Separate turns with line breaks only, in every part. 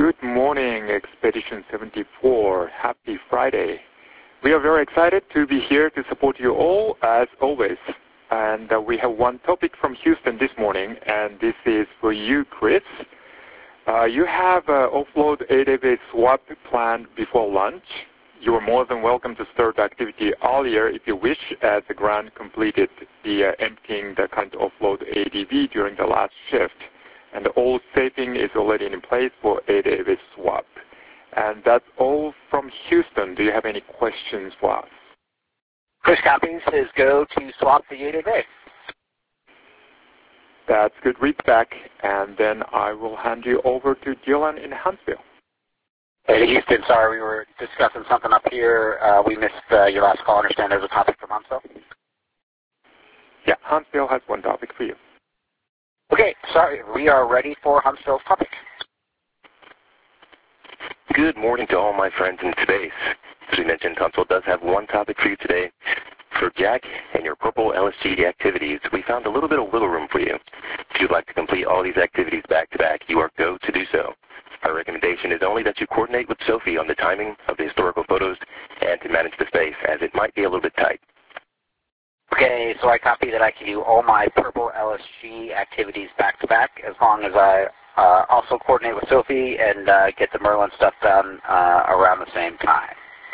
Good morning, Expedition 74. Happy Friday. We are very excited to be here to support you all, as always. And we have one topic from Houston this morning, and this is for you, Chris. You have offload a database swap planned before lunch. You are more than welcome to start the activity earlier if you wish, as the ground completed the emptying the current offload ADB during the last shift. And all saving is already in place for a database swap. And that's all from Houston. Do you have any questions for us?
Chris Copies says go to swap the database.
That's good. Read back, and then I will hand you over to Dylan in Huntsville.
Hey, Houston, sorry, we were discussing something up here. We missed your last call. I understand there's a topic from Huntsville.
Yeah, Huntsville has one topic for you.
Okay, sorry, we are ready for Huntsville's topic.
Good morning to all my friends in space. As we mentioned, Huntsville does have one topic for you today. For Jack and your purple LSG activities, we found a little bit of wiggle room for you. If you'd like to complete all these activities back-to-back, you are go to do so. Our recommendation is only that you coordinate with Sophie on the timing of the historical photos and to manage the space, as it might be a little bit tight.
Okay, so I copy that I can do all my purple LSG activities back-to-back as long as I also coordinate with Sophie and get the Merlin stuff done around the same time.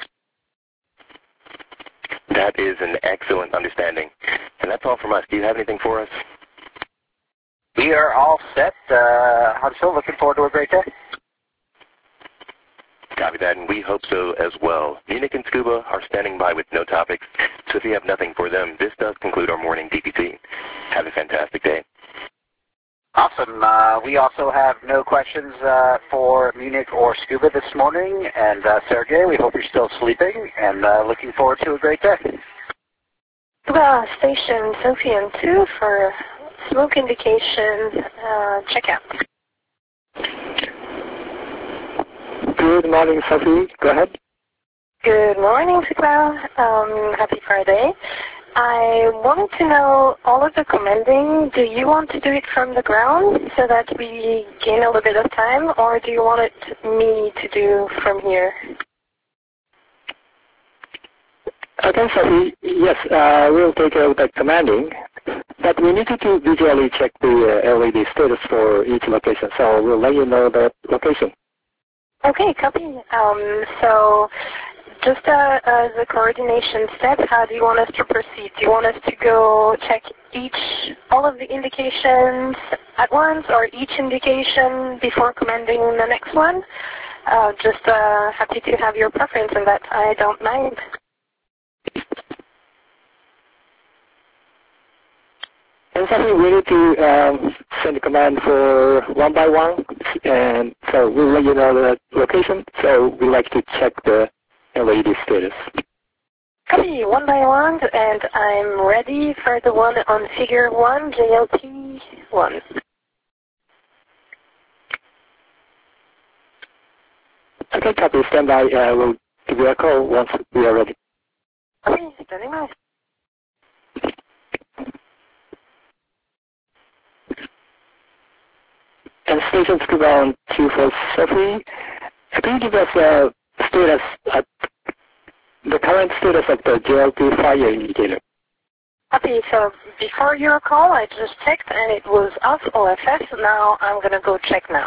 That is an excellent understanding. And that's all from us. Do you have anything for us?
We are all set. Huntsville, looking forward to a great day.
Copy that, and we hope so as well. Munich and Scuba are standing by with no topics, so if you have nothing for them, this does conclude our morning DPC. Have a fantastic day.
Awesome. We also have no questions for Munich or Scuba this morning. And Sergey, we hope you're still sleeping and looking forward to a great day.
Well, station Sophie and 2 for smoke indication checkout.
Good morning, Sophie. Go ahead.
Good morning, Sigma. Happy Friday. I wanted to know all of the commanding. Do you want to do it from the ground so that we gain a little bit of time, or do you want me to do from here?
Okay, Sophie. Yes, we'll take care of the commanding, but we need to visually check the LED status for each location, so we'll let you know the location.
Okay, copy. So just as a coordination step, how do you want us to proceed? Do you want us to go check all of the indications at once, or each indication before commanding the next one? Just happy to have your preference in that. I don't mind.
And so we need to send a command for one by one, and so we'll let you know the location, so we like to check the LED status.
Copy, one by one, and I'm ready for the one on figure 1, JLT 1.
Okay, copy, stand by. We'll give you a call once we are ready.
Okay, standing by.
And station Scuba on 2 for Sophie. Can you give us a status at the current status of the JLT fire indicator?
Okay, so before your call, I just checked and it was off OFS. Now I'm going to go check now.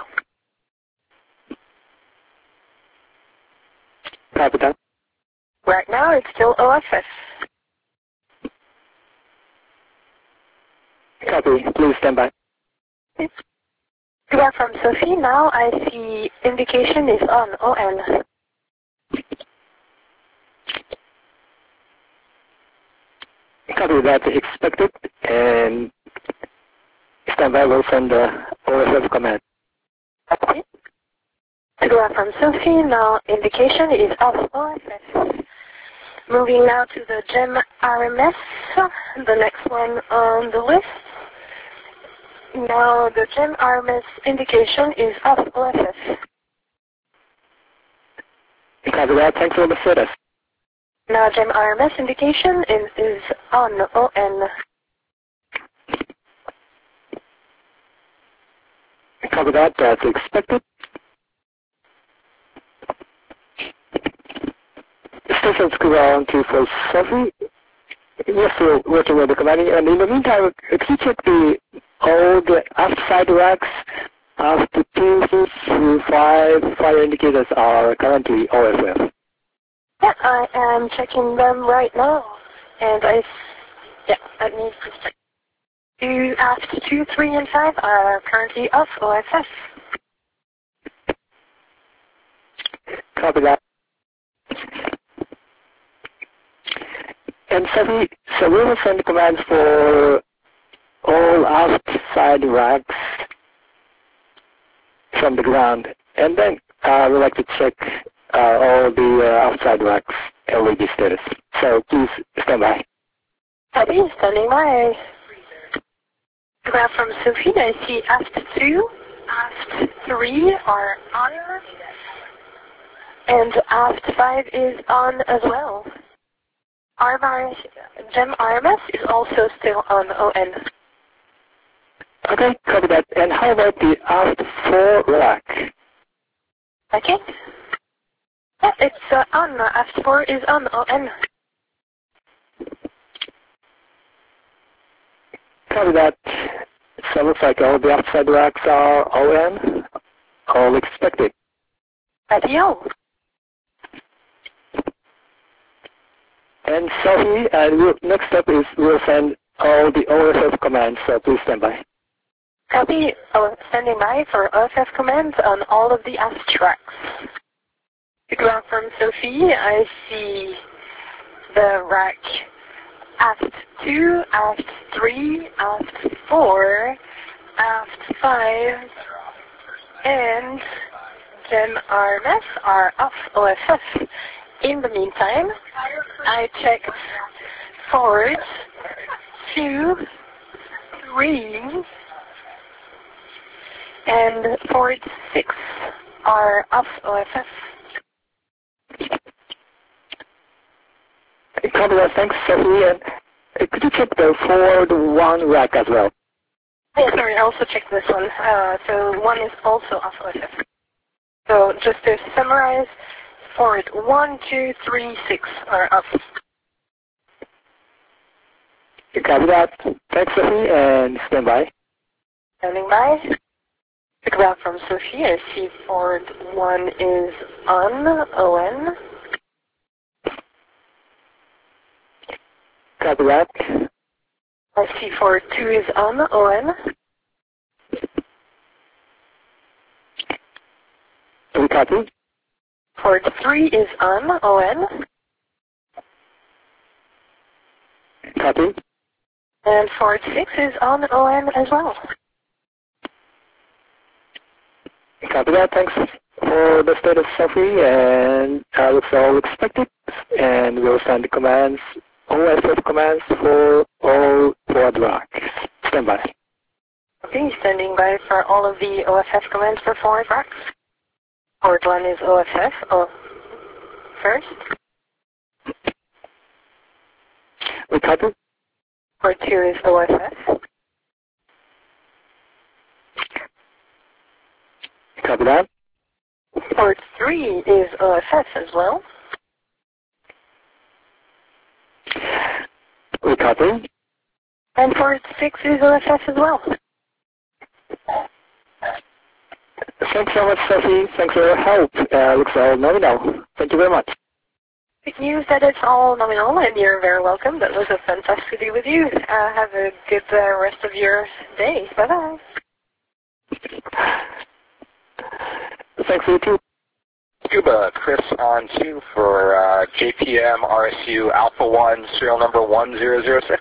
Copy that.
Right now it's still OFS.
Copy. Please stand by.
You are from Sophie. Now I see indication is on ON.
Copy that. Expected, and stand by. We'll send the OFS command.
Okay. You are from Sophie. Now indication is off OFS. Moving now to the GEM RMS, the next one on the list. Now the GEM RMS indication is off OFS.
Copy that. Thanks for the status.
Now GEM RMS indication is on ON.
Copy that. That's expected. sessions go on to for Sophie. We're still working with the commanding, and in the meantime, could you check all the outside racks after 2 through 5 fire indicators are currently OFF?
Yeah, I am checking them right now, and let me just check. After 2, 3, and 5 are currently off OFF.
Copy that. And Sophie, so we will send commands for all outside racks from the ground, and then we'd like to check all the outside racks LED status. So please stand by.
Copy, standing by. Grab from Sophie, I see aft 2, aft 3 are on, and aft 5 is on as well. GEM RMS is also still on ON.
Okay, copy that. And how about the aft 4 rack?
Okay. Yeah, it's on. Aft 4 is on ON.
Copy that. So it looks like all the outside racks are ON. All expected.
Radio.
And Sophie, next step is we'll send all the OFF commands, so please stand by.
Copy. Standing by for OFF commands on all of the aft tracks. To go out from Sophie, I see the rack aft 2, aft 3, aft 4, aft 5, and GEM RMS are off OFF. In the meantime, I checked forward 2, 3, and forward 6 are off OFF.
Copy that. Thanks, Sophie. And could you check the forward 1 rack as well?
Yes, sorry, I also checked this one. So 1 is also off OFF. So just to summarize, forward 1, 2, 3, 6 are off.
Copy that. Thanks, Sophie, and stand by.
Standing by. Pick back from Sophie. I see forward 1 is on ON.
Copy that.
I see forward 2 is on ON.
We copy.
Forward 3 is on ON.
Copy.
And forward 6 is on ON as well.
Copy that. Thanks for the status, Sophie, and looks all expected. And we'll send the commands, OFF commands for all forward racks. Stand by.
Okay, standing by for all of the OFF commands for forward racks. Forward 1 is OFF first.
We copy.
Forward 2 is OFF.
Copy that.
Forward 3 is OFF as well.
We copy.
And forward 6 is OFF as well.
Thanks so much, Sophie. Thanks for your help. Looks all nominal. Thank you very much.
Good news that it's all nominal, and you're very welcome. That was a fantastic day with you. Have a good rest of your day. Bye-bye.
Thanks, you too.
Scuba, Chris on 2 for JPM RSU Alpha 1, serial number 1006.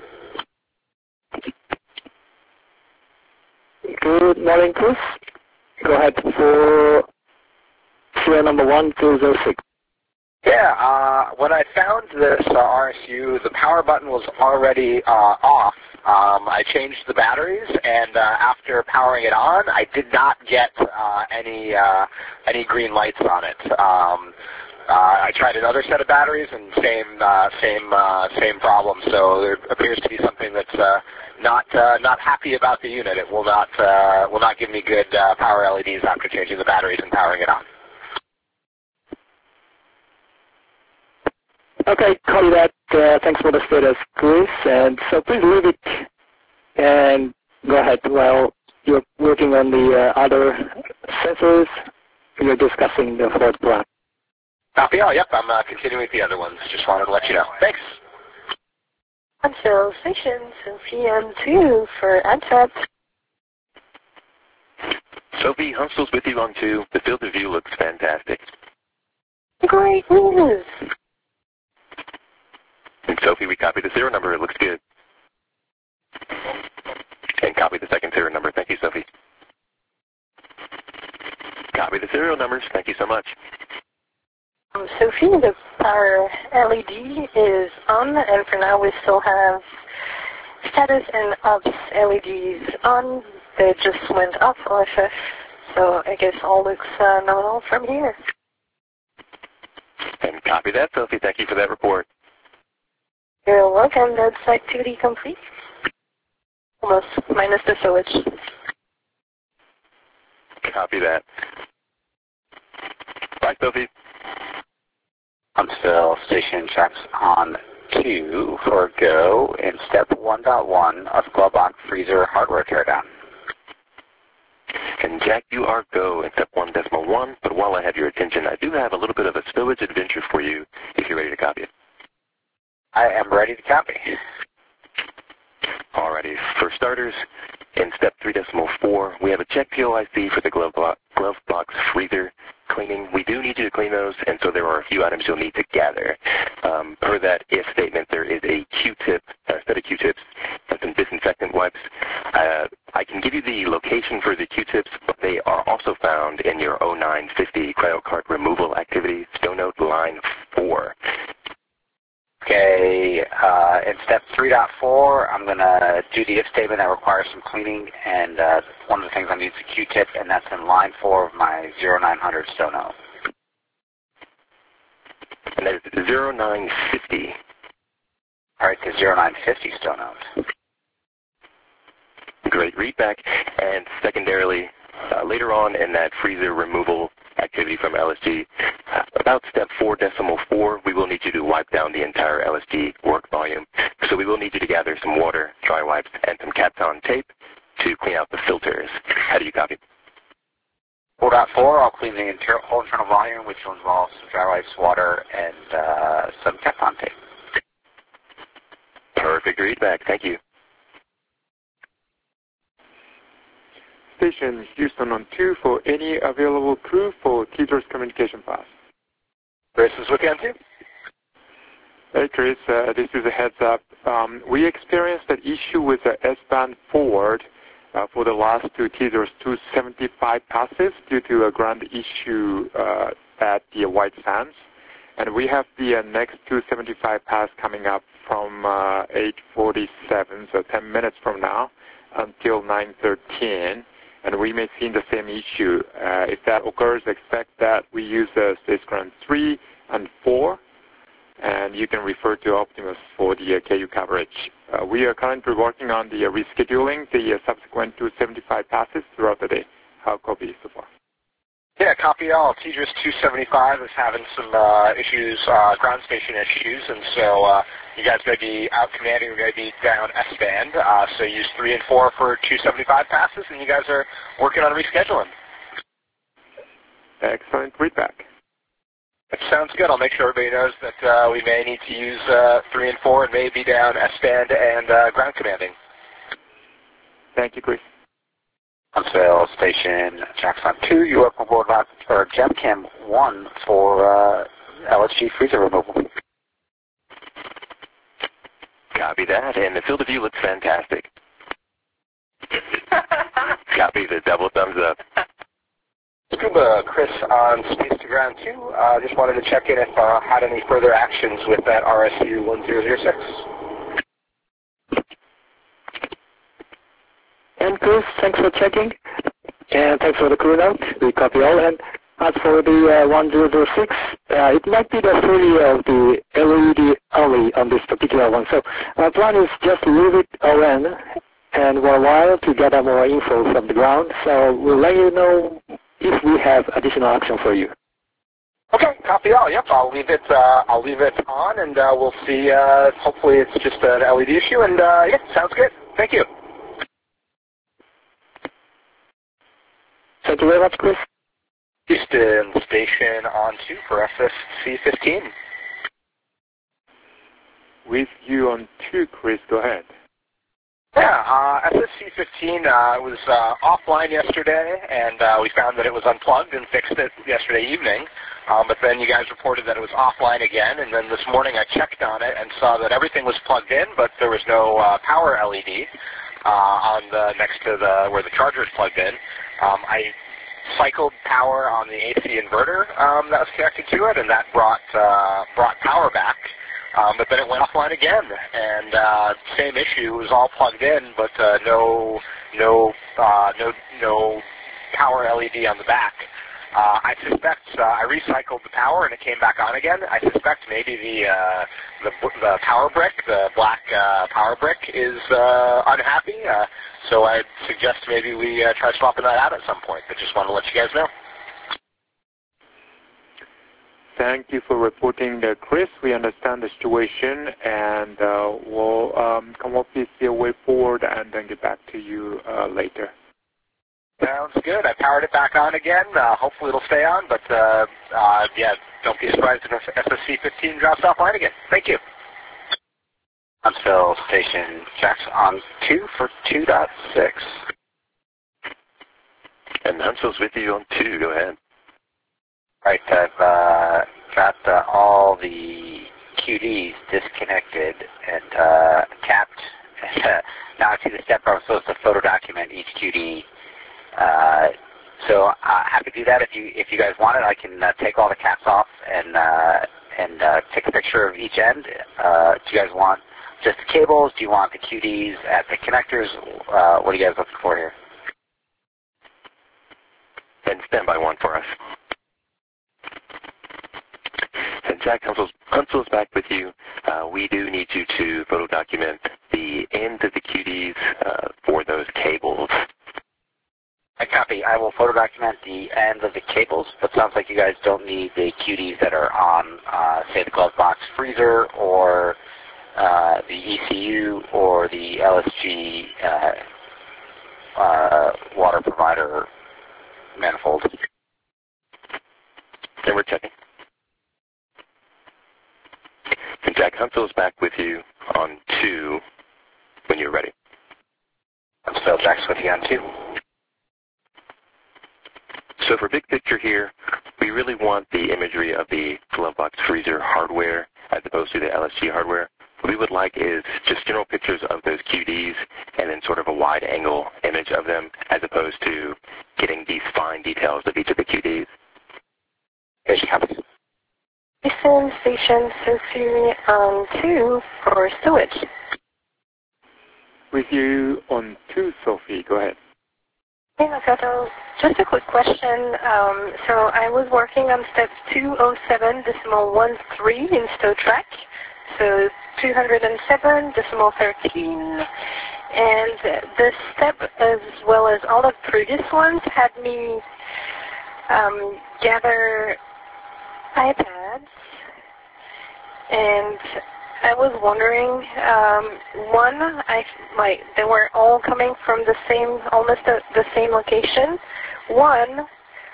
Good morning, Chris. Go ahead for serial number 1006.
Yeah, when I found this RSU, the power button was already off. I changed the batteries, and after powering it on, I did not get any green lights on it. I tried another set of batteries, and same problem. So there appears to be something that's not happy about the unit. It will not give me good power LEDs after changing the batteries and powering it on.
Okay, copy that. Thanks for the status, Chris. And so please leave it and go ahead while you're working on the other sensors. You're discussing the fourth block.
Copy all. Yep, I'm continuing with the other ones. Just wanted to let you know. Thanks.
Until station PM2 for ANSAT.
Sophie, Hunsel's with you on 2. The field of view looks fantastic.
Great news.
And Sophie, we copy the serial number. It looks good. And copy the second serial number. Thank you, Sophie. Copy the serial numbers. Thank you so much.
Sophie, the power LED is on, and for now we still have status and ops LEDs on. They just went off OFF, so I guess all looks normal from here.
And copy that, Sophie. Thank you for that report.
You're welcome. That's activity complete. Almost, minus the sewage.
Copy that. Bye, Sophie.
Until station checks on 2 for go in step 1.1 of glove box freezer hardware teardown.
And Jack, you are go in step 1.1, but while I have your attention, I do have a little bit of a stowage adventure for you if you're ready to copy it.
I am ready to copy.
Alrighty, for starters, in step 3.4, we have a check POIC for the glove box freezer cleaning. We do need you to clean those, and so there are a few items you'll need to gather. Per that if statement, there is a Q-tip, a set of Q-tips, and some disinfectant wipes. I can give you the location for the Q-tips, but they are also found in your 0950 credit card removal activity, stow note line 4.
Okay, in step 3.4, I'm going to do the if statement that requires some cleaning, and one of the things I need is a Q-tip, and that's in line 4 of my 0900 stow note.
And that is 0950.
All right, the 0950 stow note.
Great readback. And secondarily, later on in that freezer removal activity from LSG, about step 4.4, we will need you to wipe down the entire LSG work volume. So we will need you to gather some water, dry wipes, and some Kapton tape to clean out the filters. How do you copy?
4.4, I'll clean the whole internal volume, which will involve some dry wipes, water, and some Kapton tape.
Perfect readback. Thank you.
Station Houston on 2 for any available crew for Teaser's communication pass.
Chris is with you on 2.
Hey Chris, this is a heads up. We experienced an issue with the S-band forward for the last 2 Teasers 275 passes due to a ground issue at the White Sands. And we have the next 275 pass coming up from 8:47, so 10 minutes from now, until 9:13. And we may see the same issue. If that occurs, expect that we use SpaceGround 3 and 4, and you can refer to Optimus for the KU coverage. We are currently working on the rescheduling the subsequent 275 passes throughout the day. How copy so far?
Yeah, copy all. Tejas 275 is having some issues, ground station issues, and so you guys may be out commanding, or maybe down S-band, so use 3 and 4 for 275 passes, and you guys are working on rescheduling.
Excellent readback.
That sounds good. I'll make sure everybody knows that we may need to use 3 and 4 and may be down S-band and ground commanding.
Thank you, Chris.
Until station Jackson 2, you are aboard for JetCam 1 for LSG freezer removal.
Copy that, and the field of view looks fantastic. Copy the double thumbs up.
Scuba, Chris on Space to Ground 2. Just wanted to check in if had any further actions with that RSU 1006.
And Chris, thanks for checking. And thanks for the crew note. We copy all. And as for the 1006, it might be the failure of the LED only on this particular one. So our plan is just leave it on and for a while to gather more info from the ground. So we'll let you know if we have additional action for you.
Okay, copy all. Yep, I'll leave it on, and we'll see. Hopefully, it's just an LED issue, and yeah, sounds good. Thank you.
Thank you very much, Chris.
Houston station on 2 for SSC15.
With you on 2, Chris, go ahead.
Yeah, SSC15 was offline yesterday, and we found that it was unplugged and fixed it yesterday evening. But then you guys reported that it was offline again, and then this morning I checked on it and saw that everything was plugged in, but there was no power LED on the next to the where the charger is plugged in. I cycled power on the AC inverter that was connected to it, and that brought power back. But then it went offline again, and same issue. It was all plugged in, but no power LED on the back. I suspect I recycled the power and it came back on again. I suspect maybe the power brick, the black power brick, is unhappy. So I'd suggest maybe we try swapping that out at some point. But just want to let you guys know.
Thank you for reporting, Chris. We understand the situation, and we'll come up with a way forward and then get back to you later.
Sounds good. I powered it back on again. Hopefully it'll stay on, but yeah, don't be surprised if SSC15 drops offline again. Thank you.
Huntsville station checks on 2 for 2.6.
And Huntsville's with you on 2. Go ahead.
Right, I've got all the QDs disconnected and capped. Now I see the step where I'm supposed to photo document each QD. So happy to do that. If you guys want it, I can take all the caps off and take a picture of each end. Do you guys want just the cables? Do you want the QDs at the connectors? What are you guys looking for here?
And stand by 1 for us. And Jack, Huntsville's back with you. We do need you to photo document the ends of the QDs for those cables.
I copy. I will photo document the ends of the cables, but sounds like you guys don't need the QDs that are on, say, the glove box freezer or the ECU or the LSG water provider manifold.
And we're checking. And Jack, Huntsville's back with you on 2 when you're ready.
So Jack's with you on 2.
So for big picture here, we really want the imagery of the glove box freezer hardware as opposed to the LSG hardware. What we would like is just general pictures of those QDs and then sort of a wide angle image of them as opposed to getting these fine details of each of the QDs.
Houston station Sophie on 2 for sewage.
With you on 2, Sophie, go ahead.
Hey, Masato. Just a quick question. So I was working on step 207.13 in StowTrack. So 207.13. And this step, as well as all the previous ones, had me gather iPads. And I was wondering, they were all coming from the same, almost the same location. One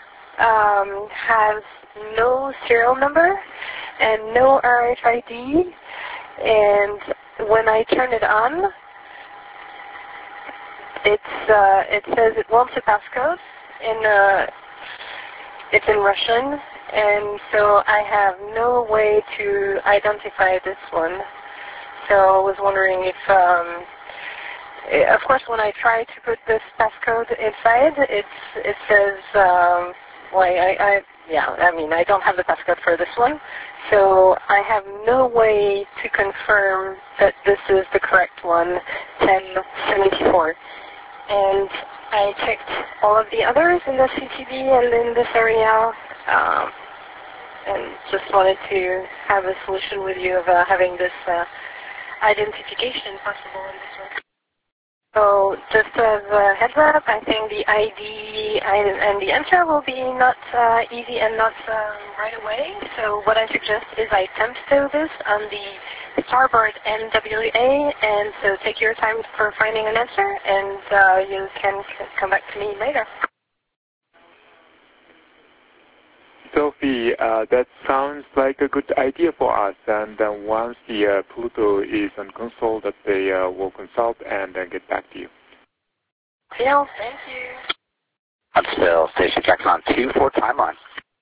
has no serial number and no RFID, and when I turn it on, it says it wants a passcode, and it's in Russian. And so I have no way to identify this one. So I was wondering if, of course, when I try to put this passcode inside, it says, I don't have the passcode for this one. So I have no way to confirm that this is the correct one, 1074. And I checked all of the others in the CTB and in this area. And just wanted to have a solution with you of having this identification possible in this one. So just as a heads up, I think the ID and the enter will be not easy and not right away. So what I suggest is I tempo this on the starboard NWA, and so take your time for finding an answer, and you can come back to me later.
Sophie, that sounds like a good idea for us. And once the Pluto is on console, that they will consult and get back to you.
Phil, thank you.
I'm Phil, Station Jack's on 2 for timeline.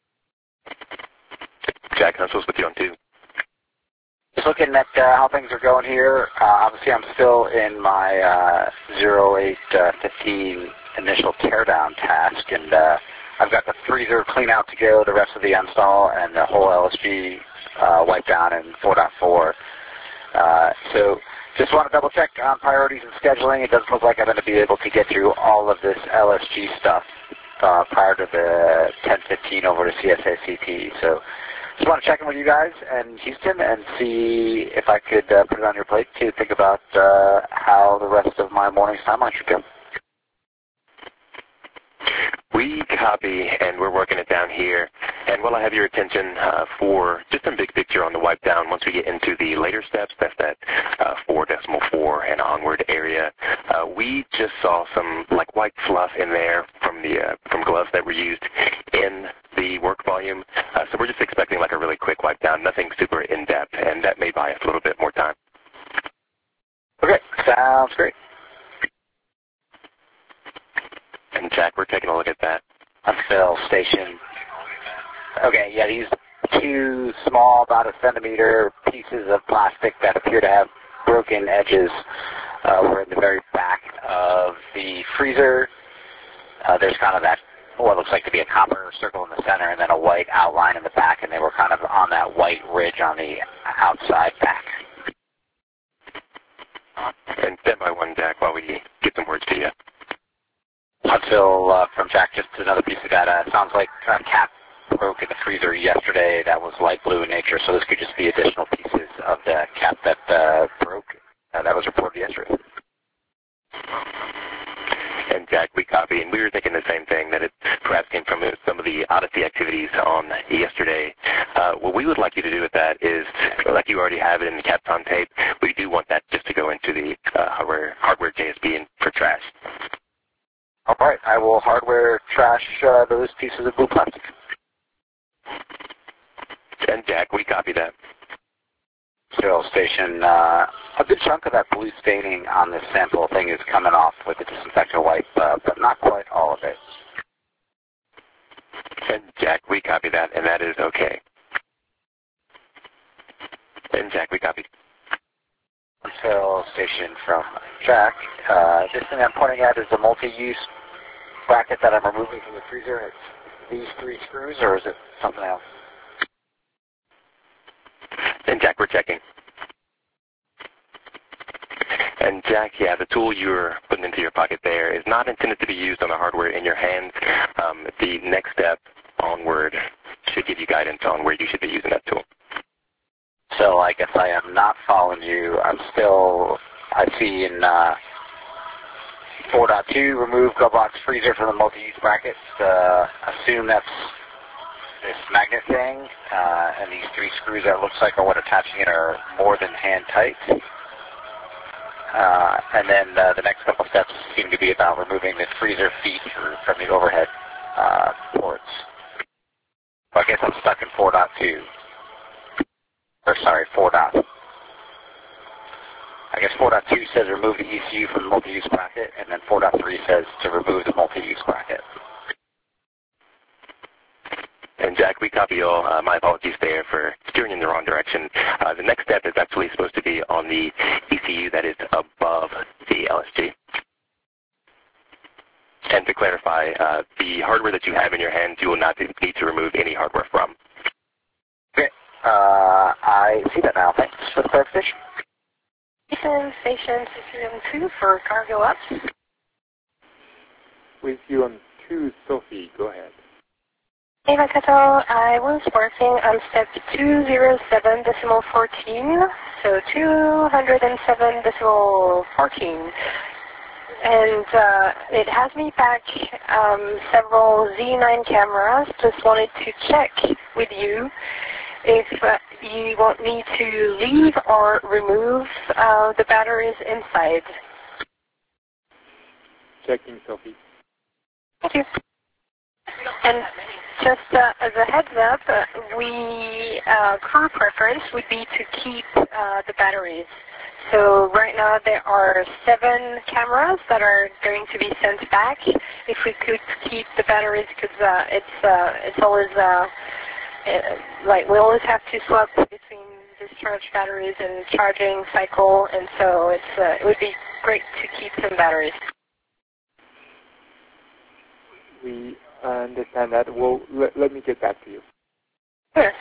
Jack Huntsville's with you on 2.
Just looking at how things are going here. Obviously, I'm still in my 0815 initial teardown task, and I've got the freezer clean out to go, the rest of the install, and the whole LSG wiped down in 4.4. So just want to double check on priorities and scheduling. It doesn't look like I'm going to be able to get through all of this LSG stuff prior to the 10:15 over to CSACT. So just want to check in with you guys in Houston and see if I could put it on your plate to think about how the rest of my morning's timeline should go.
We copy, and we're working it down here. And while I have your attention for just some big picture on the wipe down, once we get into the later steps, that's that 4.4 and onward area, we just saw some like white fluff in there from gloves that were used in the work volume. So we're just expecting like a really quick wipe down, nothing super in depth, and that may buy us a little bit more time.
Okay, sounds great.
And Jack, we're taking a look at that.
Unfill station. Okay, yeah, these two small, about a centimeter pieces of plastic that appear to have broken edges were in the very back of the freezer. There's kind of that, what looks like to be a copper circle in the center and then a white outline in the back, and they were kind of on that white ridge on the outside back.
And stand by one, Jack, while we get some words to you.
Until from Jack, just another piece of data. It sounds like a cap broke in the freezer yesterday that was light blue in nature, so this could just be additional pieces of the cap that broke that was reported yesterday.
And Jack, we copy, and we were thinking the same thing, that it perhaps came from some of the Odyssey activities on yesterday. What we would like you to do with that is, like you already have it in the caps on tape, we do want that just to go into the hardware JSP and for trash.
All right, I will hardware trash those pieces of blue plastic.
And Jack, we copy that.
Still station, a good chunk of that blue staining on this sample thing is coming off with the disinfectant wipe, but not quite all of it.
And Jack, we copy that, and that is okay. And Jack, we copy.
Until station from Jack, this thing I'm pointing at is the multi-use bracket that I'm removing from the freezer. It's these 3 screws, or is it something else?
And Jack, we're checking. And Jack, yeah, the tool you're putting into your pocket there is not intended to be used on the hardware in your hands. The next step onward should give you guidance on where you should be using that tool.
So I guess I am not following you. I see in 4.2, remove glove box freezer from the multi-use brackets. Assume that's this magnet thing, and these 3 screws that looks like are what attaching it are more than hand tight. And then the next couple steps seem to be about removing the freezer feet from the overhead ports. So I guess I'm stuck in 4.2. Or sorry, 4. I guess 4.2 says remove the ECU from the multi-use bracket, and then 4.3 says to remove the multi-use bracket.
And Jack, we copy all. My apologies there for steering in the wrong direction. The next step is actually supposed to be on the ECU that is above the LSG. And to clarify, the hardware that you have in your hands, you will not need to remove any hardware from.
Okay. I see that now. Thanks for the clarification.
Station 2 for cargo up.
With you on 2, Sophie, go ahead.
Hey, Makato, I was working on step 207.14, so 207.14. and it has me back several Z9 cameras. Just wanted to check with you if you want me to leave or remove the batteries inside.
Checking, Sophie.
Thank you. And just as a heads up, crew preference would be to keep the batteries. So right now there are 7 cameras that are going to be sent back. If we could keep the batteries, because it's always like we always have to swap between discharge batteries and charging cycle, and so it would be great to keep some batteries.
We understand that. Well, let me get back to you.
Sure.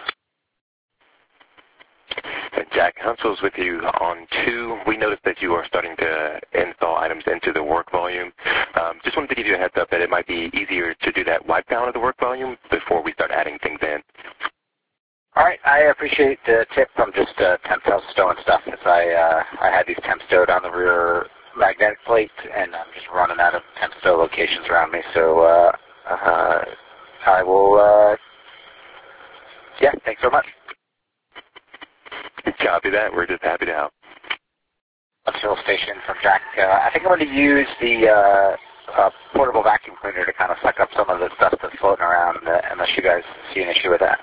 Jack, Hunsel's with you on 2. We noticed that you are starting to install items into the work volume. Just wanted to give you a heads up that it might be easier to do that wipe down of the work volume before we start adding things in.
All right, I appreciate the tip from just temp stow and stuff, because I had these temp stowed on the rear magnetic plate, and I'm just running out of temp stow locations around me, so I will, yeah, thanks so much.
Copy that. We're just happy to help.
Fill station from Jack. I think I'm going to use the portable vacuum cleaner to kind of suck up some of the stuff that's floating around, unless you guys see an issue with that.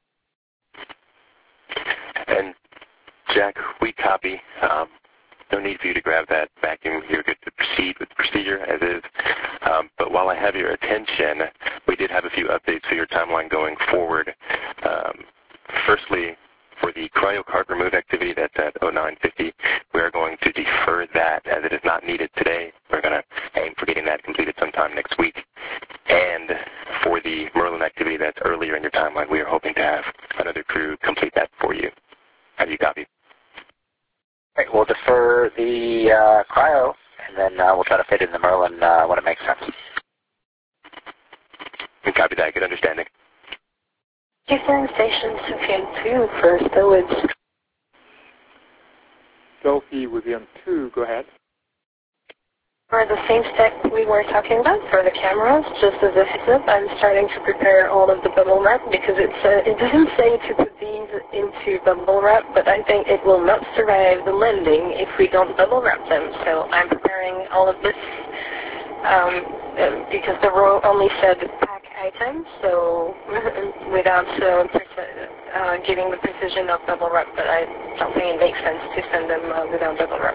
And Jack, we copy. No need for you to grab that vacuum. You're good to proceed with the procedure as is. But while I have your attention, we did have a few updates for your timeline going forward. Firstly, for the cryo card remove activity that's at 0950, we are going to defer that as it is not needed today. We're going to aim for getting that completed sometime next week. And for the Merlin activity that's earlier in your timeline, we are hoping to have another crew complete that for you. Have you copied?
All right, we'll defer the cryo, and then we'll try to fit in the Merlin when it makes sense.
And copy that. Good understanding.
Houston Station Sufyan 2 for stowage.
Sophie will be on 2. Go ahead.
For the same step we were talking about for the cameras, just as a heads up, I'm starting to prepare all of the bubble wrap because it doesn't say to put these into bubble wrap, but I think it will not survive the landing if we don't bubble wrap them. So I'm preparing all of this because the row only said pack items, so without giving the precision of bubble wrap, but I don't think it makes sense to send them without bubble wrap.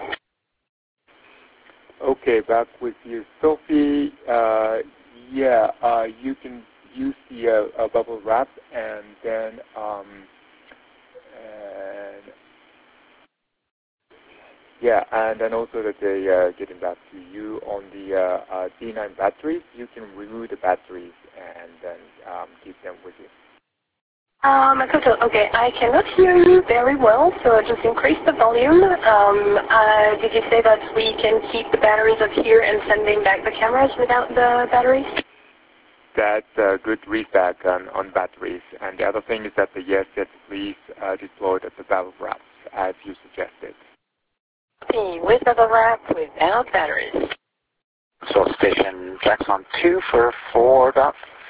Okay, back with you, Sophie. You can use the bubble wrap, and then and then also that they getting back to you on the D9 batteries. You can remove the batteries and then keep them with you.
Okay, I cannot hear you very well, so just increase the volume. Did you say that we can keep the batteries up here and sending back the cameras without the batteries?
That's a good readback on batteries. And the other thing is that yes, please deploy the bubble wraps as you suggested.
With bubble wrap, without batteries.
So station Jackson 2 for 4.5.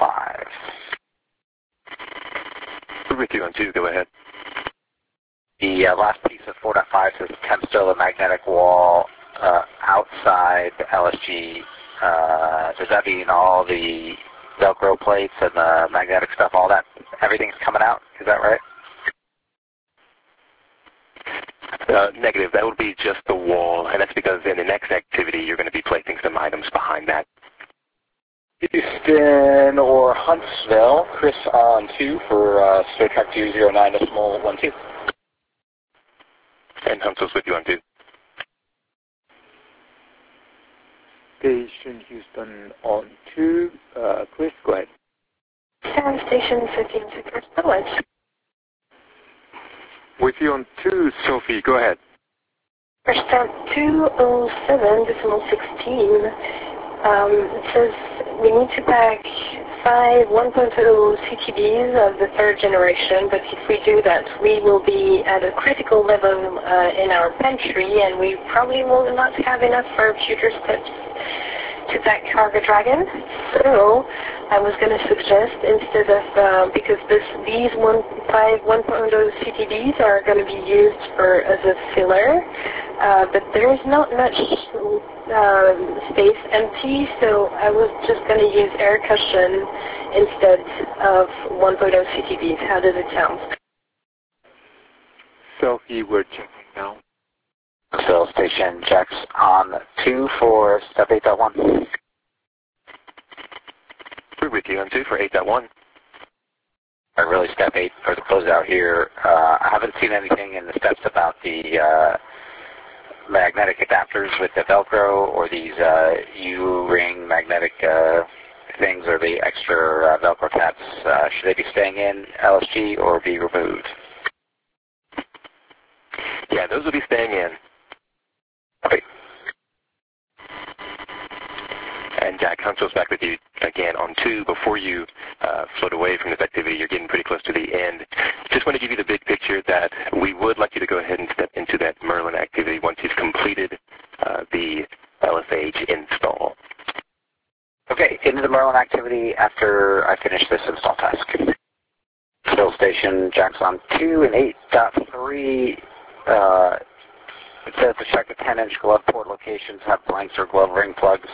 We're with you on 2. Go ahead.
The last piece of 4.5 says temp stow the magnetic wall outside LSG. Does that mean all the Velcro plates and the magnetic stuff, all that, everything's coming out? Is that right?
Negative. That would be just the wall, and that's because in the next activity you're going to be placing some items behind that.
Houston or Huntsville, Chris on 2 for Star Trek 209.12.
And Huntsville's with you on 2.
Station Houston on 2. Chris, go ahead.
Sound Station 15 for stowage.
With you on 2, Sophie, go ahead.
For start 207.16, It says we need to pack 5 1.0 CTBs of the 3rd generation, but if we do that, we will be at a critical level in our pantry, and we probably will not have enough for future steps to pack Cargo Dragon. So I was going to suggest, instead of, because these 5 1.0 CTBs are going to be used as a filler, but there is not much space empty, so I was just going to use air cushion instead of 1.0 CTBs. How does it sound?
Sophie, we're checking now.
Fill station checks on 2 for step 8.1.
We're with you on 2 for 8.1.
Really, step 8 for the closeout here. I haven't seen anything in the steps about the magnetic adapters with the Velcro or these U-ring magnetic things or the extra Velcro tabs. Should they be staying in LSG or be removed?
Yeah, those will be staying in.
Okay.
And Jack, Huncho's back with you again on 2. Before you float away from this activity, you're getting pretty close to the end. Just want to give you the big picture that we would like you to go ahead and step into that Merlin activity once you've completed the LSH install.
Okay, into the Merlin activity after I finish this install task. Fill station jacks on 2 and 8.3. It says to check the 10-inch glove port locations have blanks or glove ring plugs.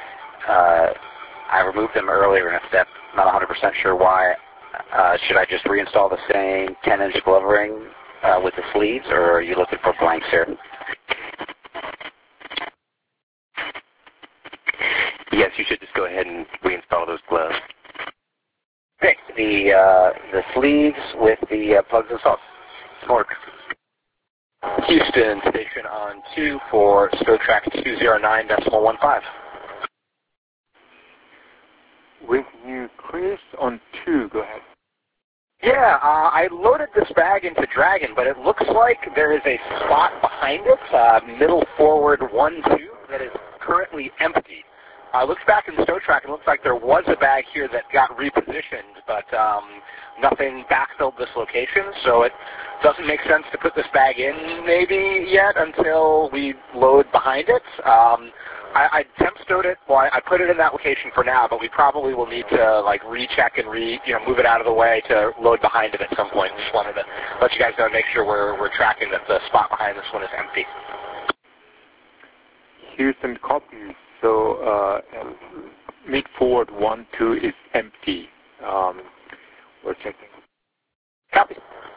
I removed them earlier in a step. Not 100% sure why. Should I just reinstall the same 10-inch glove ring with the sleeves, or are you looking for blanks here?
Yes, you should just go ahead and reinstall those gloves.
Okay, the sleeves with the plugs installed. Work.
Houston station on 2 for StoTrack 209.15.
With you, Chris, on 2. Go ahead.
Yeah, I loaded this bag into Dragon, but it looks like there is a spot behind it, middle forward 1-2, that is currently empty. I looked back in StoTrack, and it looks like there was a bag here that got repositioned, but nothing backfilled this location, so it doesn't make sense to put this bag in maybe yet until we load behind it. I temp stowed it. Well, I put it in that location for now, but we probably will need to like recheck and move it out of the way to load behind it at some point. Just wanted to let you guys know, make sure we're tracking that the spot behind this one is empty.
Houston copy. So mid forward 1-2 is empty. We're checking.
Copy.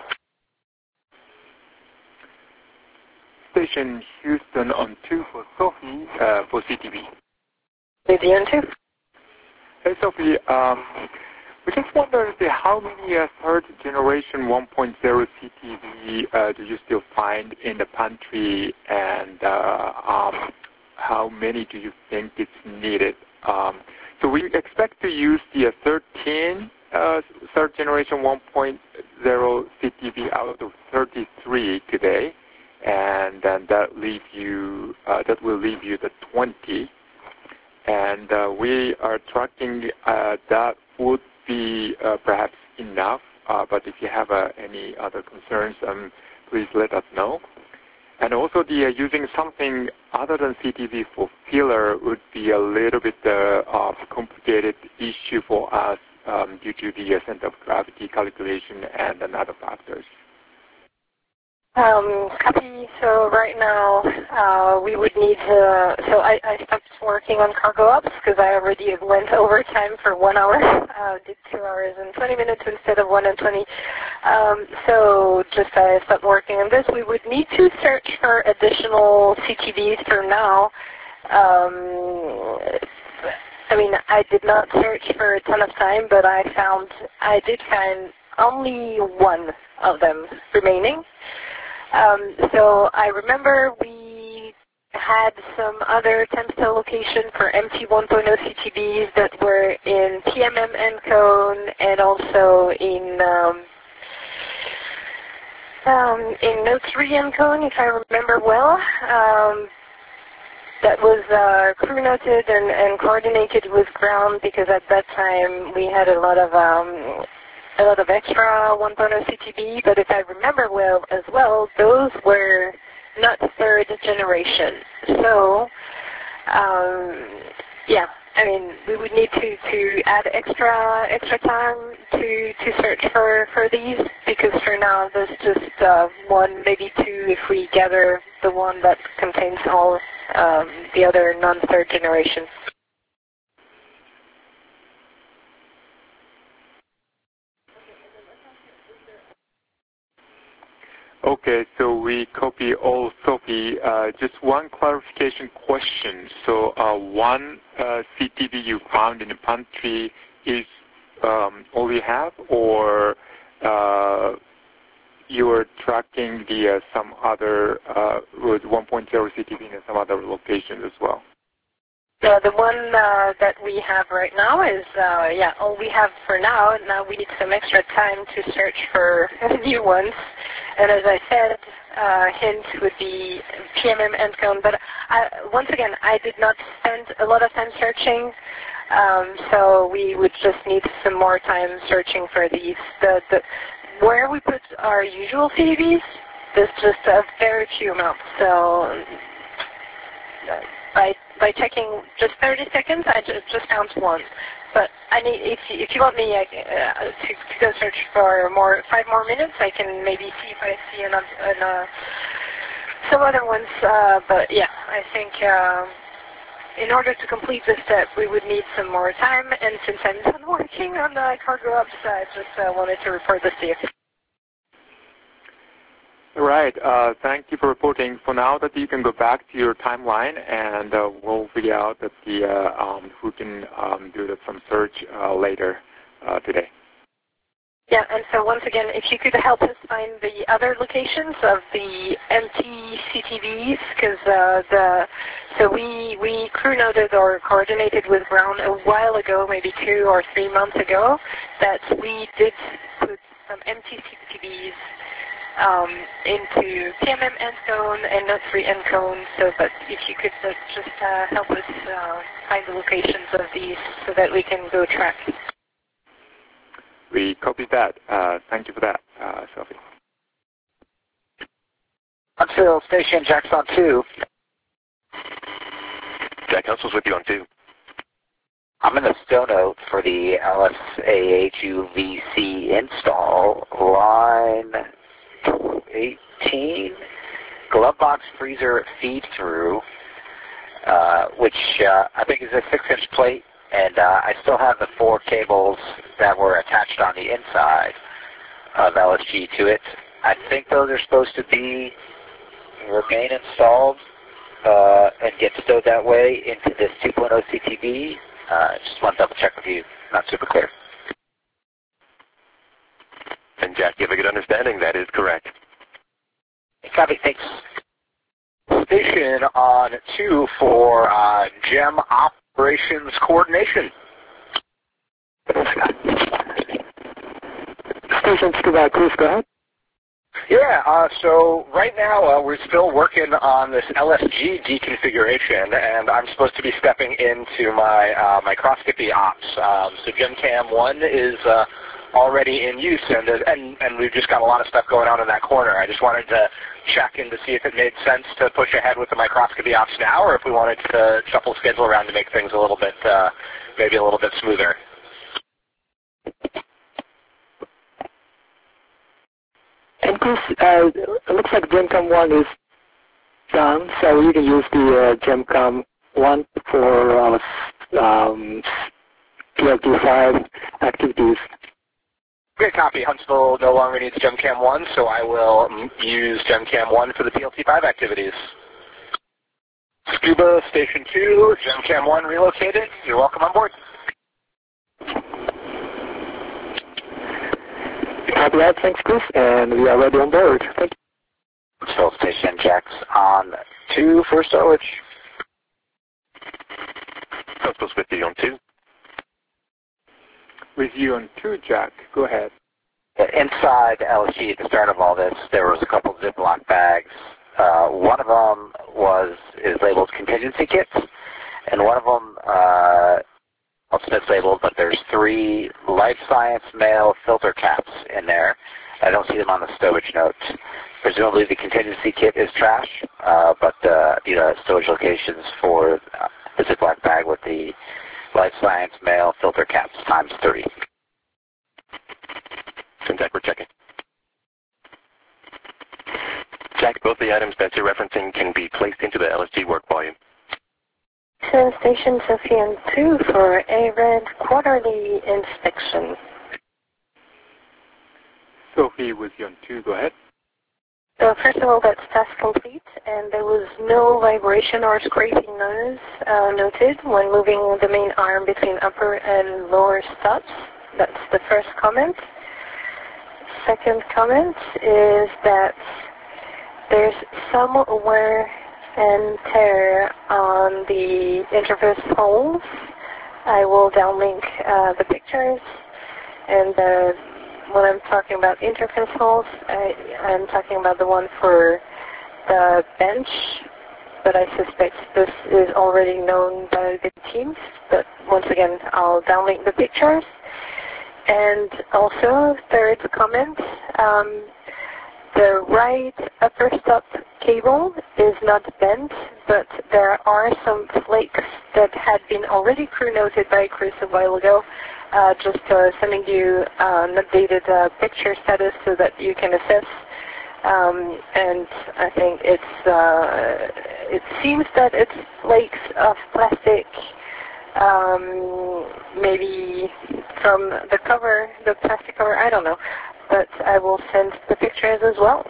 Station Houston on 2 for Sophie for CTV.
Maybe on 2.
Hey Sophie, we just wondered how many 3rd generation 1.0 CTV do you still find in the pantry, and how many do you think it's needed? So we expect to use the 13 3rd generation 1.0 CTV out of 33 today, and then that will leave you the 20. And we are tracking that would be perhaps enough, but if you have any other concerns, please let us know. And also using something other than CTV for filler would be a little bit of a complicated issue for us due to the center of gravity calculation and other factors.
Copy. So right now we would need to, so I stopped working on cargo ops because I already went overtime for 1 hour. Did 2 hours and 20 minutes instead of 1 and 20. So just I stopped working on this. We would need to search for additional CTBs for now. I mean, I did not search for a ton of time, but I did find only one of them remaining. So I remember we had some other temp cell location for MT 1.0 CTBs that were in PMM ENCODE and also in Node 3 ENCODE, if I remember well. that was crew noted and coordinated with ground, because at that time we had a lot of extra 1.0 CTB, but if I remember well as well, those were not third generation. So, yeah, I mean, we would need to add extra time to search for these, because for now there's just one, maybe two, if we gather the one that contains all the other non-third generation.
Okay, so we copy all Sophie. Just one clarification question. So one CTB you found in the pantry is all you have, or you are tracking the some other with 1.0 CTB in some other locations as well?
The one that we have right now is, yeah, all we have for now. Now we need some extra time to search for new ones. And as I said, hint would be PMM endcone. But once again, I did not spend a lot of time searching, so we would just need some more time searching for these. Where we put our usual CDBs, there's just a very few amounts. So by checking just 30 seconds, I just count one. But I need, if you want me to go search for 5 more minutes, I can maybe see if I see some other ones. But yeah, I think in order to complete this step, we would need some more time. And since I'm done working on the cargo ops, I just wanted to report this to you.
All right. Thank you for reporting. For now, that you can go back to your timeline, and we'll figure out that who can do some search later today.
Yeah, and so once again, if you could help us find the other locations of the empty CTVs, because so we crew noted or coordinated with ground a while ago, maybe 2 or 3 months ago, that we did put some empty CTVs into PMM endcone and Node3 endcone, so but if you could just help us find the locations of these so that we can go track.
We copied that. Thank you for that, Sophie.
Huntsville Station, Jack's on 2.
Jack Huntsville's with you on 2.
I'm in the Stono for the LSAHUVC install, line 18, glove box freezer feed through, which I think is a 6-inch plate, and I still have the 4 cables that were attached on the inside of LSG to it. I think those are supposed to remain installed and get stowed that way into this 2.0 CTB. Just want to double check with you. Not super clear.
And Jack, you have a good understanding. That is correct.
Copy, thanks.
Station on 2 for GEM operations coordination.
Station 2 Cruz, go ahead.
Yeah, so right now we're still working on this LSG deconfiguration, and I'm supposed to be stepping into my microscopy ops. So GemCam 1 is already in use, and we've just got a lot of stuff going on in that corner. I just wanted to check in to see if it made sense to push ahead with the microscopy ops now, or if we wanted to shuffle schedule around to make things a little bit, maybe a little bit smoother.
And Chris, it looks like GemCam 1 is done, so you can use the GemCam 1 for PLT5 activities.
Great copy. Huntsville no longer needs GemCam 1, so I will use GemCam 1 for the PLT5 activities. Scuba Station 2, GemCam 1 relocated. You're welcome on board.
Copy that. Thanks, Chris, and we are ready on board. Thank you.
Huntsville Station, Jack's on 2 for stowage.
Huntsville's with you on 2.
With you on 2, Jack. Go ahead.
Inside LSG at the start of all this, there was a couple of Ziploc bags One of them is labeled contingency kits, and one of them also mislabeled, but there's 3 life science male filter caps in there. I don't see them on the stowage notes. Presumably the contingency kit is trash, but these are stowage locations for the Ziploc bag with the life science male filter caps times 3.
Syntax, we're checking. Jack, both the items that you're referencing can be placed into the LSG work volume.
Send Station Sophian 2 for a red quarterly inspection.
Sophie with you on 2, go ahead.
So first of all, that's task complete, and there was no vibration or scraping noise noted when moving the main arm between upper and lower stops. That's the first comment. Second comment is that there's some wear and tear on the interface holes. I will downlink the pictures, and when I'm talking about interface holes, I'm talking about the one for the bench, but I suspect this is already known by the teams. But once again, I'll downlink the pictures. And also, third comment, the right upper stop cable is not bent, but there are some flakes that had been already crew noted by Chris a while ago. Just sending you an updated picture status so that you can assess. And I think it seems that it's flakes of plastic, maybe from the cover, the plastic cover, I don't know. But I will send the pictures as well.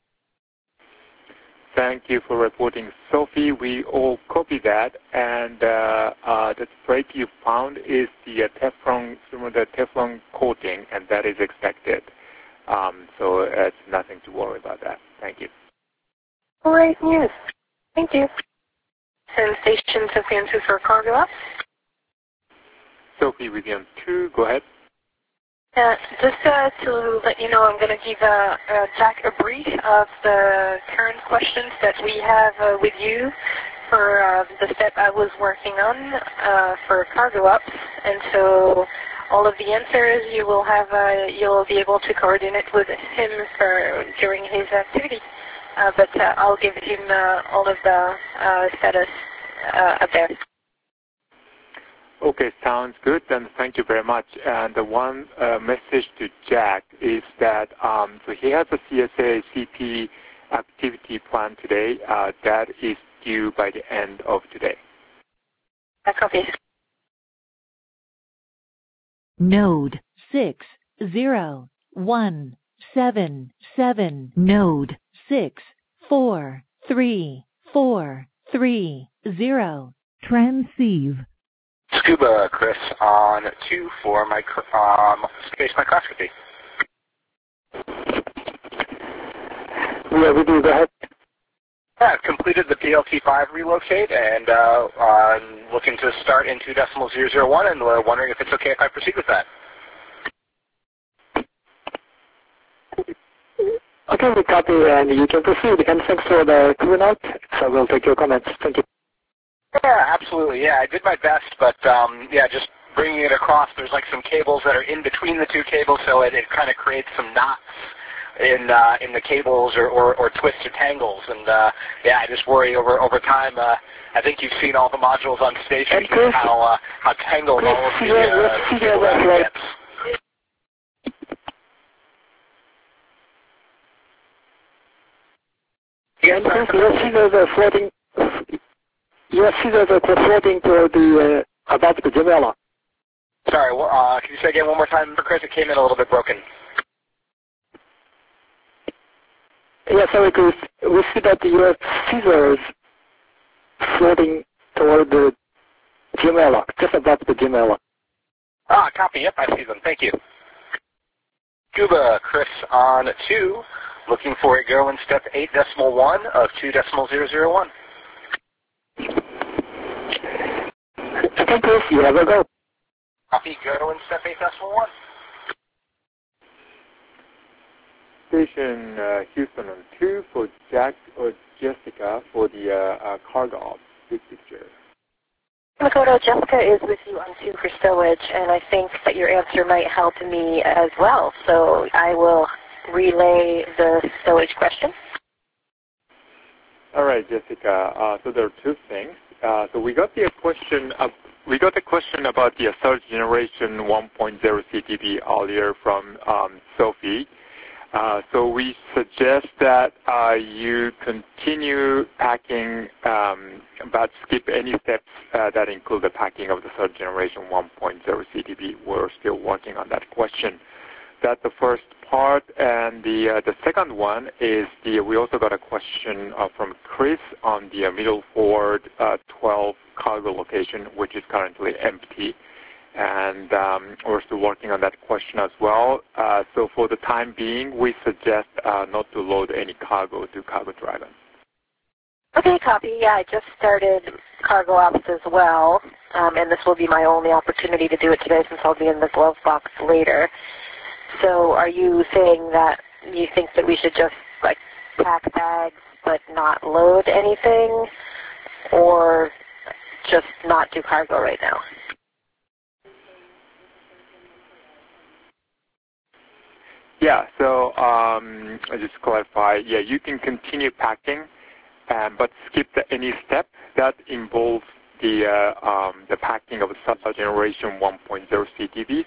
Thank you for reporting, Sophie. We all copy that, and the flake you found is the Teflon, the Teflon coating, and that is expected. So it's nothing to worry about that. Thank you.
Great news. Thank you. Send Station Sophian 2 for cargo up.
Sophie with you on 2, go ahead.
Just to let you know, I'm going to give Jack a brief of the current questions that we have with you for the step I was working on for cargo ups. And so all of the answers you will have, you'll be able to coordinate with him during his activity. But I'll give him all of the status up there.
Okay, sounds good. Then thank you very much. And the one message to Jack is that so he has a CSA CP activity plan today. That is due by the end of today.
I copy.
Node 60177. Node 6434330. Transceive.
Scuba Chris on 2 for space microscopy.
Yeah, we do. Go ahead.
I've completed the PLT5 relocate, and I'm looking to start in 2.001, and wondering if it's okay if I proceed with that.
Okay, we copy, and you can proceed. And thanks for the crew note. So we'll take your comments. Thank you.
Yeah, absolutely. Yeah, I did my best, but yeah, just bringing it across, there's like some cables that are in between the 2 cables, so it kind of creates some knots in the cables or twists or tangles. And yeah, I just worry over time. I think you've seen all the modules on station, how tangled all of the cable gets.
And Chris, your figures are floating. Your figures are floating to the above the Gemella.
Sorry, can you say again one more time, Chris? It came in a little bit broken.
Yeah, sorry, Chris. We see that your figures floating toward the Gemella, just above the Gemella.
Ah, copy. Yep, I see them. Thank you. Scuba Chris on 2, looking for a go in step 8.1 of 2.001.
Okay, Chris, you have a go.
Copy, go in step 8.1.
Station Houston on 2 for Jack or Jessica for the cargo ops. Big picture.
Makoto, Jessica is with you on 2 for stowage, and I think that your answer might help me as well. So I will relay the stowage question.
All right, Jessica. So there are 2 things. So we got the question. We got a question about the third generation 1.0 CTB earlier from Sophie. So we suggest that you continue packing, but skip any steps that include the packing of the third generation 1.0 CTB. We're still working on that question. That's the first part, and the second one is we also got a question from Chris on the Middle Ford 12 cargo location, which is currently empty. And we're still working on that question as well. So for the time being, we suggest not to load any cargo to Cargo Dragon.
Okay, copy. Yeah, I just started cargo ops as well, and this will be my only opportunity to do it today since I'll be in the glove box later. So are you saying that you think that we should just like pack bags but not load anything, or just not do cargo right now?
Yeah, so I'll just clarify. Yeah, you can continue packing, but skip any step that involves the packing of the generation 1.0 CTVs.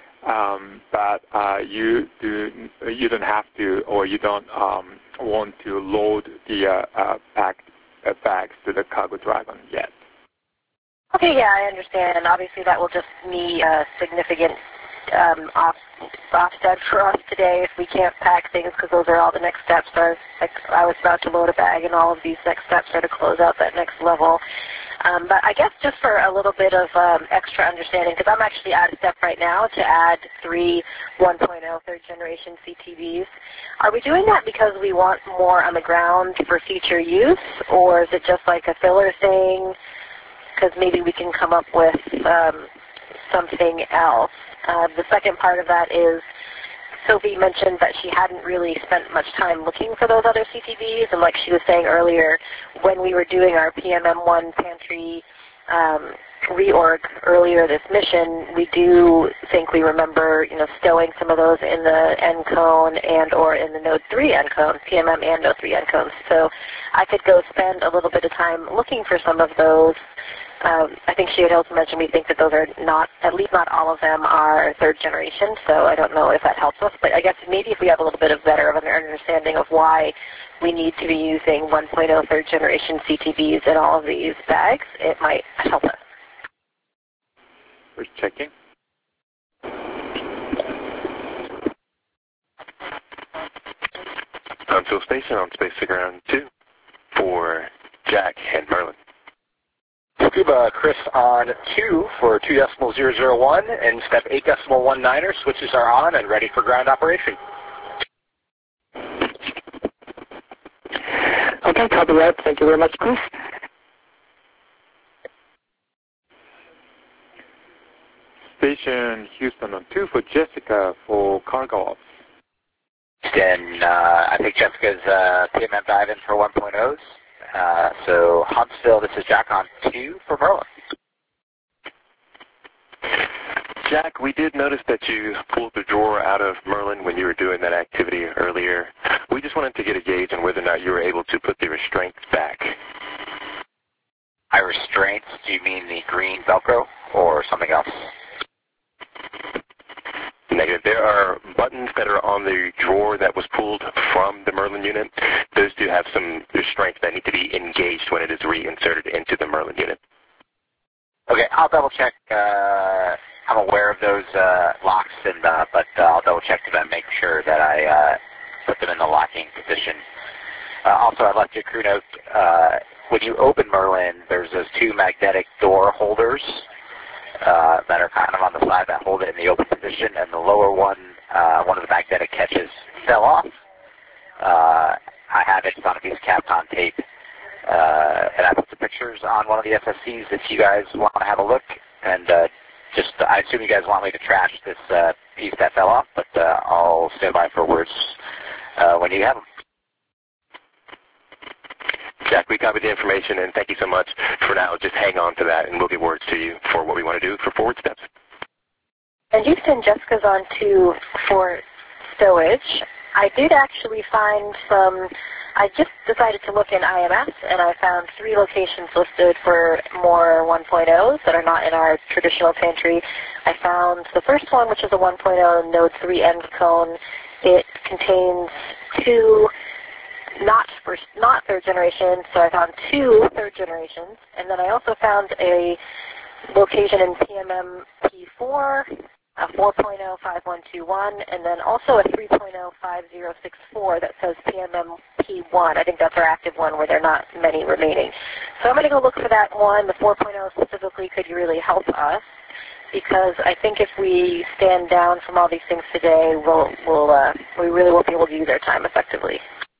But you don't have to, or you don't want to load the bags to the Cargo Dragon yet.
Okay, yeah, I understand. Obviously, that will just be a significant offset for us today if we can't pack things, because those are all the next steps. I was about to load a bag, and all of these next steps are to close out that next level. But I guess just for a little bit of extra understanding, because I'm actually at a step right now to add 3 1.0 third generation CTVs. Are we doing that because we want more on the ground for future use, or is it just like a filler thing? Because maybe we can come up with something else. The second part of that is Sophie mentioned that she hadn't really spent much time looking for those other CTVs, and like she was saying earlier, when we were doing our PMM1 pantry reorg earlier this mission, we do think we remember, stowing some of those in the Encone and or in the Node 3 Encone, PMM and Node 3 Encones. So I could go spend a little bit of time looking for some of those. I think she had also mentioned we think that those are not, at least not all of them are third generation, so I don't know if that helps us. But I guess maybe if we have a little bit of better of an understanding of why we need to be using 1.0 third generation CTVs in all of these bags, it might help us.
We're checking.
Console Station on Space to Ground 2 for Jack and Merlin.
Scuba Chris on 2 for 2.001 and step 8.19er. Switches are on and ready for ground operation.
Okay, copy that. Thank you very much, Chris.
Station Houston on 2 for Jessica for cargo ops.
Then I think Jessica's PMM dive-in for 1.0s. So Huntsville, this is Jack on 2 for Merlin.
Jack, we did notice that you pulled the drawer out of Merlin when you were doing that activity earlier. We just wanted to get a gauge on whether or not you were able to put the restraints back.
By restraints, do you mean the green Velcro or something else?
Negative. There are buttons that are on the drawer that was pulled from the Merlin unit. Those do have some restraints that need to be engaged when it is reinserted into the Merlin unit.
Okay, I'll double check. I'm aware of those locks, but I'll double check to make sure that I put them in the locking position. Also, I left you a crew note. When you open Merlin, there's those 2 magnetic door holders that are kind of on the side that hold it in the open position, and the lower one, one of the magnetic catches fell off. I have it on a piece of Kapton tape, and I put the pictures on one of the SSCs if you guys want to have a look. And I assume you guys want me to trash this piece that fell off, but I'll stand by for words when you have them.
Jack, we copied the information, and thank you so much. For now, just hang on to that, and we'll get words to you for what we want to do for forward steps.
And Houston, Jessica's on to for stowage. I did actually find I just decided to look in IMS, and I found 3 locations listed for more 1.0s that are not in our traditional pantry. I found the first one, which is a 1.0 Node 3 end cone. It contains 2 not third generation, so I found 2 third generations. And then I also found a location in PMM P4, a 4.0 5121, and then also a 3.0 5064 that says PMM P1. I think that's our active one where there are not many remaining. So I'm going to go look for that one. The 4.0 specifically could really help us, because I think if we stand down from all these things today, we really won't be able to use our time effectively.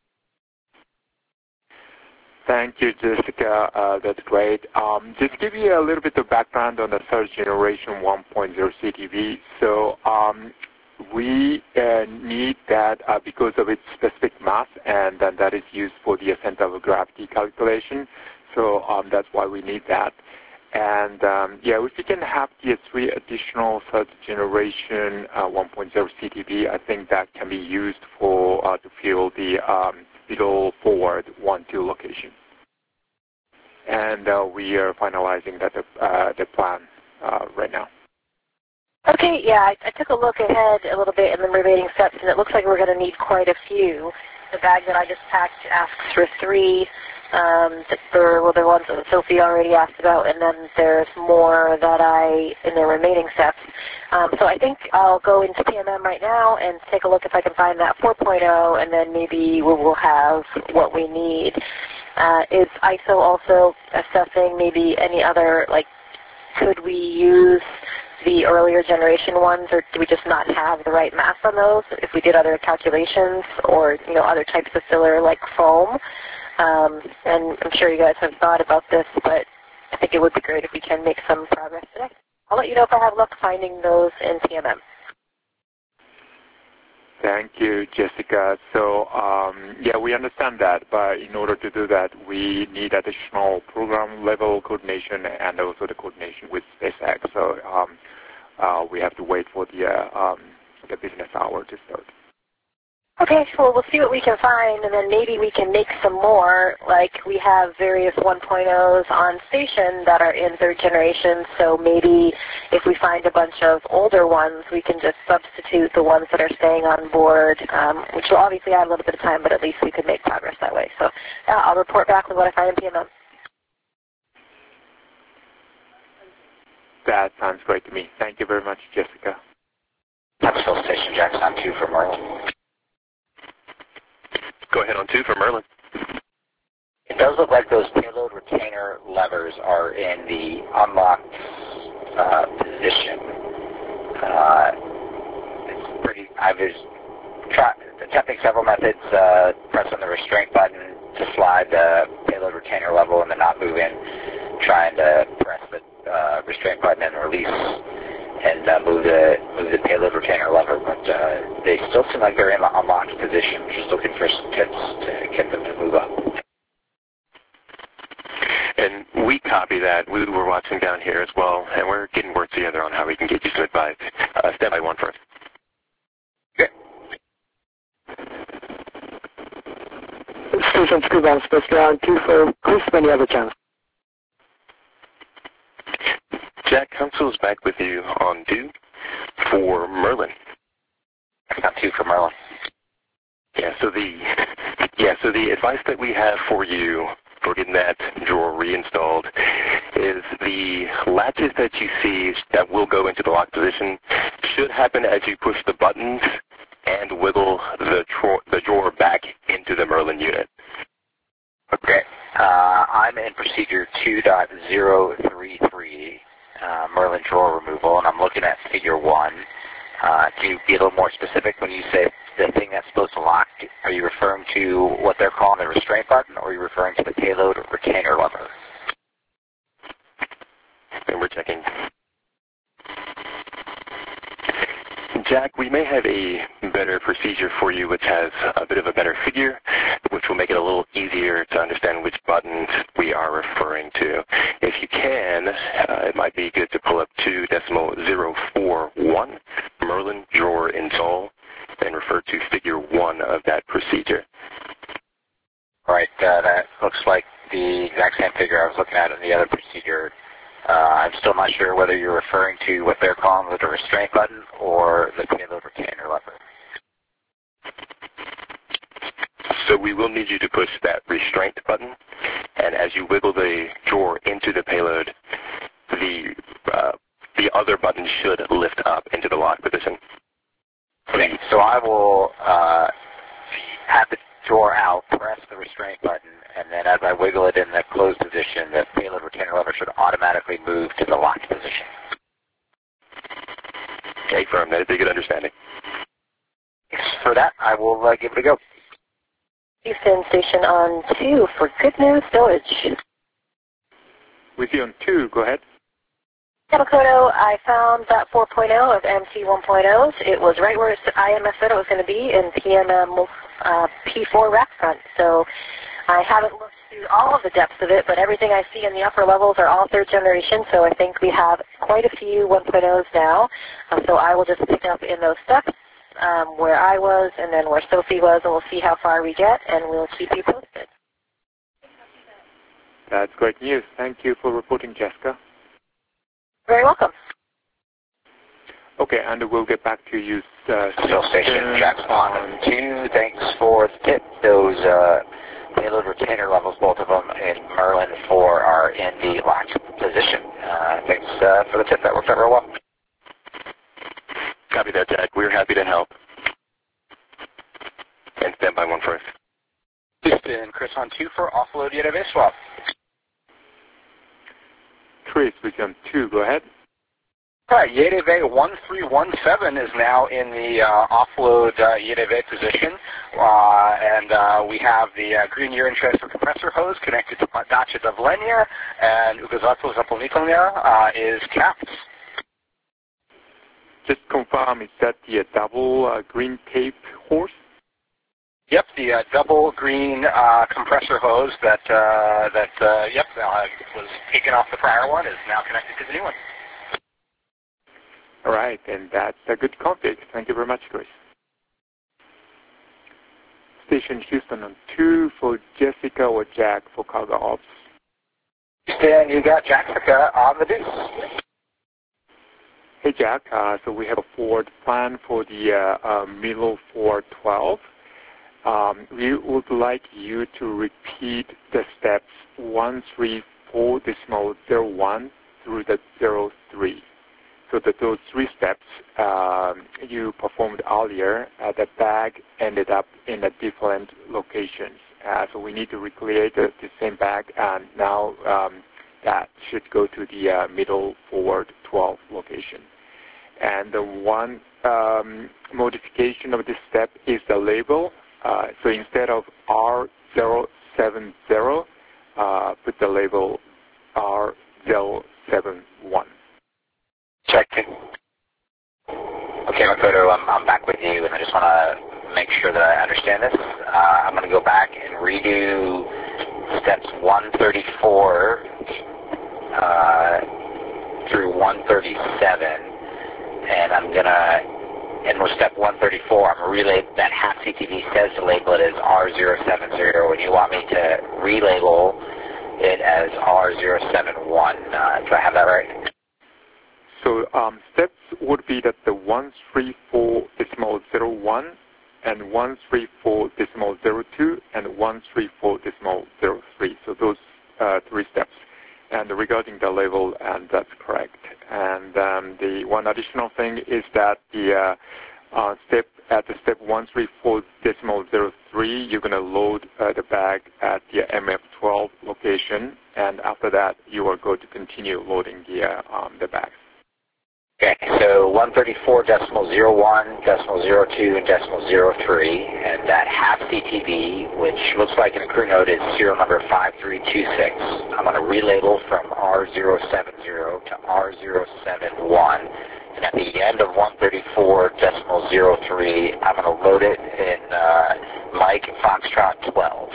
Thank you, Jessica. That's great. Just to give you a little bit of background on the third generation 1.0 CTV. So we need that because of its specific mass, and then that is used for the center of gravity calculation. So that's why we need that. And yeah, if we can have the 3 additional third generation 1.0 CTV, I think that can be used for to fill the middle forward 1-2 location. And we are finalizing the plan right now.
Okay, yeah, I took a look ahead a little bit in the remaining steps, and it looks like we're going to need quite a few. The bag that I just packed asks for 3. There were the ones that Sophie already asked about, and then there's more that in the remaining steps. So I think I'll go into PMM right now and take a look if I can find that 4.0, and then maybe we will have what we need. Is ISO also assessing maybe any other, like, could we use the earlier generation ones, or do we just not have the right mass on those if we did other calculations, or other types of filler like foam? And I'm sure you guys have thought about this, but I think it would be great if we can make some progress today. I'll let you know if I have luck finding those in PMM.
Thank you, Jessica. So yeah, we understand that, but in order to do that, we need additional program level coordination and also the coordination with SpaceX. So we have to wait for the business hour to start.
Okay, well, we'll see what we can find, and then maybe we can make some more. Like, we have various 1.0s on station that are in third generation, so maybe if we find a bunch of older ones, we can just substitute the ones that are staying on board, which will obviously add a little bit of time, but at least we could make progress that way. So I'll report back with what I find in PMM.
That sounds great to me. Thank you very much, Jessica.
Capsule Station Jack's on 2 for Merlin.
Go ahead on 2 for Merlin.
It does look like those payload retainer levers are in the unlocked position. It's pretty. I was attempting several methods. Press on the restraint button to slide the payload retainer level and then not move in. Trying to press the restraint button and release and move the payload retainer lever, but they still seem like they're in the unlocked position. Just looking for some tips to get them to move up.
And we copy that. We were watching down here as well, and we're getting work together on how we can get you some advice. Step by one first.
Okay.
Station Scuba on Space Ground 2 for Chris. Any other chance?
Jack, Council's back with you on 2 for Merlin.
On 2 for Merlin.
Yeah, so the advice that we have for you for getting that drawer reinstalled is the latches that you see that will go into the lock position should happen as you push the buttons and wiggle the drawer back into the Merlin unit.
Okay. I'm in procedure 2.033. Merlin drawer removal, and I'm looking at figure 1. Can you be a little more specific when you say the thing that's supposed to lock? Are you referring to what they're calling the restraint button, or are you referring to the payload retainer lever?
And we're checking. Jack, we may have a better procedure for you which has a bit of a better figure, which will make it a little easier to understand which buttons we are referring to. If you can, it might be good to pull up 2.041, Merlin drawer install, and refer to figure 1 of that procedure.
Right, that looks like the exact same figure I was looking at in the other procedure. I'm still not sure whether you're referring to what they're calling the restraint button or the payload retainer lever.
So we will need you to push that restraint button, and as you wiggle the drawer into the payload, the other button should lift up into the lock position.
Okay, so I will have the drawer out, press the restraint button, and then as I wiggle it in the closed position, the payload retainer lever should automatically move to the locked position.
Okay, firm. That is a good understanding.
For that, I will give it a go.
Houston station on 2 for Good News Village.
With you on 2, go ahead.
Yamakoto, I found that 4.0 of MT 1.0s. It was right where IMF said it was going to be in PMM P4 rack front. So I haven't looked through all of the depths of it, but everything I see in the upper levels are all 3rd generation, so I think we have quite a few 1.0s now. So I will just pick up in those steps where I was and then where Sophie was, and we'll see how far we get, and we'll keep you posted.
That's great news. Thank you for reporting, Jessica.
Very welcome.
Okay, and we'll get back to you.
Still station Jack's on 2. Thanks for the tip. Those payload retainer levels, both of them in Merlin 4, are in the locked position. Thanks for the tip. That worked out real well.
Copy that, Jack. We're happy to help. And stand by 1 first.
Houston, Chris on 2 for offload database swap.
Chris, with you on 2, go ahead.
All right, YDV 1317 is now in the offload YDV position, and we have the green urine transfer compressor hose connected to Dacia Davlenia, and Ugazato Zapolnikonia is capped.
Just confirm, is that the double green tape hose?
Yep, the double green compressor hose that was taken off the prior one is now connected to the new one.
All right, and that's a good config. Thank you very much, Chris. Station Houston on 2 for Jessica or Jack for cargo ops.
Houston, you got Jessica on the deuce.
Hey, Jack. So we have a forward plan for the middle 412. We would like you to repeat the steps 134.01 through the 03. So that those 3 steps you performed earlier, the bag ended up in a different locations. So we need to recreate the same bag, and now that should go to the middle forward 12 location. And the one modification of this step is the label. So instead of R070, put the label R071.
Checking. Okay, Makoto, I'm back with you, and I just want to make sure that I understand this. I'm going to go back and redo steps 134 through 137, and I'm going to, and with step 134, I'm going to relay that HAP CTV says to label it as R070, and you want me to relabel it as R071. Do I have that right?
So steps would be that the 134.01 and 134.02 and 134.03. So those 3 steps. And regarding the label, and that's correct. And the one additional thing is that the step 134.03, you're going to load the bag at the MF12 location, and after that, you are going to continue loading the bags.
Okay, so 134.01, .02, and .03, and that HAP CTV, which looks like in a crew note is serial number 5326. I'm going to relabel from R070 to R071, and at the end of 134.03, I'm going to load it in Mike Foxtrot 12.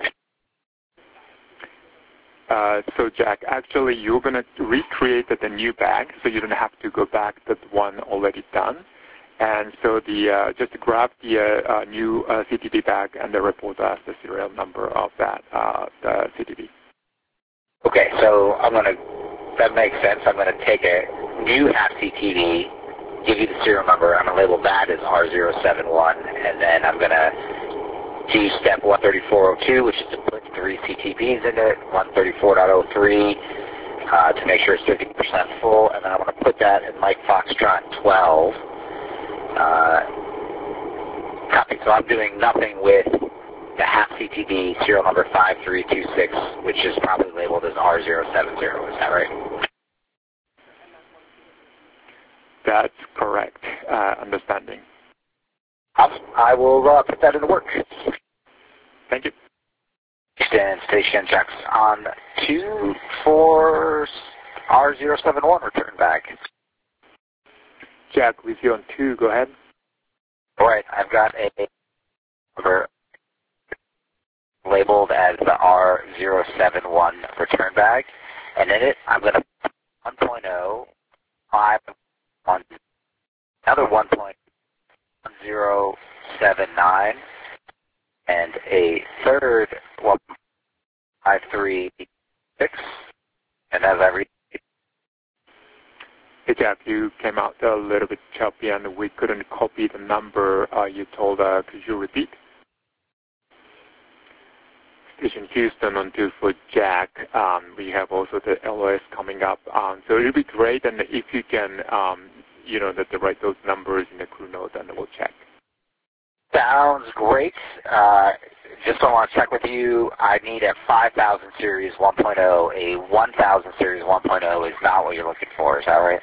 So Jack, actually you're going to recreate the new bag, so you don't have to go back to the one already done. And so just grab the new CTB bag and report us the serial number of that the CTB.
Okay, so that makes sense. I'm going to take a new half CTB, give you the serial number. I'm going to label that as R071, and then I'm going to do step 134.02, which is to put 3 CTBs in it, 134.03 to make sure it's 50% full, and then I'm going to put that in Mike Foxtrot 12. Copy. So I'm doing nothing with the half CTB serial number 5326, which is probably labeled as R070. Is that right?
That's correct. Understanding.
Awesome. I will put that into work.
Thank you.
Houston Station checks on 2 for R071 return back.
Jack, with you on 2, go ahead.
All right, I've got a number labeled as the R071 return bag, and in it I'm going to put 1.0, 5, 1, another 1.1079, and a third 1.536, and as I read.
Hey Jack, you came out a little bit choppy and we couldn't copy the number you told. Could you repeat? Station Houston on 2 for Jack. We have also the LOS coming up. So it would be great, and if you can, write those numbers in the crew note, and we'll check.
Sounds great. Just want to check with you. I need a 5000 series 1.0. A 1000 series 1.0 is not what you're looking for. Is that right?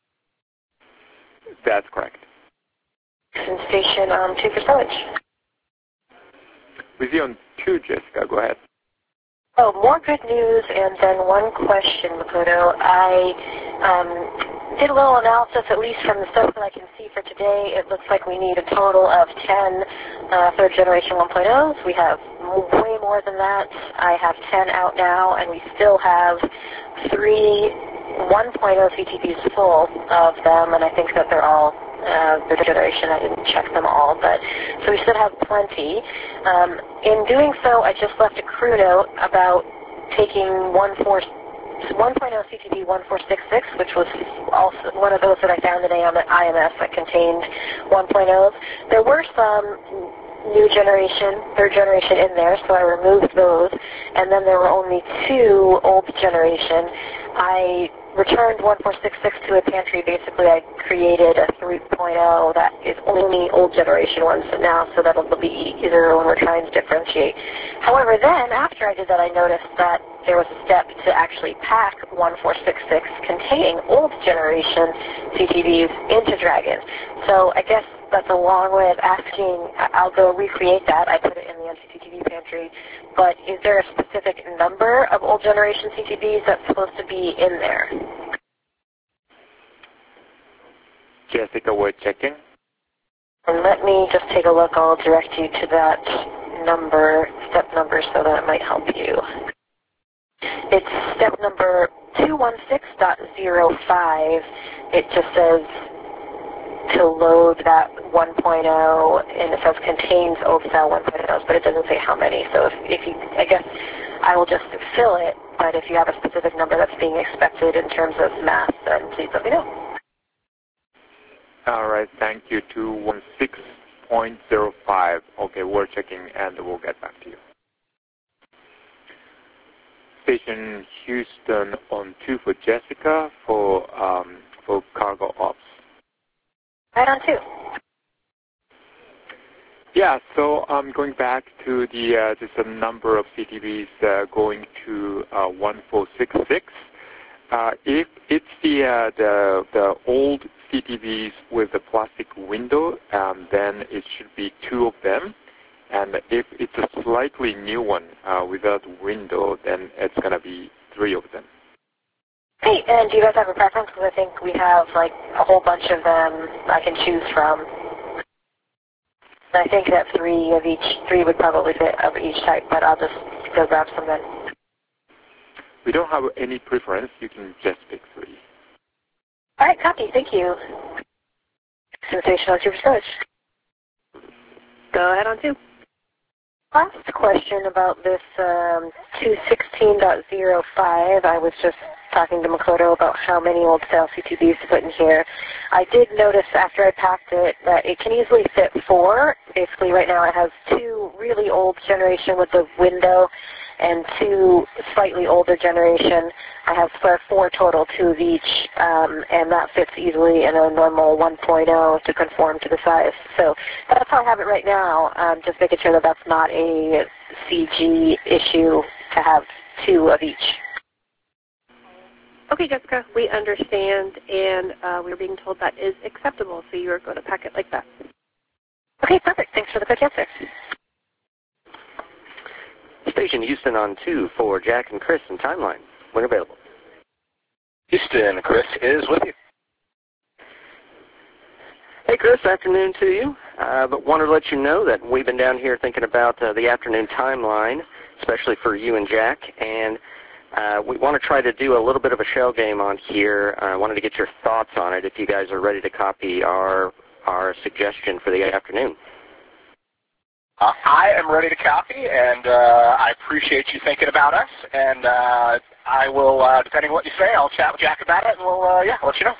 That's correct.
Station 2 for Stowage.
With you on 2, Jessica, go ahead.
Oh, more good news and then one question, Makoto. I did a little analysis, at least from the stuff that I can see for today. It looks like we need a total of 10 third-generation 1.0s. We have way more than that. I have 10 out now, and we still have 3 1.0 CTBs full of them, and I think that they're all third generation. I didn't check them all, but so we should have plenty. In doing so, I just left a crew note about taking 1.0 CTB 1466, which was also one of those that I found today on the IMS that contained 1.0s. There were some new generation, third generation in there, so I removed those, and then there were only 2 old generation. I returned 1466 to a pantry. Basically, I created a 3.0 that is only old generation ones now, so that'll be easier when we're trying to differentiate. However, then, after I did that, I noticed that there was a step to actually pack 1466 containing old generation CTBs into Dragon. So I guess that's a long way of asking. I'll go recreate that. I put it in the NCCTV pantry. But is there a specific number of old generation CTBs that's supposed to be in there?
Jessica, we're checking.
And let me just take a look. I'll direct you to that number, step number, so that it might help you. It's step number 216.05. It just says to load that 1.0, and it says contains old style 1.0s, but it doesn't say how many. So if you, I guess I will just fill it, but if you have a specific number that's being expected in terms of math, then please let me know.
All right, thank you. 216.05. Okay, we're checking, and we'll get back to you. Station Houston on 2 for Jessica for cargo ops.
Right on 2.
Yeah, so going back to the just a number of CTBs going to 1466. If it's the old CTBs with the plastic window, then it should be 2 of them. And if it's a slightly new one without window, then it's going to be 3 of them.
Hey, and do you guys have a preference? Because I think we have like a whole bunch of them I can choose from. I think that three would probably fit of each type, but I'll just go grab some then.
We don't have any preference. You can just pick 3.
All right, copy. Thank you. Sensational Super Storage.
Go ahead on 2.
Last question about this 216.05. I was just talking to Makoto about how many old style C2Bs to put in here. I did notice after I packed it that it can easily fit 4. Basically, right now it has 2 really old generation with the window and 2 slightly older generation. I have 4 total, 2 of each, and that fits easily in a normal 1.0 to conform to the size. So that's how I have it right now, just making sure that that's not a CG issue to have 2 of each.
Okay, Jessica, we understand, and we're being told that is acceptable, so you are going to pack it like that.
Okay, perfect. Thanks for the quick answer.
Station Houston on 2 for Jack and Chris and Timeline. When available.
Houston, Chris is with you.
Hey, Chris, afternoon to you. But wanted to let you know that we've been down here thinking about the afternoon timeline, especially for you and Jack, and we want to try to do a little bit of a shell game on here. I wanted to get your thoughts on it if you guys are ready to copy our suggestion for the afternoon.
I am ready to copy, and I appreciate you thinking about us, and I will, depending on what you say, I'll chat with Jack about it, and we'll, let you know.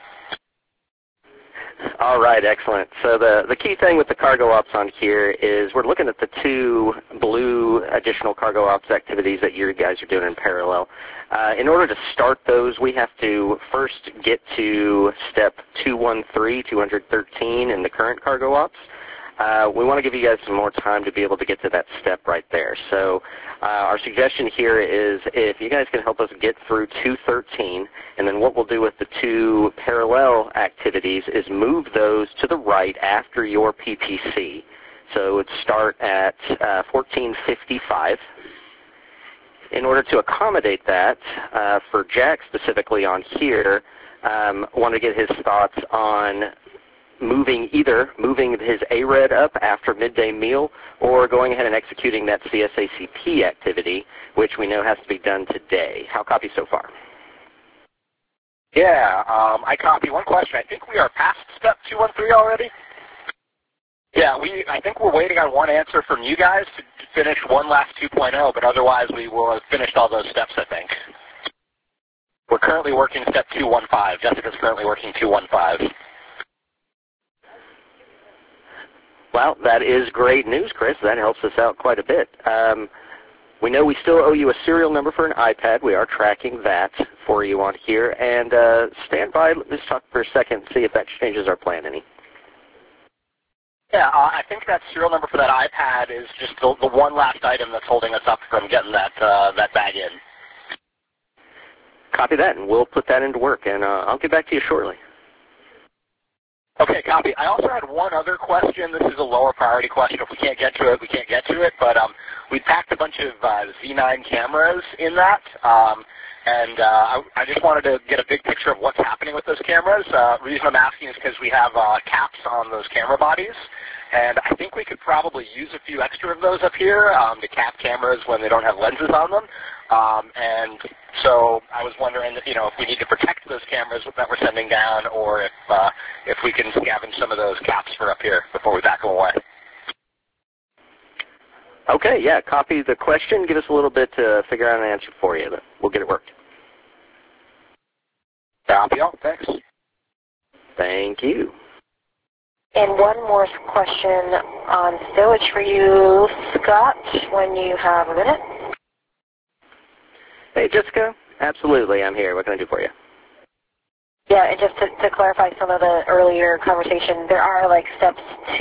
All right, excellent. So the key thing with the cargo ops on here is we're looking at the 2 blue additional cargo ops activities that you guys are doing in parallel. In order to start those, we have to first get to step 213 in the current cargo ops. We want to give you guys some more time to be able to get to that step right there. So our suggestion here is if you guys can help us get through 213, and then what we'll do with the 2 parallel activities is move those to the right after your PPC. So it would start at 1455. In order to accommodate that, for Jack specifically on here, I want to get his thoughts on moving his ARED up after midday meal, or going ahead and executing that CSACP activity, which we know has to be done today. How copy so far?
Yeah, I copy. One question. I think we are past step 213 already. Yeah, I think we're waiting on one answer from you guys to finish one last 2.0, but otherwise we will have finished all those steps, I think. We're currently working step 215. Jessica's currently working 215.
Well, that is great news, Chris. That helps us out quite a bit. We know we still owe you a serial number for an iPad. We are tracking that for you on here. And stand by. Let's talk for a second and see if that changes our plan any.
Yeah, I think that serial number for that iPad is just the one last item that's holding us up from getting that bag in.
Copy that, and we'll put that into work. And I'll get back to you shortly.
Okay, copy. I also had one other question. This is a lower priority question. If we can't get to it, we can't get to it. But we packed a bunch of Z9 cameras in that. And I just wanted to get a big picture of what's happening with those cameras. The reason I'm asking is because we have caps on those camera bodies. And I think we could probably use a few extra of those up here to cap cameras when they don't have lenses on them. And so I was wondering, if we need to protect those cameras that we're sending down, or if we can scavenge some of those caps for up here before we back them away.
Okay, yeah, copy the question. Give us a little bit to figure out an answer for you. We'll get it worked.
Copy all. Thanks.
Thank you.
And one more question on stowage for you, Scott, when you have a minute.
Hey, Jessica. Absolutely, I'm here. What can I do for you?
Yeah, and just to clarify some of the earlier conversation, there are like steps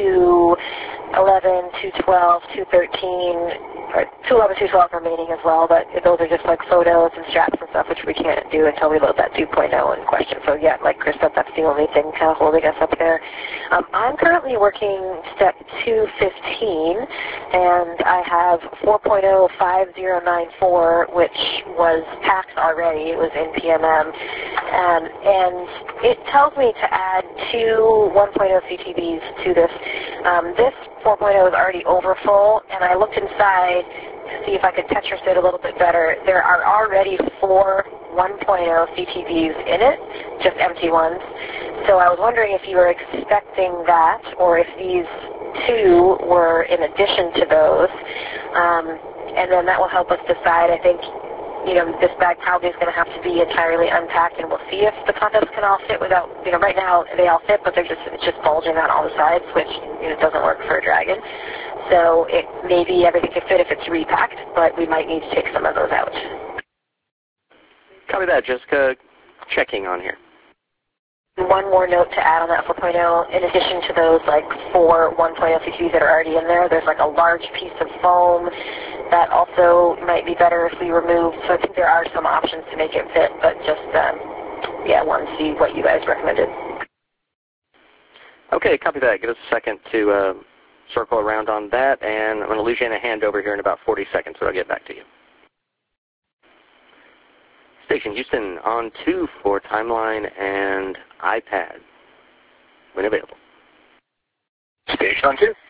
211, 212, 213, or 211, 212 remaining as well, but those are just like photos and straps and stuff, which we can't do until we load that 2.0 in question. So yeah, like Chris said, that's the only thing kind of holding us up there. I'm currently working step 215, and I have 4.05094, which was packed already. It was in PMM. and it tells me to add 2 1.0 CTVs to this. This 4.0 is already overfull, and I looked inside to see if I could Tetris it a little bit better. There are already 4 1.0 CTVs in it, just empty ones. So I was wondering if you were expecting that, or if these 2 were in addition to those. And then that will help us decide. I think, this bag probably is going to have to be entirely unpacked, and we'll see if the contents can all fit without, right now they all fit, but it's just bulging on all the sides, which doesn't work for a Dragon. So maybe everything could fit if it's repacked, but we might need to take some of those out.
Copy that. Jessica checking on here.
One more note to add on that 4.0, in addition to those 4 1.0 CTVs that are already in there, there's a large piece of foam that also might be better if we removed. So I think there are some options to make it fit, but just, want to see what you guys recommended.
Okay, copy that. Give us a second to circle around on that, and I'm going to lose you in a handover here in about 40 seconds, so I'll get back to you. Station Houston on 2 for timeline and iPad when available.
Station on 2.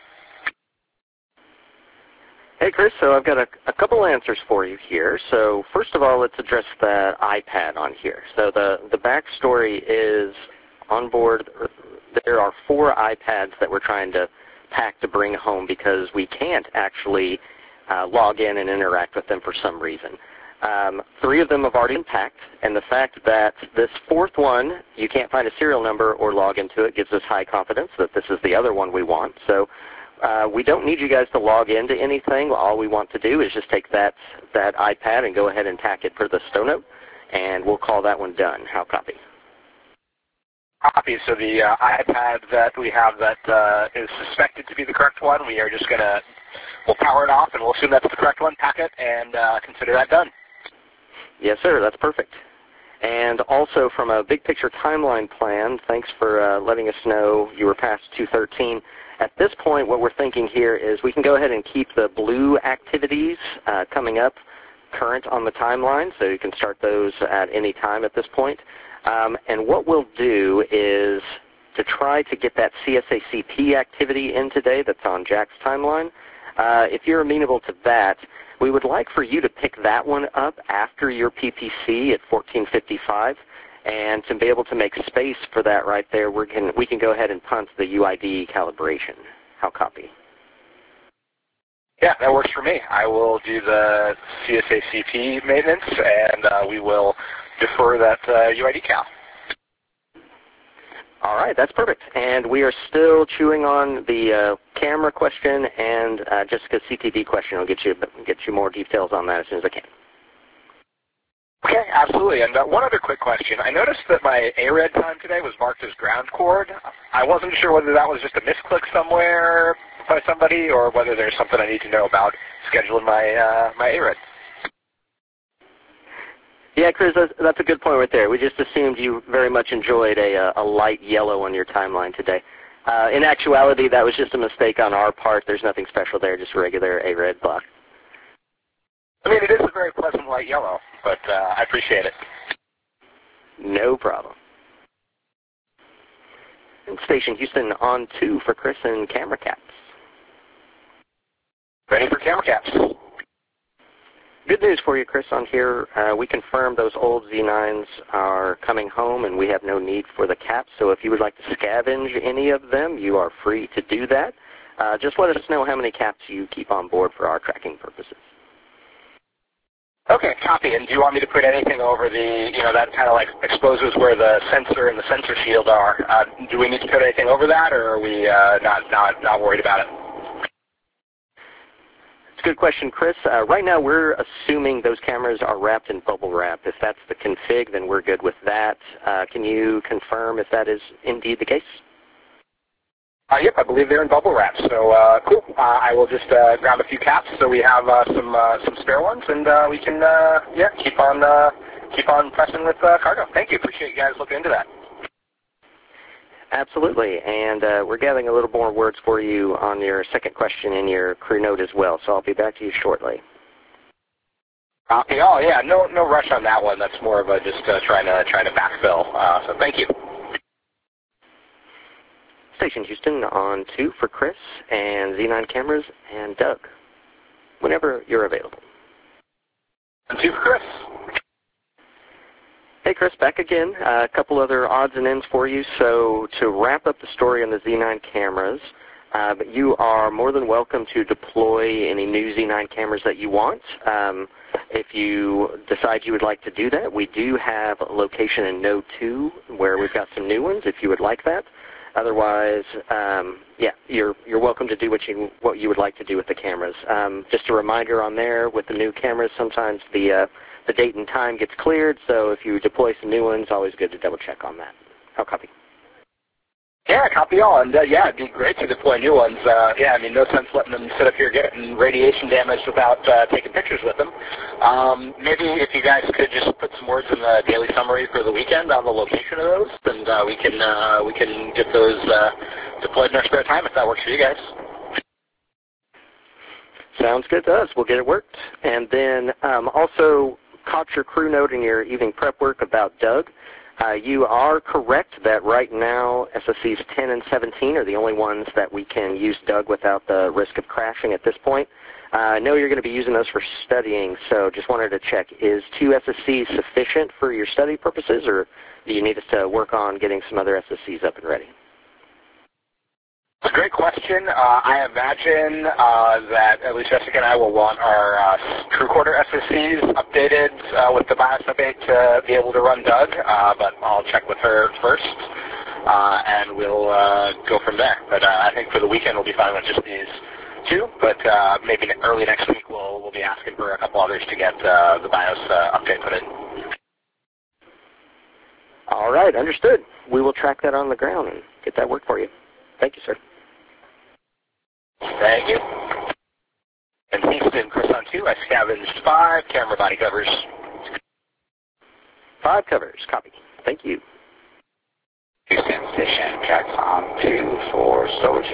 Hey, Chris, so I've got a couple answers for you here. So first of all, let's address the iPad on here. So the backstory is on board, there are 4 iPads that we're trying to pack to bring home because we can't actually log in and interact with them for some reason. 3 of them have already been packed, and the fact that this 4th one, you can't find a serial number or log into it, gives us high confidence that this is the other one we want. So we don't need you guys to log into anything. All we want to do is just take that iPad and go ahead and tack it for the Stonote, and we'll call that one done. How copy?
Copy. So the iPad that we have that is suspected to be the correct one, we are just we'll power it off, and we'll assume that's the correct one, pack it, and consider that done.
Yes, sir. That's perfect. And also from a big picture timeline plan, thanks for letting us know you were past 213. At this point, what we're thinking here is we can go ahead and keep the blue activities coming up current on the timeline, so you can start those at any time at this point. And what we'll do is to try to get that CSACP activity in today that's on Jack's timeline. If you're amenable to that, we would like for you to pick that one up after your PPC at 1455, and to be able to make space for that right there, we can go ahead and punt the UID calibration. How copy?
Yeah, that works for me. I will do the CSACP maintenance, and we will defer that UID cal.
All right, that's perfect. And we are still chewing on the camera question and Jessica's CTV question. I'll get you more details on that as soon as I can.
Okay, absolutely. And one other quick question. I noticed that my ARED time today was marked as ground cord. I wasn't sure whether that was just a misclick somewhere by somebody or whether there's something I need to know about scheduling my ARED.
Yeah, Chris, that's a good point right there. We just assumed you very much enjoyed a light yellow on your timeline today. In actuality, that was just a mistake on our part. There's nothing special there, just regular ARED block.
I mean, it is a very pleasant light yellow, but I appreciate it.
No problem. And Station Houston on 2 for Chris and camera caps.
Ready for camera caps.
Good news for you, Chris, on here. We confirmed those old Z9s are coming home, and we have no need for the caps. So if you would like to scavenge any of them, you are free to do that. Just let us know how many caps you keep on board for our tracking purposes.
Okay, copy. And do you want me to put anything over the, that kind of exposes where the sensor and the sensor shield are? Do we need to put anything over that, or are we not worried about it?
Good question, Chris. Right now we're assuming those cameras are wrapped in bubble wrap. If that's the config, then we're good with that. Can you confirm if that is indeed the case?
Yep, I believe they're in bubble wrap. So cool. I will just grab a few caps so we have some spare ones, and we can keep on pressing with cargo. Thank you. Appreciate you guys looking into that.
Absolutely, and we're gathering a little more words for you on your second question in your crew note as well, so I'll be back to you shortly.
Copy all. Yeah, no rush on that one. That's more of a just trying to backfill. So thank you.
Station Houston on 2 for Chris and Z9 Cameras and Doug, whenever you're available.
On 2 for Chris.
Hey Chris, back again. A couple other odds and ends for you. So to wrap up the story on the Z9 cameras, you are more than welcome to deploy any new Z9 cameras that you want. If you decide you would like to do that, we do have a location in Node 2 where we've got some new ones if you would like that. Otherwise, yeah, you're welcome to do what you would like to do with the cameras. Just a reminder on there, with the new cameras, sometimes the date and time gets cleared, so if you deploy some new ones, always good to double check on that. I'll copy.
Yeah, copy all, and yeah, it'd be great to deploy new ones. Yeah, I mean, no sense letting them sit up here getting radiation damage without taking pictures with them. Maybe if you guys could just put some words in the daily summary for the weekend on the location of those, and we can get those deployed in our spare time if that works for you guys.
Sounds good to us. We'll get it worked. And then also caught your crew note in your evening prep work about Doug. You are correct that right now SSCs 10 and 17 are the only ones that we can use Doug without the risk of crashing at this point. I know you're going to be using those for studying, so just wanted to check, is 2 SSCs sufficient for your study purposes, or do you need us to work on getting some other SSCs up and ready?
It's a great question. I imagine that at least Jessica and I will want our crew quarter SSCs updated with the BIOS update to be able to run Doug, but I'll check with her first, and we'll go from there. But I think for the weekend we'll be fine with just these 2, but maybe early next week we'll be asking for a couple others to get the BIOS update put in.
All right, understood. We will track that on the ground and get that work for you. Thank you, sir.
Thank you. And Houston, Chris on 2. I scavenged 5 camera body covers.
5 covers. Copy. Thank you.
Houston Station, Jack on 2 for storage.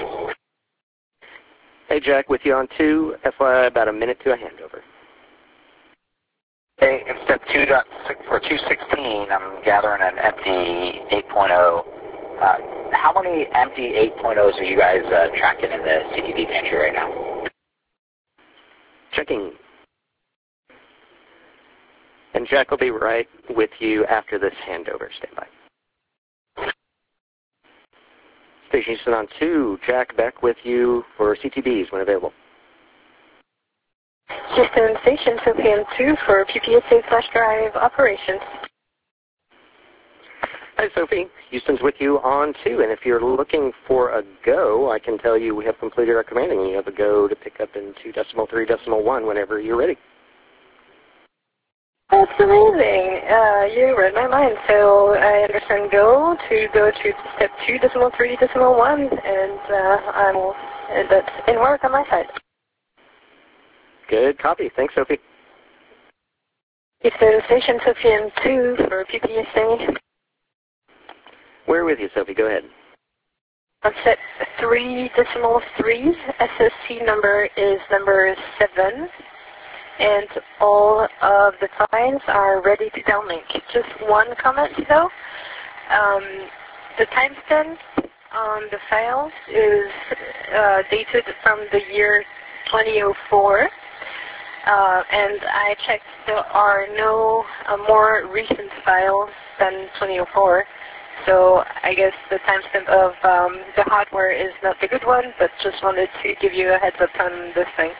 Hey, Jack, with you on 2. FYI, about a minute to a handover.
Okay, in step 2.6 for 216, I'm gathering an empty 8.0. How many empty 8.0s are you guys tracking in the CTV pantry right now?
Checking. And Jack will be right with you after this handover. Stand by. Station Houston on 2. Jack back with you for CTBs when available.
Houston Station, Sophie on 2 for PPSA flash drive operations.
Hi, Sophie. Houston's with you on 2, and if you're looking for a go, I can tell you we have completed our commanding. You have a go to pick up in 2.3.1 whenever you're ready.
That's amazing. You read my mind. So I understand go to step 2.3.1, and that's in work on my side.
Good copy. Thanks, Sophie.
Houston Station, Sophie on 2 for PPSA.
We're with you, Sophie. Go ahead.
On set 3.3, SSC number is number 7, and all of the files are ready to downlink. Just one comment, though. The timestamp on the files is dated from the year 2004, and I checked there are no more recent files than 2004. So I guess the timestamp of the hardware is not the good one, but just wanted to give you a heads up on this thing.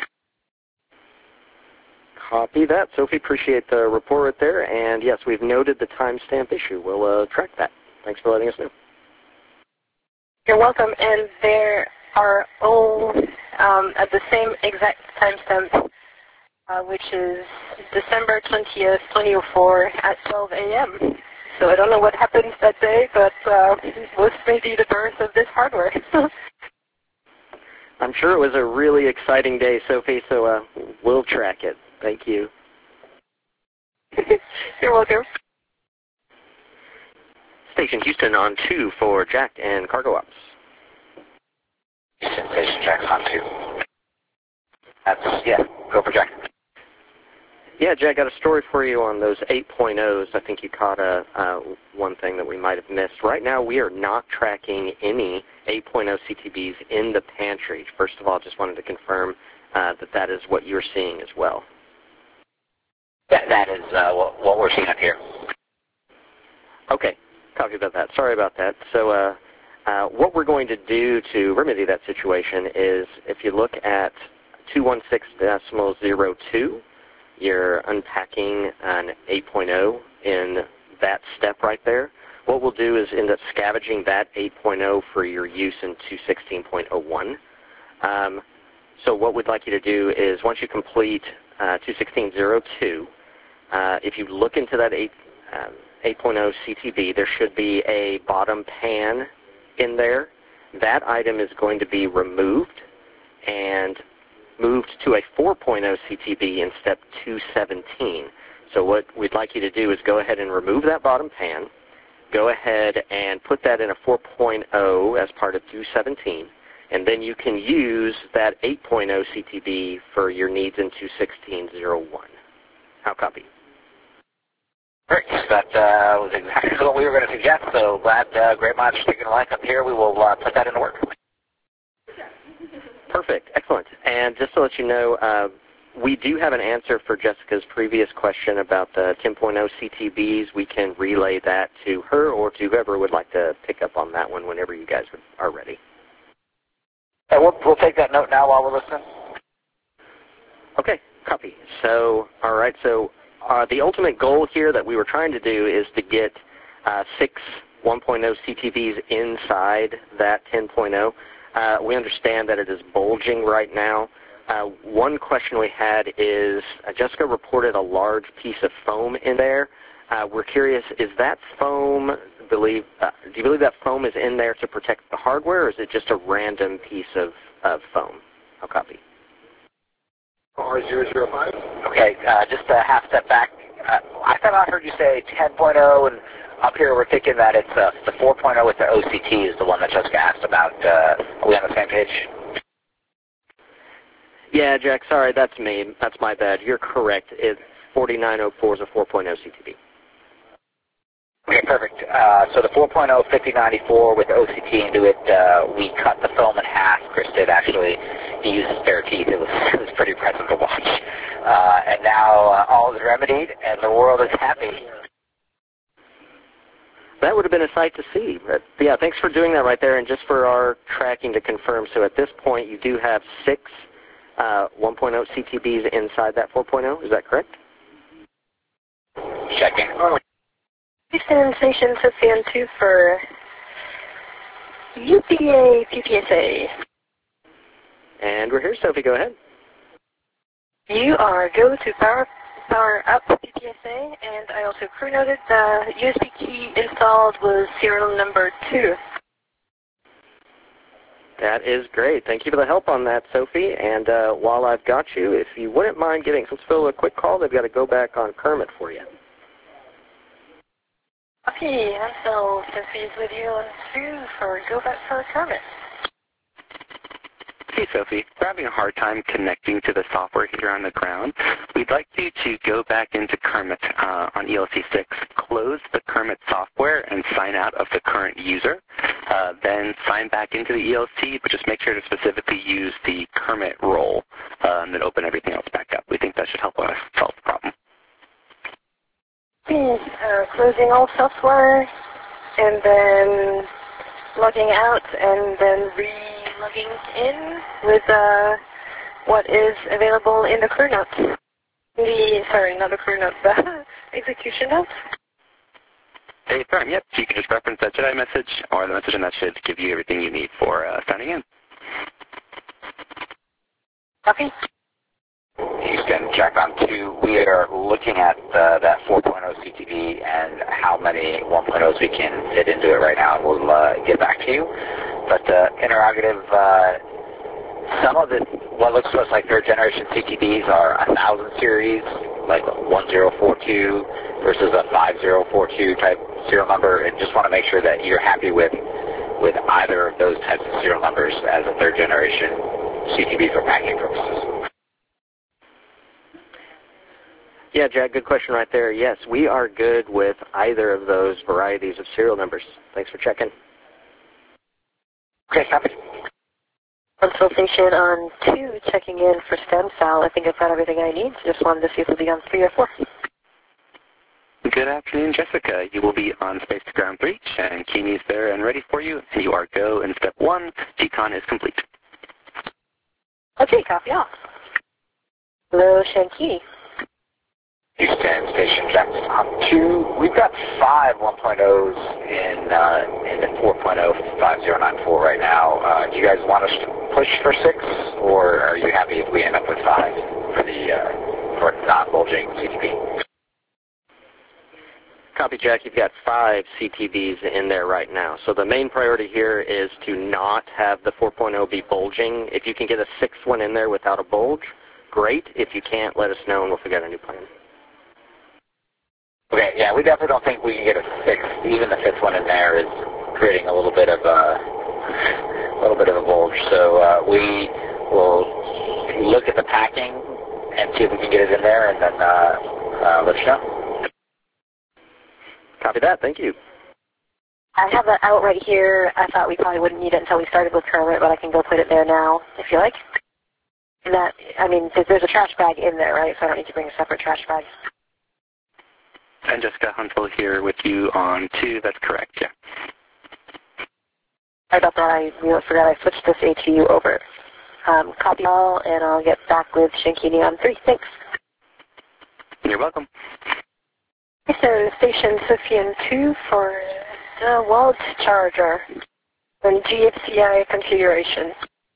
Copy that. Sophie, appreciate the report right there. And yes, we've noted the timestamp issue. We'll track that. Thanks for letting us know.
You're welcome. And there are all at the same exact timestamp, which is December 20th, 2004 at 12 a.m. So I don't know what happened that day, but it was maybe the birth of this hardware.
I'm sure it was a really exciting day, Sophie, so we'll track it. Thank you.
You're welcome.
Station Houston on 2 for Jack and Cargo Ops.
Houston Station, Jack's on 2. That's, yeah, go for Jack.
Yeah, Jack, got a story for you on those 8.0s. I think you caught one thing that we might have missed. Right now, we are not tracking any 8.0 CTBs in the pantry. First of all, just wanted to confirm that is what you're seeing as well.
That is what we're seeing up here.
Okay, copy about that. Sorry about that. So what we're going to do to remedy that situation is if you look at 216.02, you're unpacking an 8.0 in that step right there. What we'll do is end up scavenging that 8.0 for your use in 216.01. So what we'd like you to do is once you complete 216.02, if you look into that 8.0 CTB, there should be a bottom pan in there. That item is going to be removed and moved to a 4.0 CTB in step 217. So what we'd like you to do is go ahead and remove that bottom pan, go ahead and put that in a 4.0 as part of 217, and then you can use that 8.0 CTB for your needs in 216.01. How copy?
Great. That was exactly what we were going to suggest, so glad Great Minds are thinking alike up here. We will put that into work.
Perfect. Excellent. And just to let you know, we do have an answer for Jessica's previous question about the 10.0 CTBs. We can relay that to her or to whoever would like to pick up on that one whenever you guys are ready.
We'll take that note now while we're listening.
Okay. Copy. So, all right. So the ultimate goal here that we were trying to do is to get 6 1.0 CTBs inside that 10.0. We understand that it is bulging right now. One question we had is, Jessica reported a large piece of foam in there. We're curious, is that foam, do you believe that foam is in there to protect the hardware, or is it just a random piece of foam? I'll copy.
R005.
Okay, just a half step back. I thought I heard you say 10.0, and up here we're thinking that it's the 4.0 with the OCT is the one that Jessica asked about. Are we on the same page?
Yeah, Jack, sorry, that's me. That's my bad. You're correct. 4904 is a 4.0 CTB.
Okay, perfect. So the 4.0 5094 with OCT into it, we cut the film in half. Chris did actually. He used his bare teeth. It was pretty impressive to watch. And now all is remedied, and the world is happy.
That would have been a sight to see. But yeah, thanks for doing that right there. And just for our tracking to confirm, so at this point you do have 6 1.0 CTBs inside that 4.0. Is that correct?
Checking.
Houston Station Sophian 2 for UPA PPSA.
And we're here, Sophie. Go ahead.
You are go to power up PPSA, and I also crew noted the USB key installed was serial number 2.
That is great. Thank you for the help on that, Sophie. And while I've got you, if you wouldn't mind giving Phil a quick call, they've got to go back on Kermit for you.
Okay, so Sophie's with you on 2 for go back for Kermit.
Hey, Sophie. We're having a hard time connecting to the software here on the ground. We'd like you to go back into Kermit on ELC6, close the Kermit software, and sign out of the current user. Then sign back into the ELC, but just make sure to specifically use the Kermit role and then open everything else back up. We think that should help us solve the problem.
Closing all software, and then logging out, and then re-logging in with what is available in the crew notes. Sorry, not the crew notes, the execution notes.
Hey, firm, yep. So you can just reference that Jedi message or the message, and that should give you everything you need for signing in.
Okay.
Houston, check on 2. We are looking at that 4.0 CTB and how many 1.0s we can fit into it right now, and we'll get back to you. But interrogative, some of it, what looks to us like third generation CTBs are 1000 series, like 1042 versus a 5042 type serial number, and just want to make sure that you're happy with either of those types of serial numbers as a third generation CTB for packing purposes.
Yeah, Jack, good question right there. Yes, we are good with either of those varieties of serial numbers. Thanks for checking.
Okay, copy.
Consultation on 2, checking in for stem cell. I think I've got everything I need. Just wanted to see if we'll be on 3 or 4.
Good afternoon, Jessica. You will be on space to ground breach, and Keeney's there and ready for you. And you are go in step 1. GCON is complete.
Okay, copy all. Hello, Shankini.
Houston Station Jackson 2. We've got 5 1.0s in the 4.0 5094 right now. Do you guys want us to push for 6, or are you happy if we end up with 5 for the non-bulging CTB?
Copy, Jack. You've got 5 CTBs in there right now. So the main priority here is to not have the 4.0 be bulging. If you can get a 6th one in there without a bulge, great. If you can't, let us know and we'll figure out a new plan.
Okay, yeah, we definitely don't think we can get a 6th. Even the 5th one in there is creating a little bit of a bulge. So we will look at the packing and see if we can get it in there, and then let you know.
Copy that. Thank you.
I have that out right here. I thought we probably wouldn't need it until we started with Kermit, but I can go put it there now if you like. And that, I mean, there's a trash bag in there, right? So I don't need to bring a separate trash bag.
And Jessica Huntsville here with you on 2. That's correct, yeah.
Sorry about that. I really forgot I switched this ATU over. Copy all, and I'll get back with Shankini on 3. Thanks.
You're welcome.
So Station Sophian 2 for the DeWalt charger and GFCI configuration.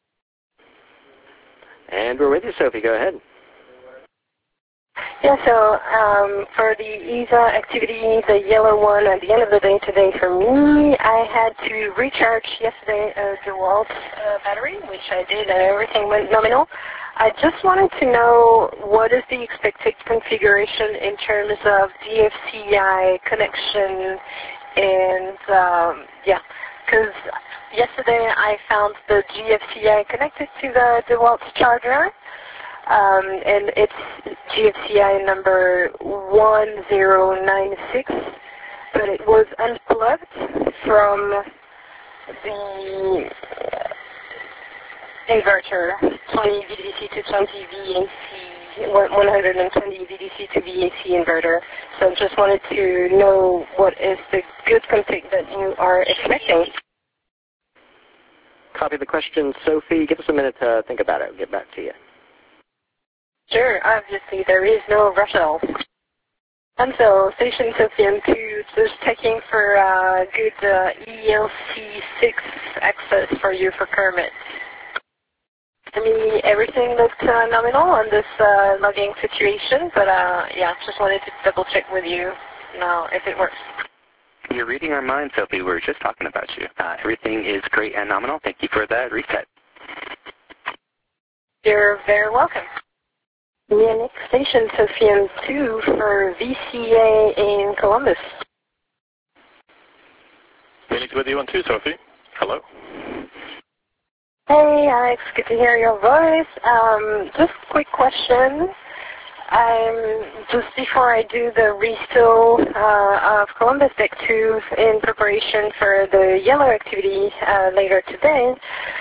And we're with you, Sophie. Go ahead.
Yeah, so for the ESA activity, the yellow one, at the end of the day today for me, I had to recharge yesterday a DeWalt battery, which I did, and everything went nominal. I just wanted to know what is the expected configuration in terms of GFCI connection, and yeah, because yesterday I found the GFCI connected to the DeWalt charger, and it's GFCI number 1096, but it was unplugged from the inverter, 20 VDC to 20 VAC, 120 VDC to VAC inverter. So just wanted to know what is the good config that you are expecting.
Copy the question, Sophie. Give us a minute to think about it. We'll get back to you.
Sure, obviously there is no rush at all. And so Station Sophian 2 just checking for good ELC6 access for you for Kermit. I mean, everything looked nominal on this logging situation, but yeah, just wanted to double check with you now if it works.
You're reading our minds, Sophie. We were just talking about you. Everything is great and nominal. Thank you for that reset.
You're very welcome. Munich Station Sophian 2 for VCA in Columbus.
Munich with you on 2, Sophie. Hello.
Hey, Alex. Good to hear your voice. Just a quick question. Just before I do the restow of Columbus Deck 2 in preparation for the yellow activity later today,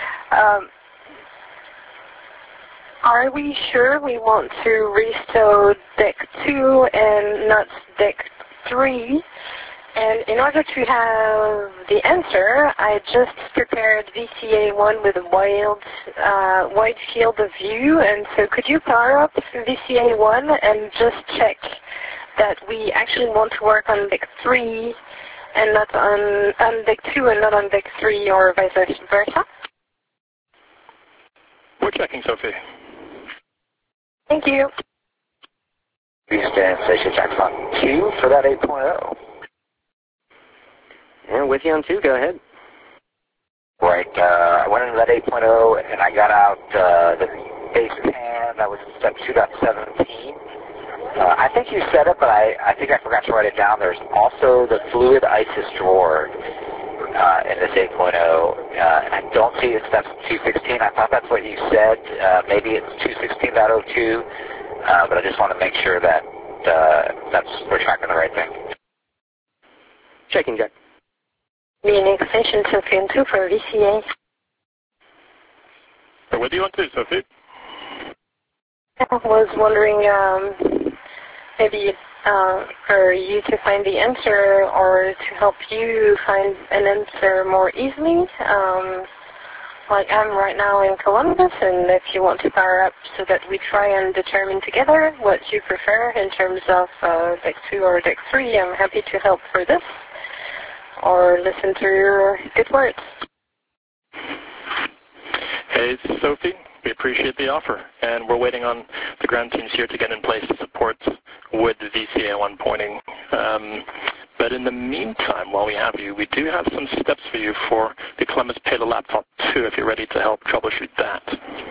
are we sure we want to restow Deck 2 and not Deck 3? And in order to have the answer, I just prepared VCA1 with a wide field of view. And so could you power up VCA1 and just check that we actually want to work on Deck 3 and not on Deck 2 and not on Deck 3, or vice versa?
We're checking, Sophie.
Thank you.
Houston Station Jackson 2 for that 8.0.
And with you on 2, go ahead.
Right, I went into that 8.0 and I got out the base pan. That was step 2.17. I think you said it, but I think I forgot to write it down. There's also the fluid ISIS drawer in this 8.0. And I don't see it steps 216. I thought that's what you said. Maybe it's 216.02. But I just want to make sure that we're tracking the right thing.
Checking, Jack.
Munich Station Sophie on 2 for VCA.
So what do you want to do, Sophie?
I was wondering maybe for you to find the answer or to help you find an answer more easily. Like I'm right now in Columbus, and if you want to power up so that we try and determine together what you prefer in terms of Deck 2 or Deck 3, I'm happy to help for this or listen to your good words.
Hey, Sophie, we appreciate the offer, and we're waiting on the ground teams here to get in place to support with the VCA1 pointing. But in the meantime, while we have you, we do have some steps for you for the Columbus Payload Laptop 2 if you're ready to help troubleshoot that.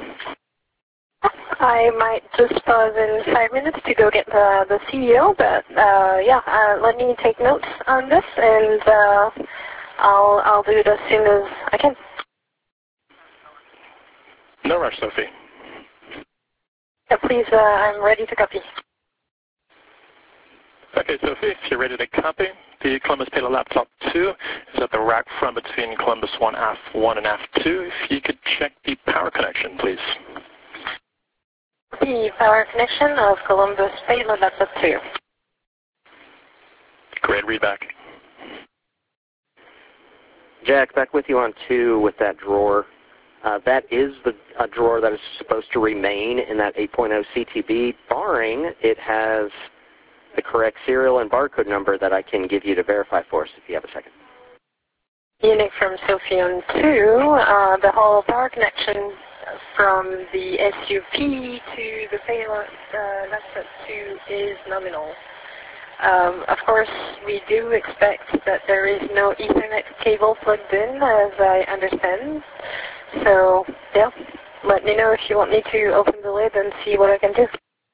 I might just pause in 5 minutes to go get the CEO, but let me take notes on this, and I'll do it as soon as I can.
No rush, Sophie.
Yeah, please, I'm ready to copy.
Okay, Sophie, if you're ready to copy, the Columbus Payload Laptop 2 is at the rack front between Columbus 1 aft 1 and aft 2. If you could check the power connection, please.
The power connection of Columbus Payload Laptop 2.
Great readback.
Jack, back with you on 2 with that drawer. That is a drawer that is supposed to remain in that 8.0 CTB, barring it has the correct serial and barcode number that I can give you to verify for us if you have a second.
Unit from Sophie on 2, the whole power connection from the SUP to the payload laptop 2 is nominal. Of course, we do expect that there is no Ethernet cable plugged in, as I understand. So, yeah, let me know if you want me to open the lid and see what I can do.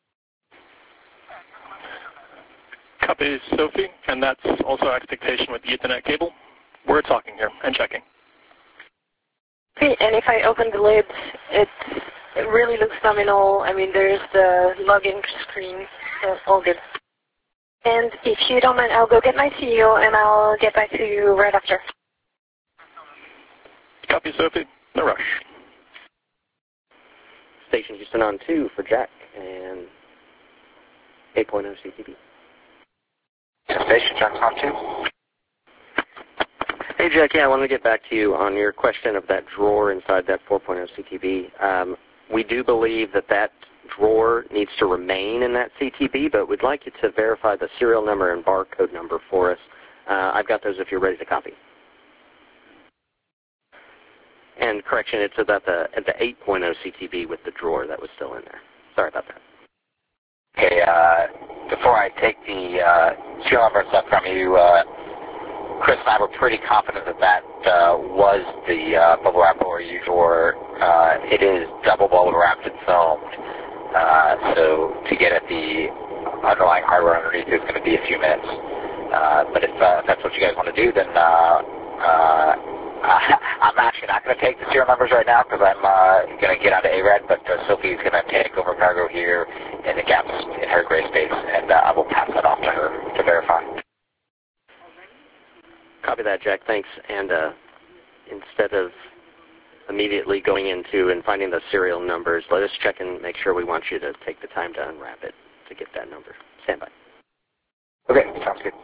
Copy, Sophie, and that's also expectation with the Ethernet cable. We're talking here and checking.
Okay, and if I open the lid, it really looks nominal. I mean, there's the login screen, so all good. And if you don't mind, I'll go get my CEO and I'll get back to you right after.
Copy, Sophie. No rush.
Station Houston on 2 for Jack and 8.0 CTB.
Station Jack's on 2.
Hey, Jack, I wanted to get back to you on your question of that drawer inside that 4.0 CTB. We do believe that drawer needs to remain in that CTB, but we'd like you to verify the serial number and barcode number for us. I've got those if you're ready to copy. And correction, it's about the 8.0 CTB with the drawer that was still in there. Sorry about that.
Okay, before I take the serial number stuff from you, Chris and I were pretty confident that was the bubble wrap or U drawer. It is double bubble wrapped and filmed. So to get at the underlying hardware underneath is going to be a few minutes. But if that's what you guys want to do, then I'm actually not going to take the serial numbers right now because I'm going to get onto ARED, but Sophie's going to take over cargo here in the gaps in her gray space, and I will pass that off to her to verify.
Copy that, Jack. Thanks. And instead of immediately going into and finding the serial numbers, let us check and make sure we want you to take the time to unwrap it to get that number. Stand by.
Okay, sounds good.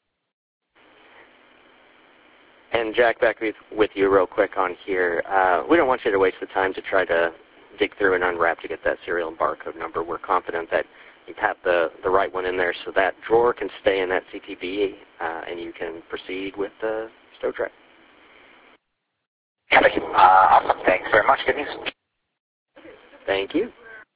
And Jack, back with you real quick on here. We don't want you to waste the time to try to dig through and unwrap to get that serial and barcode number. We're confident that you tap the right one in there so that drawer can stay in that CTB and you can proceed with the stow tray.
Awesome. Thanks very much. Good news.
Thank you.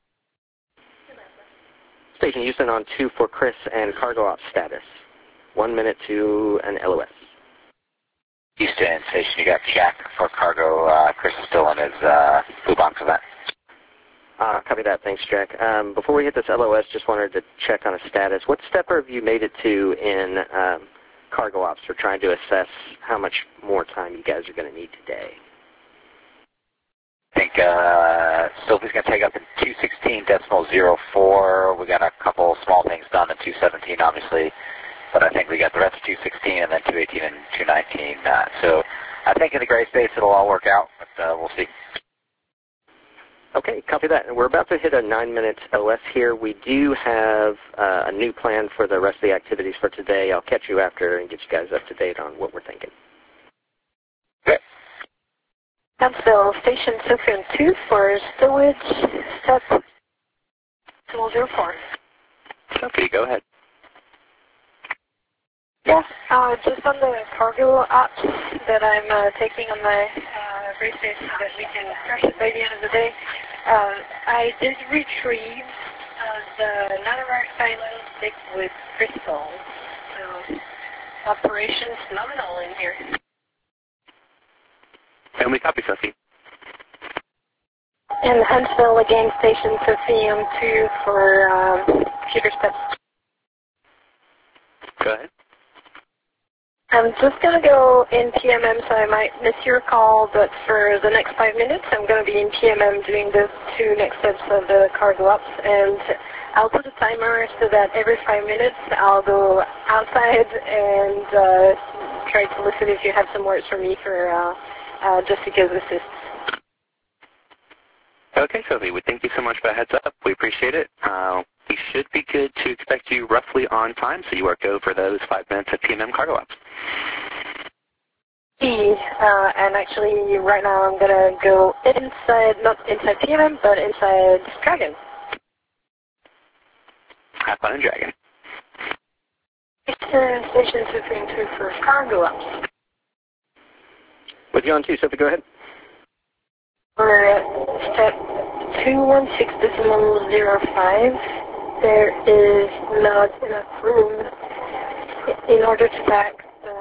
Station Houston on 2 for Chris and cargo ops status. 1 minute to an LOS.
Houston Station, you got Jack for cargo. Chris is still in his blue box event.
Copy that. Thanks, Jack. Before we hit this LOS, just wanted to check on a status. What step have you made it to in cargo ops for trying to assess how much more time you guys are going to need today?
I think
Sophie's going to take up in 216.04. We got a couple small things done in 217, obviously, but I think we got the rest of 216 and then 218 and 219. So I think in the gray space it'll all work out, but we'll see.
Okay, copy that. We're about to hit a 9-minute OS here. We do have a new plan for the rest of the activities for today. I'll catch you after and get you guys up to date on what we're thinking.
Okay.
Huntsville, Station 6 and 2 for stowage, step 204.
Sophie, go ahead.
Yeah, just on the cargo ops that I'm taking on my gray space so that we can crush it by the end of the day. I did retrieve the Nanorach silent stick with crystal. So operations phenomenal in here.
And we copy, Sophie.
And Huntsville again, Station Sophium 2 for computer steps.
Go ahead.
I'm just going to go in PMM, so I might miss your call, but for the next 5 minutes, I'm going to be in PMM doing the 2 next steps of the cargo ops, and I'll put a timer so that every 5 minutes I'll go outside and try to listen if you have some words for me for Jessica's assist.
Okay, Sophie, we thank you so much for the heads up. We appreciate it. We should be good to expect you roughly on time, so you are go for those 5 minutes of PMM cargo ops.
And actually, right now I'm going to go inside, not inside PMM, but inside Dragon.
Have fun in Dragon.
Station 232 for cargo ops.
With you on 2, Sophie, go ahead.
For step 216.05, there is not enough room in order to pack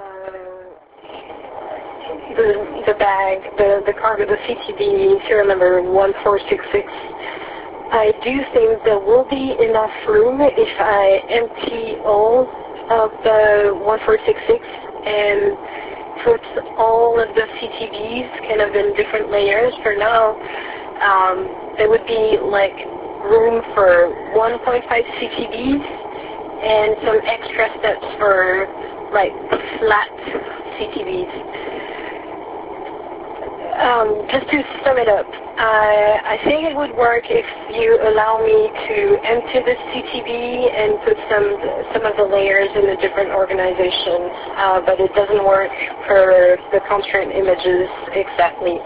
the bag, the cargo, the CTB, serial number 1466. I do think there will be enough room if I empty all of the 1466 and put all of the CTBs kind of in different layers. For now, there would be like room for 1.5 CTBs and some extra steps for like flat CTBs. Just to sum it up, I think it would work if you allow me to empty the CTB and put some of the layers in a different organization, but it doesn't work for the constraint images exactly.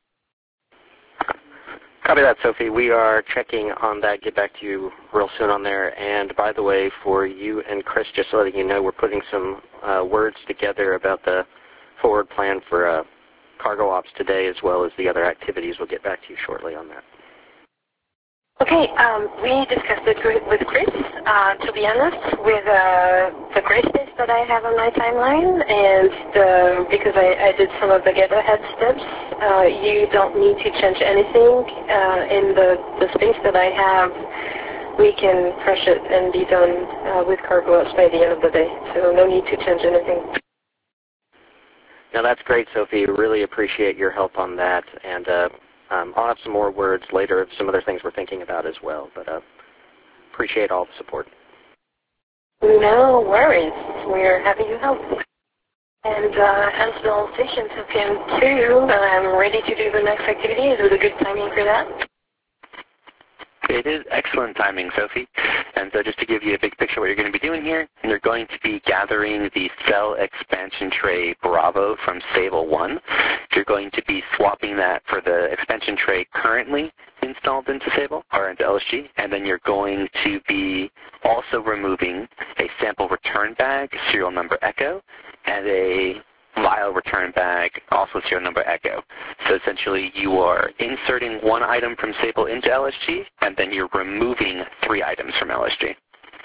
Copy that, Sophie. We are checking on that. Get back to you real soon on there. And by the way, for you and Chris, just so that you know, we're putting some words together about the forward plan for cargo ops today, as well as the other activities. We'll get back to you shortly on that.
Okay, we discussed it with Chris. To be honest, with the gray space that I have on my timeline, and because I did some of the get-ahead steps, you don't need to change anything in the space that I have. We can crush it and be done with cargo ops by the end of the day, so no need to change anything.
Now that's great, Sophie. Really appreciate your help on that, and I'll have some more words later of some other things we're thinking about as well, but appreciate all the support.
No worries. We're happy to help. And Huntsville Station 2PM2, I'm ready to do the next activity. Is it a good timing for that?
It is excellent timing, Sophie. And so just to give you a big picture of what you're going to be doing here, you're going to be gathering the cell expansion tray Bravo from Sable 1. You're going to be swapping that for the expansion tray currently installed into Sable, or into LSG, and then you're going to be also removing a sample return bag, serial number Echo, and a vial return bag, also serial number Echo. So essentially you are inserting one item from Sable into LSG, and then you're removing 3 items from LSG.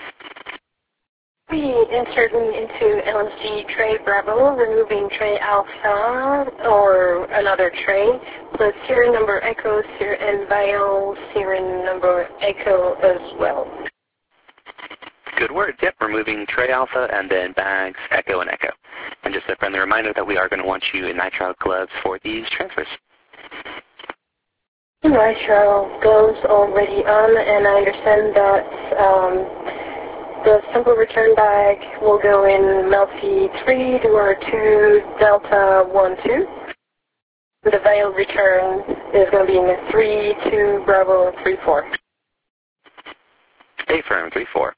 We inserting into LSG tray Bravo, removing tray Alpha, or another tray, plus serial number Echo and vial serial number Echo as well.
Good word. Yep, removing tray Alpha and then bags Echo and Echo. And just a friendly reminder that we are going to want you in nitrile gloves for these transfers.
Nitro goes already on, and I understand that the sample return bag will go in Melty 3, Door 2, Delta 1, 2. The vial return is going to be in 3, 2, Bravo 3, 4.
Stay firm, 3-4.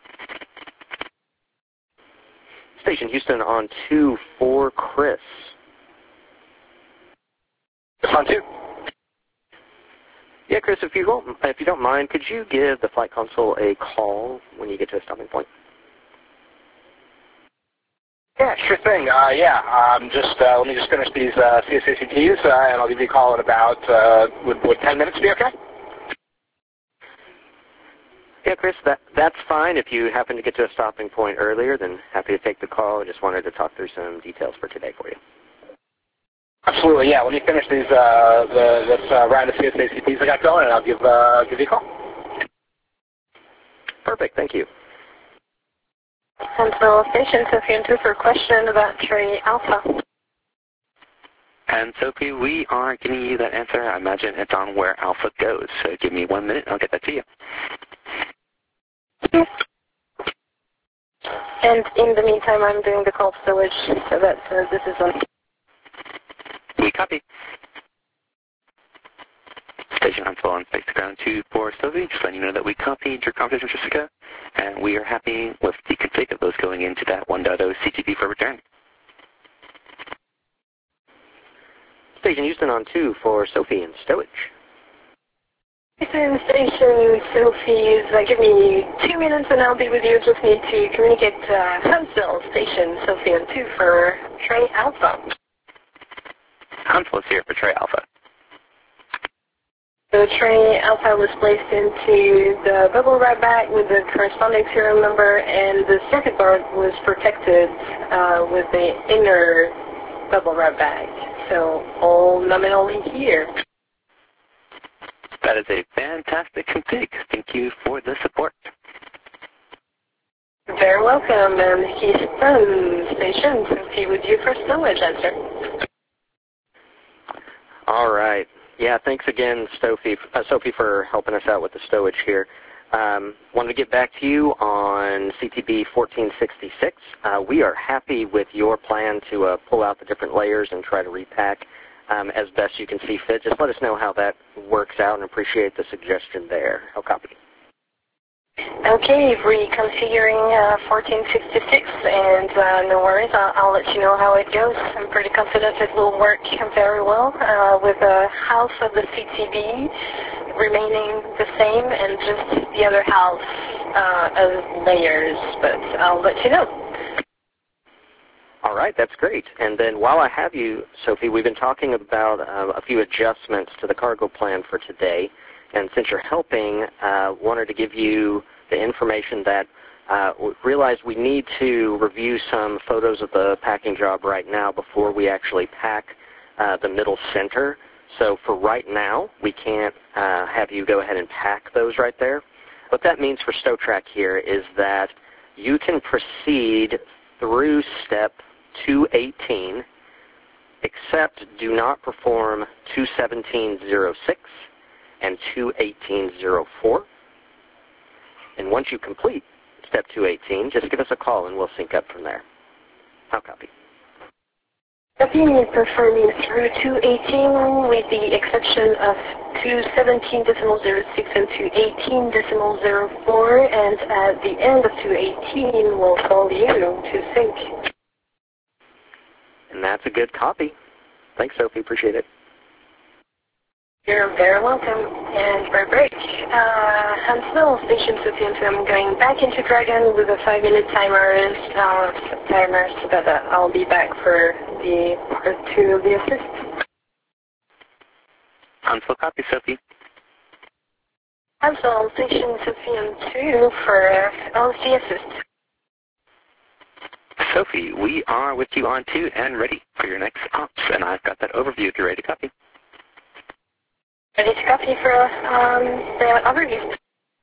Station Houston on 2 for Chris.
On 2.
Yeah, Chris, if you don't mind, could you give the flight console a call when you get to a stopping point?
Yeah, sure thing. Let me just finish these CSACTs, and I'll give you a call in about, would 10 minutes be okay?
Yeah, Chris, that's fine. If you happen to get to a stopping point earlier, then happy to take the call. I just wanted to talk through some details for today for you.
Absolutely, yeah. Let me finish these this round of CSACTs I got going, and I'll give you a call.
Perfect, thank you.
Central Station, Sophie and 2 for a question about Trey Alpha.
And Sophie, we are giving you that answer. I imagine it's on where Alpha goes. So give me 1 minute, and I'll get that to you.
And in the meantime, I'm doing the call stowage, so that this is on.
We copy. Station Huntsville on space ground 2 for Sophie. Just letting you know that we copied your conversation with Jessica, and we are happy with the config of those going into that 1.0 CTP for return.
Station Houston on 2 for Sophie and stowage.
Houston Station, Sophie, give me 2 minutes and I'll be with you. Just need to communicate Huntsville Station, Sophie and 2 for Trey Alpha.
Huntsville is here for Trey Alpha.
The Trey Alpha was placed into the bubble wrap bag with the corresponding serial number, and the circuit board was protected with the inner bubble wrap bag. So all nominally here.
That is a fantastic config. Thank you for the support.
Very welcome, and Houston Station, Sophie with you for stowage answer.
All right. Yeah, thanks again, Sophie, for helping us out with the stowage here. Wanted to get back to you on CTB 1466. We are happy with your plan to pull out the different layers and try to repack as best you can see fit. Just let us know how that works out and appreciate the suggestion there. I'll copy.
Okay, reconfiguring 1466, and no worries, I'll let you know how it goes. I'm pretty confident it will work very well with half of the CTB remaining the same and just the other half as layers, but I'll let you know.
All right, that's great. And then while I have you, Sophie, we've been talking about a few adjustments to the cargo plan for today. And since you're helping, wanted to give you the information that we realized we need to review some photos of the packing job right now before we actually pack the middle center. So for right now, we can't have you go ahead and pack those right there. What that means for StowTrack here is that you can proceed through step 218, except do not perform 217.06 and 218.04. And once you complete step 218, just give us a call and we'll sync up from there. I'll copy.
Copying performing through 218 with the exception of 217.06 and 218.04, and at the end of 218 we'll call you to sync.
And that's a good copy. Thanks, Sophie. Appreciate it.
You're very welcome. And for break, Huntsville Station Sophie and 2, I'm going back into Dragon with a 5-minute timer, so that I'll be back for the part 2 of the assist.
Huntsville copy, Sophie.
Huntsville Station Sophie and 2 for LC assist.
Sophie, we are with you on 2 and ready for your next ops, and I've got that overview if you're ready to copy.
Ready to copy for the overview.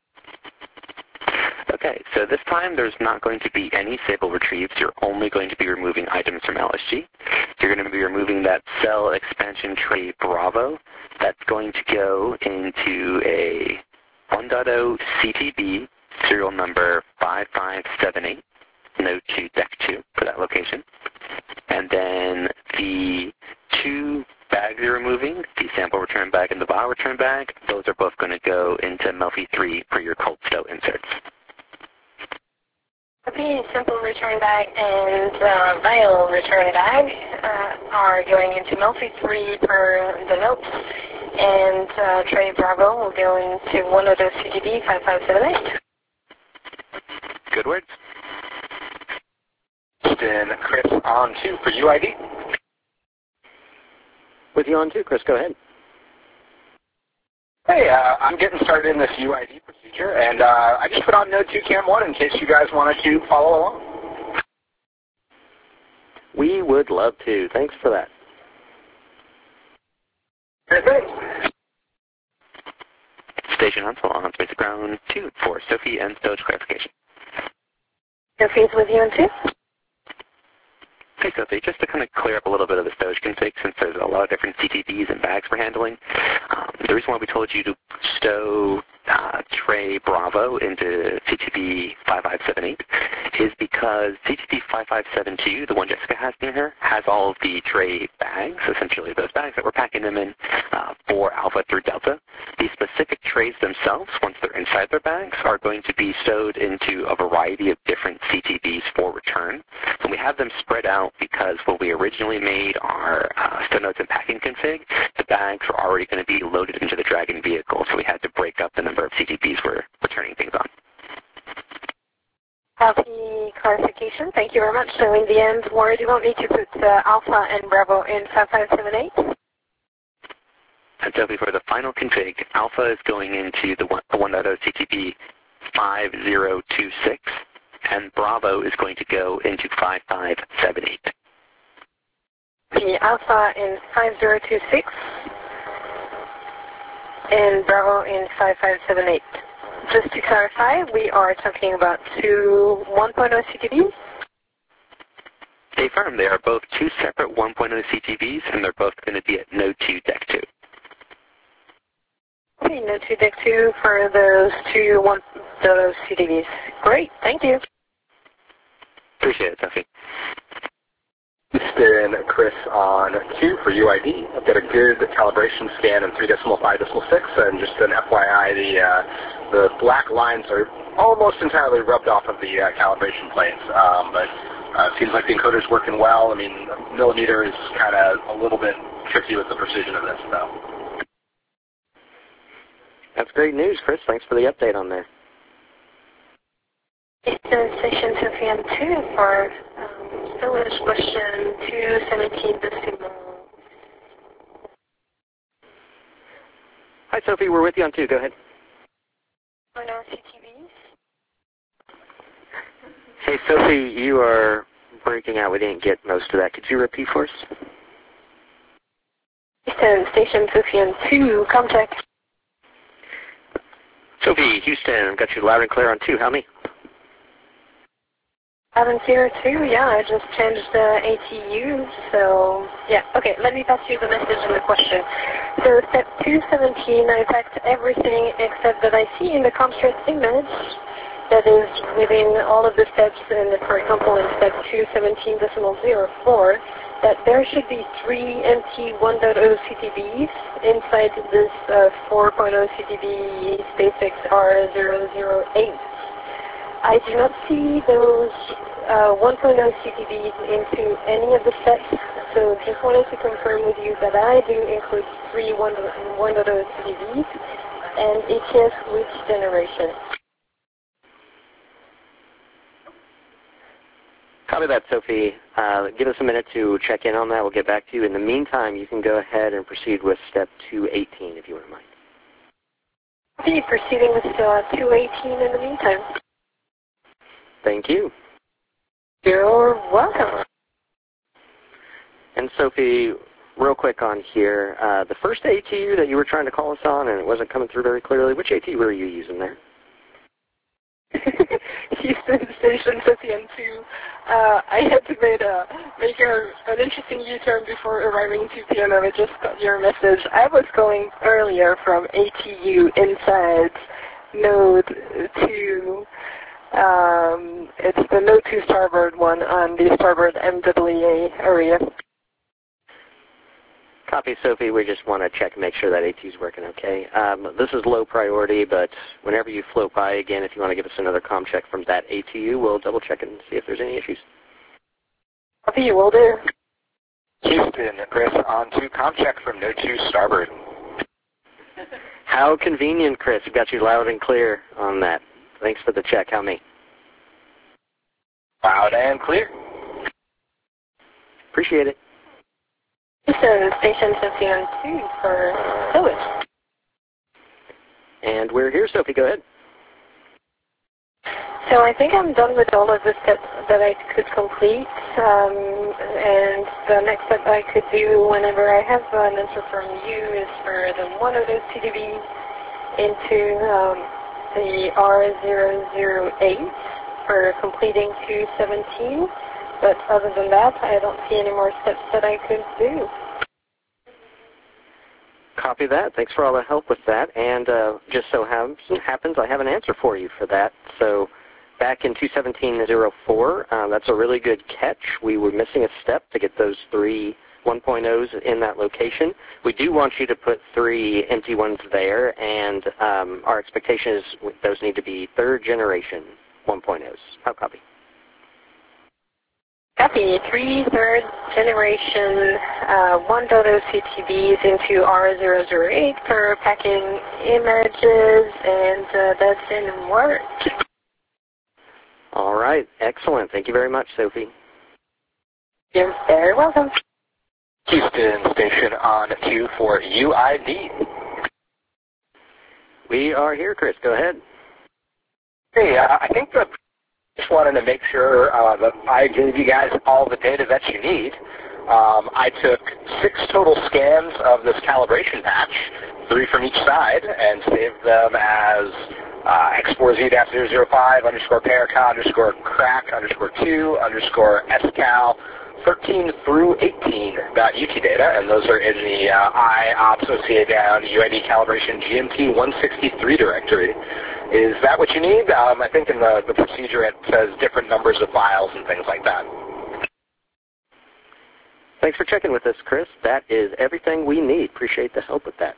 Okay, so this time there's not going to be any Sable retrieves. You're only going to be removing items from LSG. you're going to be removing that cell expansion tray Bravo. That's going to go into a 1.0 CTB, serial number 5578, node 2, deck 2 for that location. And then the two bags you're removing, the sample return bag and the vial return bag, those are both going to go into Melfi 3 for your cold stow inserts.
The sample return bag and vial return bag are going into Melfi 3 per the notes, and tray Bravo will go into 1.0 CTB 5578.
Good words.
Then Chris on 2 for UID.
With you on 2, Chris, go ahead.
Hey, I'm getting started in this UID procedure, and I just put on Node 2 Cam 1 in case you guys wanted to follow along.
We would love to. Thanks for that.
Thanks.
Station Huntsville on Space Ground 2 for Sophie and Stowage clarification.
Sophie's with you on 2.
Hey Sophie, just to kind of clear up a little bit of the stowage config, since there's a lot of different CTBs and bags for handling, the reason why we told you to stow tray Bravo into CTB 5578 is because CTB 5572, the one Jessica has near her, has all of the tray bags, essentially those bags that we're packing them in for Alpha through Delta. The specific trays themselves, once they're inside their bags, are going to be stowed into a variety of different CTBs for return. And we have them spread out because when we originally made our stow notes and packing config, the bags were already going to be loaded into the Dragon vehicle, so we had to break up the number of CTBs we're returning things on.
Happy clarification. Thank you very much. So in the end, where do you want me to put Alpha and Bravo in 5578?
And so for the final config, Alpha is going into the 1.0 CTB 5026, and Bravo is going to go into 5578.
The Alpha in 5026 and Bravo in 5578. Just to clarify, we are talking about two 1.0 CTBs?
Stay firm. They are both two separate 1.0 CTBs, and they're both going to be at Node 2, Deck 2.
Okay, Node 2, Deck 2 for those two 1.0 CTBs. Great, thank you.
Appreciate it, Sophie.
Houston, Chris on 2 for UID. I've got a good calibration scan in 3.5.6, and just an FYI, the black lines are almost entirely rubbed off of the calibration planes, but it seems like the encoder's working well. I mean, millimeter is kind of a little bit tricky with the precision of this, though.
That's great news, Chris. Thanks for the update on there.
Eastern Station Sophie on 2 for stowage question 217 decimal.
Hi, Sophie. We're with you on 2. Go ahead.
On our CTVs.
Hey, Sophie, you are breaking out. We didn't get most of that. Could you repeat for us?
Eastern Station Sophie on 2. Contact.
Sophie, Houston, got you loud and clear on 2. How many?
702, yeah, I just changed the ATU, so, yeah, okay, let me pass you the message and the question. So step 217, I packed everything except that I see in the contrast image that is within all of the steps, and for example in step 217.04, that there should be 3 empty 1.0 CTBs inside this 4.0 CTB SpaceX R008. I do not see those 1.0 CTBs into any of the steps, so just wanted to confirm with you that I do include 3 1.0 CTBs, and if yes, which generation?
Copy that, Sophie. Give us a minute to check in on that. We'll get back to you. In the meantime, you can go ahead and proceed with step 218, if you wouldn't mind.
Okay, proceeding with 218 in the meantime.
Thank you.
You're welcome.
And Sophie, real quick on here, the first ATU that you were trying to call us on and it wasn't coming through very clearly, which ATU were you using there?
Houston Station 50 and 2. I had to make an interesting U-turn before arriving 2 p.m. and I just got your message. I was going earlier from ATU inside Node 2. It's the Node 2 starboard one on the starboard MWA area.
Copy, Sophie. We just want to check and make sure that AT is working okay. This is low priority, but whenever you float by again, if you want to give us another comm check from that ATU, we'll double check and see if there's any issues.
Copy, will do.
Houston, Chris, on to comm check from Node 2 starboard.
How convenient, Chris. We've got you loud and clear on that. Thanks for the check. How me?
Loud and clear.
Appreciate it.
Houston Station 50 and 2 for Phyllis.
And we're here, Sophie. Go ahead.
So I think I'm done with all of the steps that I could complete. And the next step I could do whenever I have an answer from you is for one of those CDBs into the R008 for completing 217. But other than that, I don't see any more steps that I could do.
Copy that. Thanks for all the help with that. And just so happens, I have an answer for you for that. So back in 217.04, that's a really good catch. We were missing a step to get those 3 1.0s in that location. We do want you to put 3 empty ones there, and our expectation is those need to be 3rd generation 1.0s. How copy?
Copy. 3 3rd generation 1.0 CTBs into R008 for packing images, and that's in work.
All right. Excellent. Thank you very much, Sophie.
You're very welcome.
Houston Station on to for UID.
We are here, Chris. Go ahead.
Hey, I think that just wanted to make sure that I gave you guys all the data that you need. I took 6 total scans of this calibration patch, 3 from each side, and saved them as X4Z-005 underscore paracon underscore crack underscore 2 underscore SCAL 13 through 18.UT data, and those are in the IOPS down UID calibration GMT 163 directory. Is that what you need? I think in the procedure it says different numbers of files and things like that.
Thanks for checking with us, Chris. That is everything we need. Appreciate the help with that.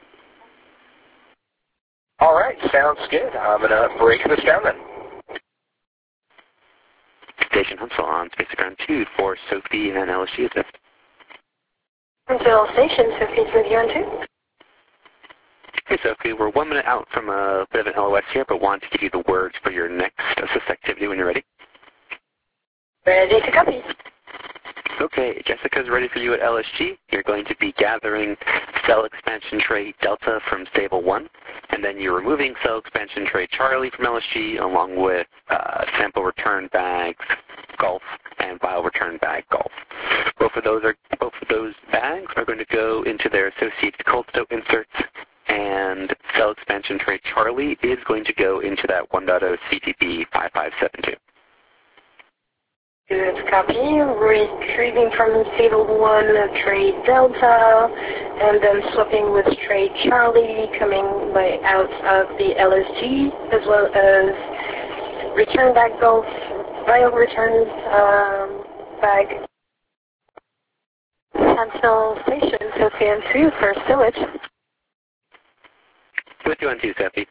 All right, sounds good. I'm going to break this down then.
Station Huntsville on Space Ground 2 for Sophie and LSG.
Huntsville Station, Sophie's with you on 2.
Hey Sophie, we're 1 minute out from a bit of an LOS here, but want to give you the words for your next assist activity when you're ready.
Ready to copy.
Okay, Jessica's ready for you at LSG. You're going to be gathering cell expansion tray Delta from Stable 1, and then you're removing cell expansion tray Charlie from LSG along with sample return bags Golf and vial return bag Golf. Both of those bags are going to go into their associated cold stow inserts, and cell expansion tray Charlie is going to go into that 1.0 CTB 5572.
Good copy. Retrieving from Stable 1 tray Delta, and then swapping with tray Charlie coming out of the LSG, as well as return bag Golf, vial return bag. Huntsville Station, Sophie and 2 for stowage.
With you on 2, Sophie.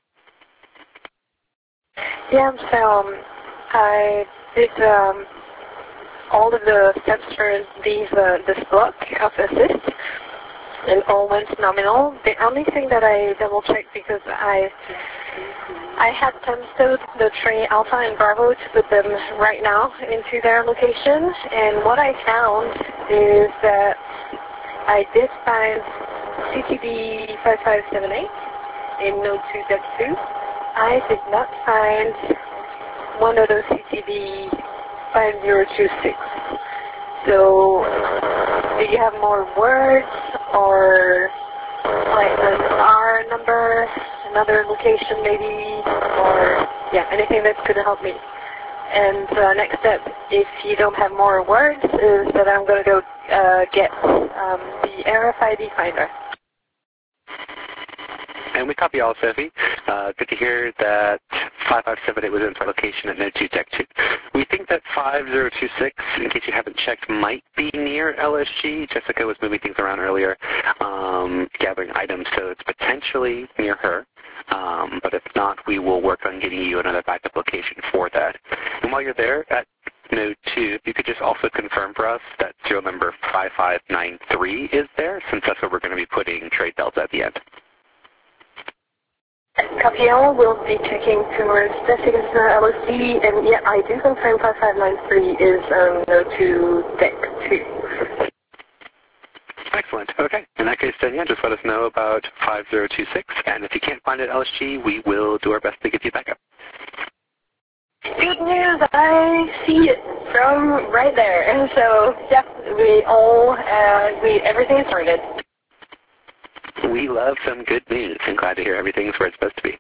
Yeah, so I did all of the steps for this block of assist, and all went nominal. The only thing that I double-checked, because I had time-stowed the tray Alpha and Bravo to put them right now into their location, and what I found is that I did find CTB 5578 in Node 2.2. I did not find one of those CTB 5026. So, do you have more words or like an R number, another location maybe, or yeah, anything that could help me And next step, if you don't have more words, is that I'm going to go get the RFID finder.
And we copy all, Sophie. Good to hear that 5578 was in our location at Node 2 Deck 2. We think that 5026, in case you haven't checked, might be near LSG. Jessica was moving things around earlier, gathering items, so it's potentially near her. But if not, we will work on getting you another backup location for that. And while you're there at Node 2, if you could just also confirm for us that serial number 5593 is there, since that's where we're going to be putting trade delta at the end.
Copy all. We'll be checking towards testing LSD, and yeah, I do confirm 5593 is Node 2 Deck 2.
Excellent. Okay. In that case, then, yeah, just let us know about 5026, and if you can't find it at LSG, we will do our best to get you back up.
Good news, I see it from right there, and so, yeah, everything is sorted.
We love some good news, and glad to hear everything's where it's supposed to be.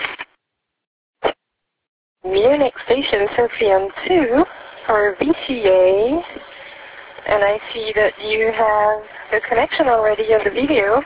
Munich Station, Sophian 2 for VCA, and I see that you have the connection already of the video.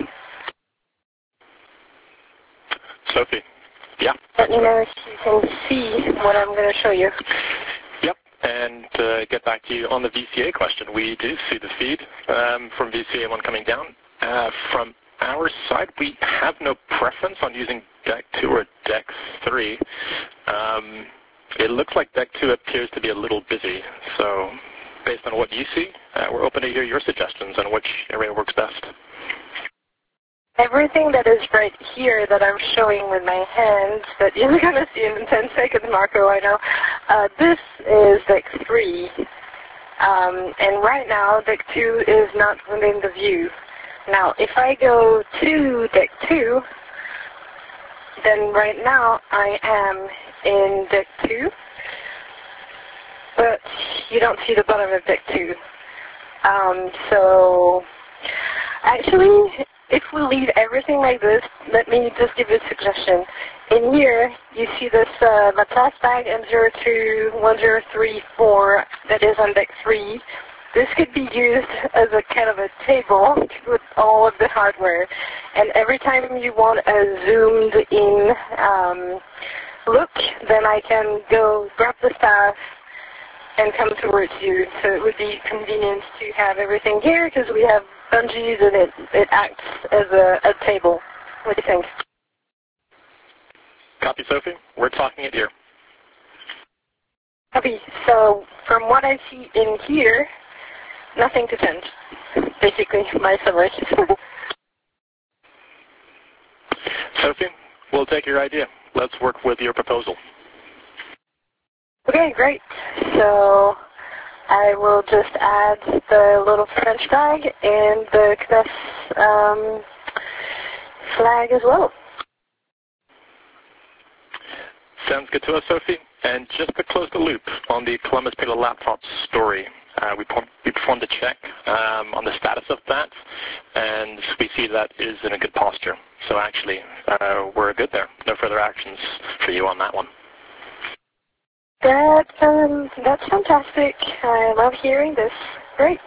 Sophie, yeah.
Let me know if you can see what I'm going to show you.
Yep, and get back to you on the VCA question. We do see the feed from VCA1 coming down. From our side, we have no preference on using Deck 2 or Deck 3. It looks like Deck 2 appears to be a little busy, so based on what you see, we're open to hear your suggestions on which area works best.
Everything that is right here that I'm showing with my hands that you're going to see in 10 seconds, Marco, I know, this is Deck 3. And right now, Deck 2 is not within the view. Now, if I go to Deck 2, then right now I am in Deck 2, but you don't see the bottom of Deck 2. So, actually, if we leave everything like this, let me just give you a suggestion. In here, you see this Matas bag M021034 that is on Deck 3. This could be used as a kind of a table to put all of the hardware. And every time you want a zoomed in look, then I can go grab the staff and come towards you. So it would be convenient to have everything here because we have bungees and it acts as a table. What do you think?
Copy, Sophie. We're talking it here.
Copy. So from what I see in here, nothing to change. Basically, my summary.
Sophie, we'll take your idea. Let's work with your proposal.
Okay, great. So I will just add the little French flag and the CNES flag as well.
Sounds good to us, Sophie. And just to close the loop on the Columbus Payload Laptop story, we performed a check on the status of that, and we see that is in a good posture. So actually, we're good there. No further actions for you on that one.
That's fantastic. I love hearing this. Great.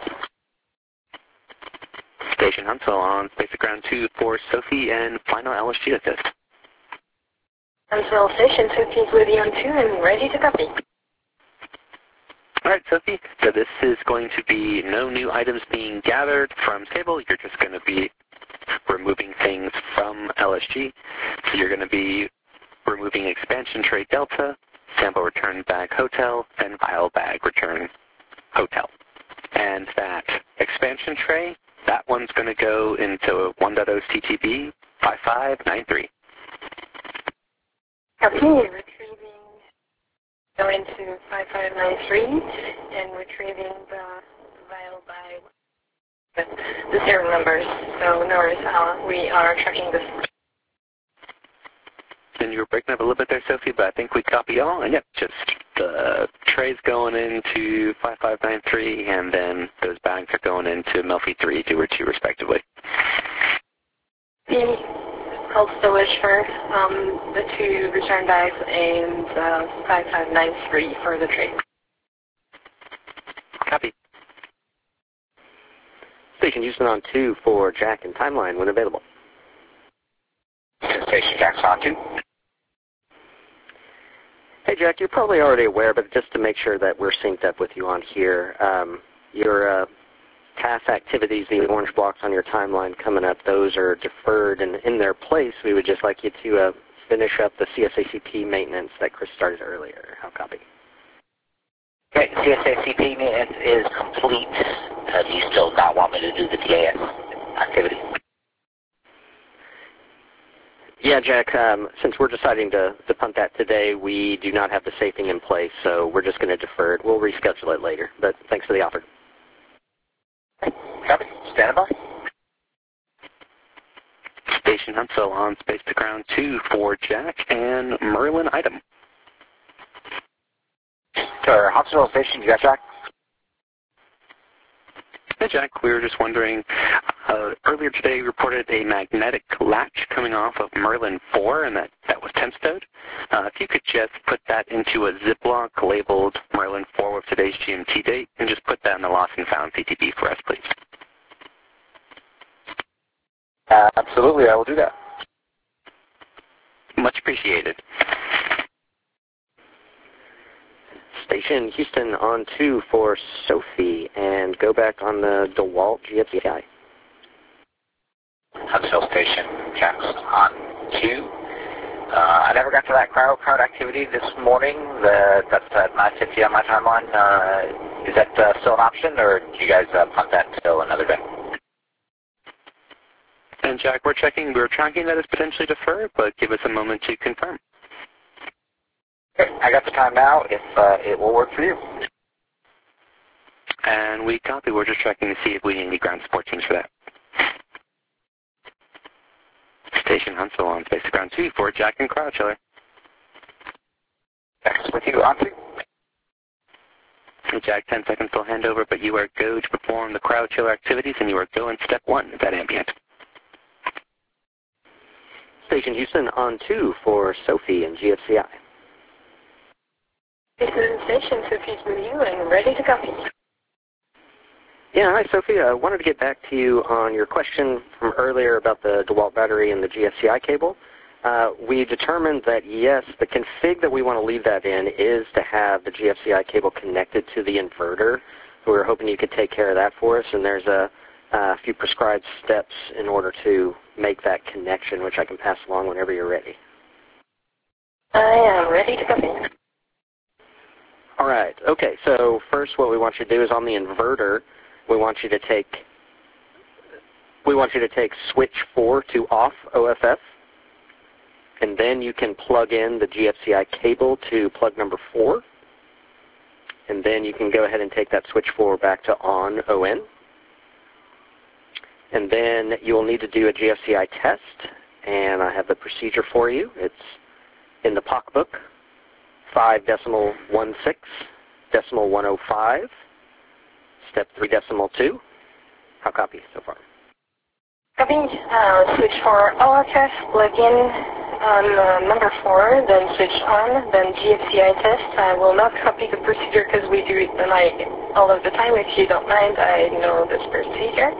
Station Huntsville on Basic Ground 2 for Sophie and final LSG assist.
Huntsville Station, Sophie's with you on 2 and ready to copy.
All right, Sophie. So this is going to be no new items being gathered from table. You're just going to be removing things from LSG. So you're going to be removing expansion tray delta, sample return bag hotel, and file bag return hotel. And that expansion tray, that one's going to go into 1.0 CTB 5593.
Copy. Retrieving, go into 5593 and retrieving the file by the serial numbers. So no worries, we are tracking this.
And you were breaking up a little bit there, Sophie, but I think we copy all. And yep, just the trays going into 5593, and then those bags are going into Melfi 3, 2 or 2 respectively.
called stowage for the 2 return bags and 5593 for the tray.
Copy. Station Houston on 2 for Jack and timeline when available.
Station Jack's on 2.
Hey Jack, you're probably already aware, but just to make sure that we're synced up with you on here, your task activities, the orange blocks on your timeline coming up, those are deferred, and in their place, we would just like you to finish up the CSACP maintenance that Chris started earlier. How copy?
Okay, CSACP maintenance is complete. Do you still not want me to do the TAS activity?
Yeah, Jack, since we're deciding to punt that today, we do not have the safing in place, so we're just going to defer it. We'll reschedule it later, but thanks for the offer.
Copy. Stand by.
Station Huntsville on Space to Ground 2 for Jack and Merlin item.
Sir, Huntsville Station, you got Jack?
Hey Jack, we were just wondering, earlier today you reported a magnetic latch coming off of Merlin 4 and that was temp stowed. If you could just put that into a Ziploc labeled Merlin 4 with today's GMT date and just put that in the lost and found CTB for us, please.
Absolutely, I will do that.
Much appreciated.
Station Houston on 2 for Sophie, and go back on the DeWalt GFCI.
Huntsville Station, Jack's on 2. I never got to that crowd activity this morning. That's at 9:50 on my timeline. Is that still an option, or do you guys punt that until another day?
And Jack, we're tracking that as potentially deferred, but give us a moment to confirm.
Okay, I got the time now, if it will work for you.
And we copy. We're just checking to see if we need any ground support teams for that. Station Huntsville on Space to Ground 2 for Jack and Crowd Chiller.
Jack's with you on 2.
Jack, 10 seconds till handover, but you are go to perform the Crowd Chiller activities, and you are go in step 1 at that ambient.
Station Houston on 2 for Sophie and GFCI.
This is Station Sophie's with you and ready to copy.
Yeah, hi Sophie. I wanted to get back to you on your question from earlier about the DeWalt battery and the GFCI cable. We determined that yes, the config that we want to leave that in is to have the GFCI cable connected to the inverter. So we were hoping you could take care of that for us, and there's a few prescribed steps in order to make that connection, which I can pass along whenever you're ready.
I am ready to copy.
All right. Okay. So first, what we want you to do is on the inverter, we want you to take switch 4 to off OFF, and then you can plug in the GFCI cable to plug number 4, and then you can go ahead and take that switch 4 back to on ON, and then you will need to do a GFCI test, and I have the procedure for you. It's in the POC book. 5.16.105, step 3.2. How copy so far?
Copy. Switch for OFF, plug in on number 4, then switch on, then GFCI test. I will not copy the procedure because we do it all of the time. If you don't mind, I know this procedure.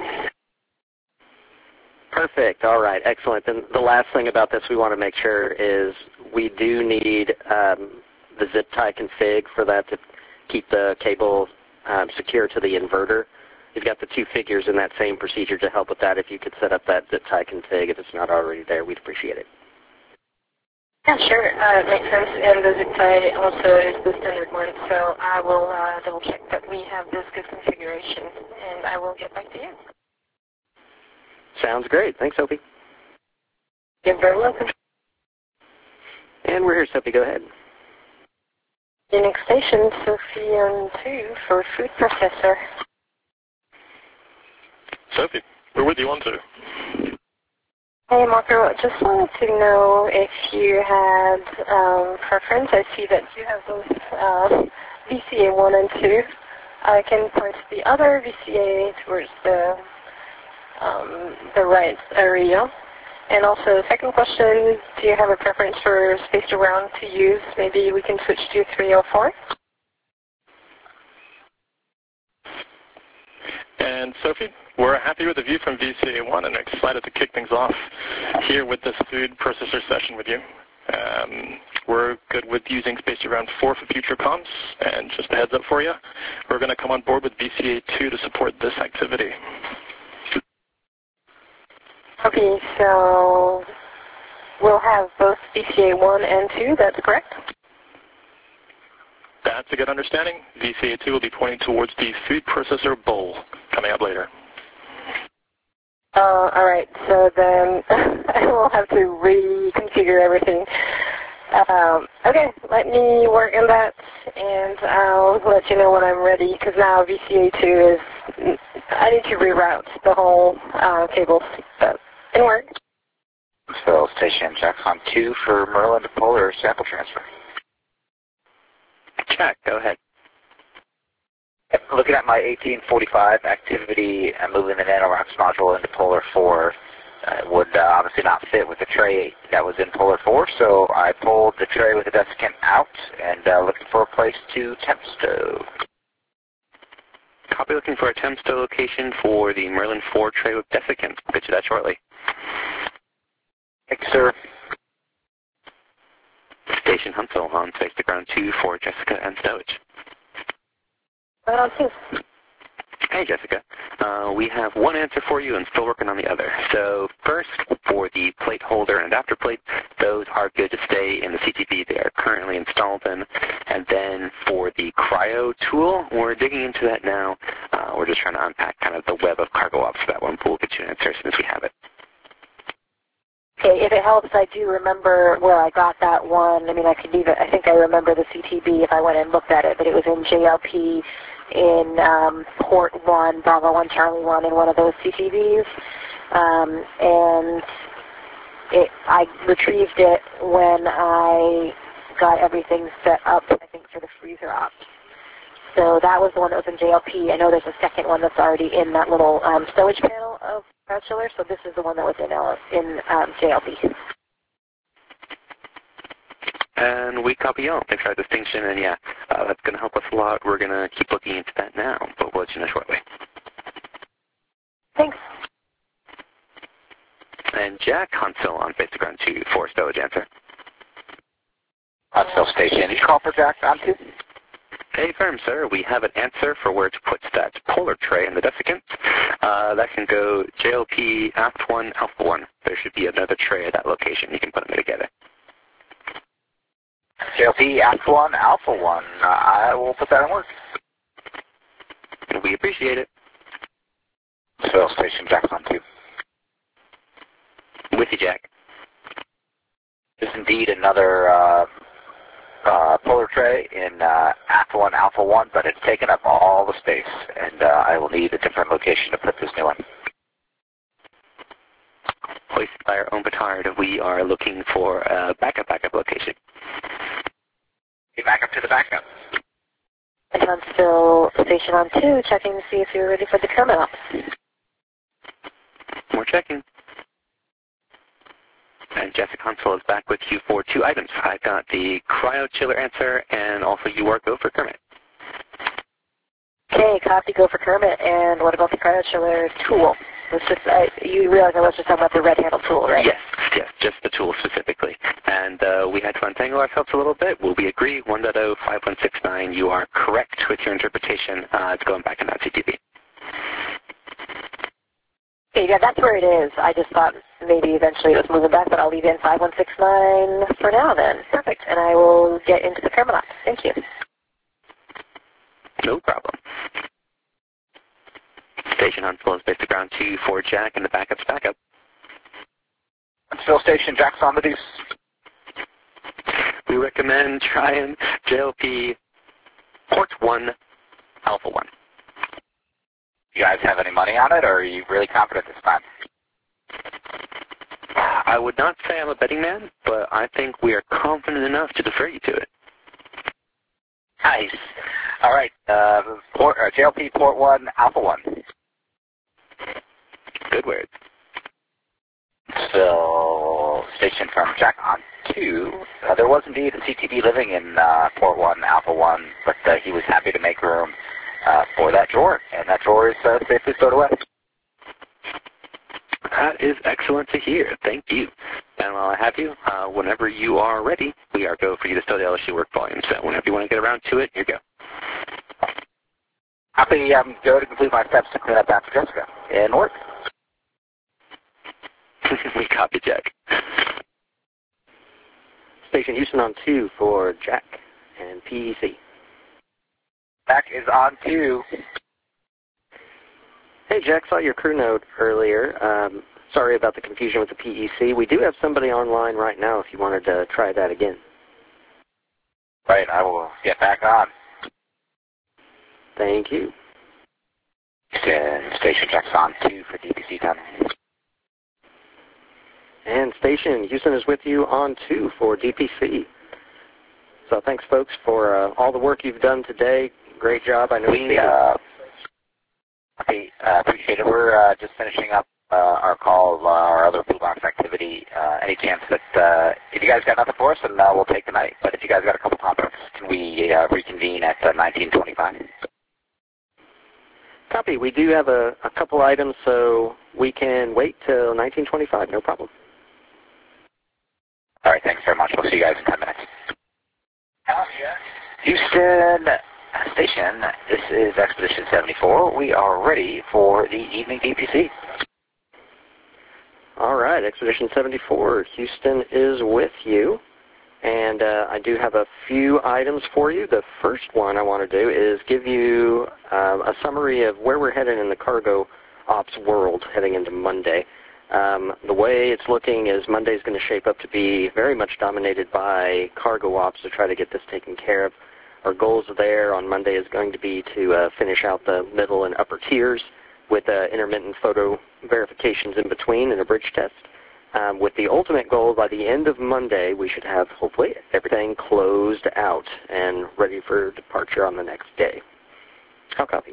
Perfect. All right. Excellent. And the last thing about this we want to make sure is we do need the zip tie config for that to keep the cable secure to the inverter. You've got the 2 figures in that same procedure to help with that. If you could set up that zip tie config if it's not already there, we'd appreciate it.
Yeah, sure. It makes sense. And the zip tie also is the standard one, so I will double check that we have this good configuration, and I will get back to you.
Sounds great. Thanks, Sophie.
You're very welcome.
And we're here, Sophie. Go ahead.
The next station, Sophie on 2 for food processor.
Sophie, we're with you on 2.
Hey, Marco. Just wanted to know if you had preference. I see that you have both VCA 1 and 2. I can point the other VCA towards the right area. And also, second question, do you have a preference for spaced around to use? Maybe we can switch to 304?
And Sophie, we're happy with the view from VCA1 and excited to kick things off here with this food processor session with you. We're good with using spaced around 4 for future comms, and just a heads up for you, we're going to come on board with VCA2 to support this activity.
Okay, so we'll have both VCA1 and 2, that's correct?
That's a good understanding. VCA2 will be pointing towards the food processor bowl coming up later.
All right, so then I will have to reconfigure everything. Okay, let me work on that, and I'll let you know when I'm ready, because now VCA2 is, I need to reroute the whole cables, but it'll work.
So station Jackson 2 for Merlin to polar sample transfer.
Jack, go ahead.
Looking at my 1845 activity and moving the NanoRacks module into Polar 4 would obviously not fit with the tray that was in Polar 4, so I pulled the tray with the desiccant out and looking for a place to temp stow.
Copy, looking for a temp stow location for the Merlin 4 tray with desiccant. I'll get you that shortly.
Thank you, sir.
Station Huntsville on space to ground 2 for Jessica and stowage.
Right on 2.
Hey, Jessica. We have one answer for you and still working on the other. So first, for the plate holder and adapter plate, those are good to stay in the CTV they are currently installed in. And then for the cryo tool, we're digging into that now. We're just trying to unpack kind of the web of cargo ops for that one. We'll get you an answer as soon as we have it.
Okay, if it helps, I do remember where I got that one. I mean, I think I remember the CTB if I went and looked at it, but it was in JLP in port 1, Bravo 1, Charlie 1 in one of those CTBs. And I retrieved it when I got everything set up, I think, for the freezer ops. So that was the one that was in JLP. I know there's a second one that's already in that little stowage panel of Cryochiller, so this is the one that was in JLP.
And we copy you. Thanks for that distinction, and yeah, that's going to help us a lot. We're going to keep looking into that now, but we'll let you know shortly.
Thanks.
And Jack Huntsville on Face to Ground 2 for stowage answer.
Huntsville Station. Did you call for Jack on 2?
Hey, firm, sir. We have an answer for where to put that polar tray in the desiccant. That can go JLP Aft 1, Alpha 1. There should be another tray at that location. You can put them together.
JLP Aft 1, Alpha 1. I will put that in work.
We appreciate it.
Huntsville Station, Jackson 2.
With you, Jack.
This is indeed another polar tray in Aft 1, Alpha 1, but it's taken up all the space, and I will need a different location to put this new one.
Hoisted by our own petard, we are looking for a backup location.
Get back up to the backup.
And Huntsville Station on 2, checking to see if you're ready for the terminal.
We're checking. And Jessica Huntsville is back with you for 2 items. I've got the cryo-chiller answer, and also you are go for Kermit.
Okay, copy, go for Kermit. And what about the cryo-chiller tool? It's just, you realize I was just talking about the red handle tool, right?
Yes, just the tool specifically. And we had to untangle ourselves a little bit. Will we agree? 1.0, 5169, you are correct with your interpretation. It's going back in that CTV.
Okay, yeah, that's where it is. I just thought maybe eventually it was moving back, but I'll leave in 5169 for now then. Perfect. And I will get into the terminal. Thank you.
No problem. Station Huntsville is based to ground 2 for Jack, and the backup's backup.
Huntsville Station, Jack's on the deuce.
We recommend trying JLP Port 1, Alpha 1.
You guys have any money on it, or are you really confident this time?
I would not say I'm a betting man, but I think we are confident enough to defer you to it.
Nice. All right. JLP Port 1, Alpha 1.
Good words.
So, station from Jack on 2. There was indeed a CTB living in Port 1, Alpha 1, but he was happy to make room for that drawer, and that drawer is safely stowed away.
That is excellent to hear. Thank you. And while I have you, whenever you are ready, we are go for you to stow the LSU work volume. So whenever you want to get around to it, here you go.
Happy go to complete my steps to clean up after Jessica. And work.
We copy, Jack.
Station Houston on 2 for Jack and PEC.
Jack is on 2.
Hey, Jack, saw your crew note earlier. Sorry about the confusion with the PEC. We do have somebody online right now if you wanted to try that again.
Right, I will get back on.
Thank you.
Station Jack's on 2 for DPC time.
And Station Houston is with you on 2 for DPC. So thanks, folks, for all the work you've done today. Great job. I know
we appreciate it. We're just finishing up our call, our other toolbox activity. Any chance that if you guys got nothing for us, then we'll take the night. But if you guys got a couple topics, can we reconvene at 1925?
Copy. We do have a couple items, so we can wait till 1925. No problem.
All right. Thanks very much. We'll see you guys in 10 minutes. Houston Station, this is Expedition 74. We are ready for the evening DPC.
All right, Expedition 74, Houston is with you. And I do have a few items for you. The first one I want to do is give you a summary of where we're headed in the cargo ops world heading into Monday. The way it's looking is Monday's going to shape up to be very much dominated by cargo ops to try to get this taken care of. Our goals there on Monday is going to be to finish out the middle and upper tiers with intermittent photo verifications in between and a bridge test. With the ultimate goal, by the end of Monday, we should have, hopefully, everything closed out and ready for departure on the next day. How copy?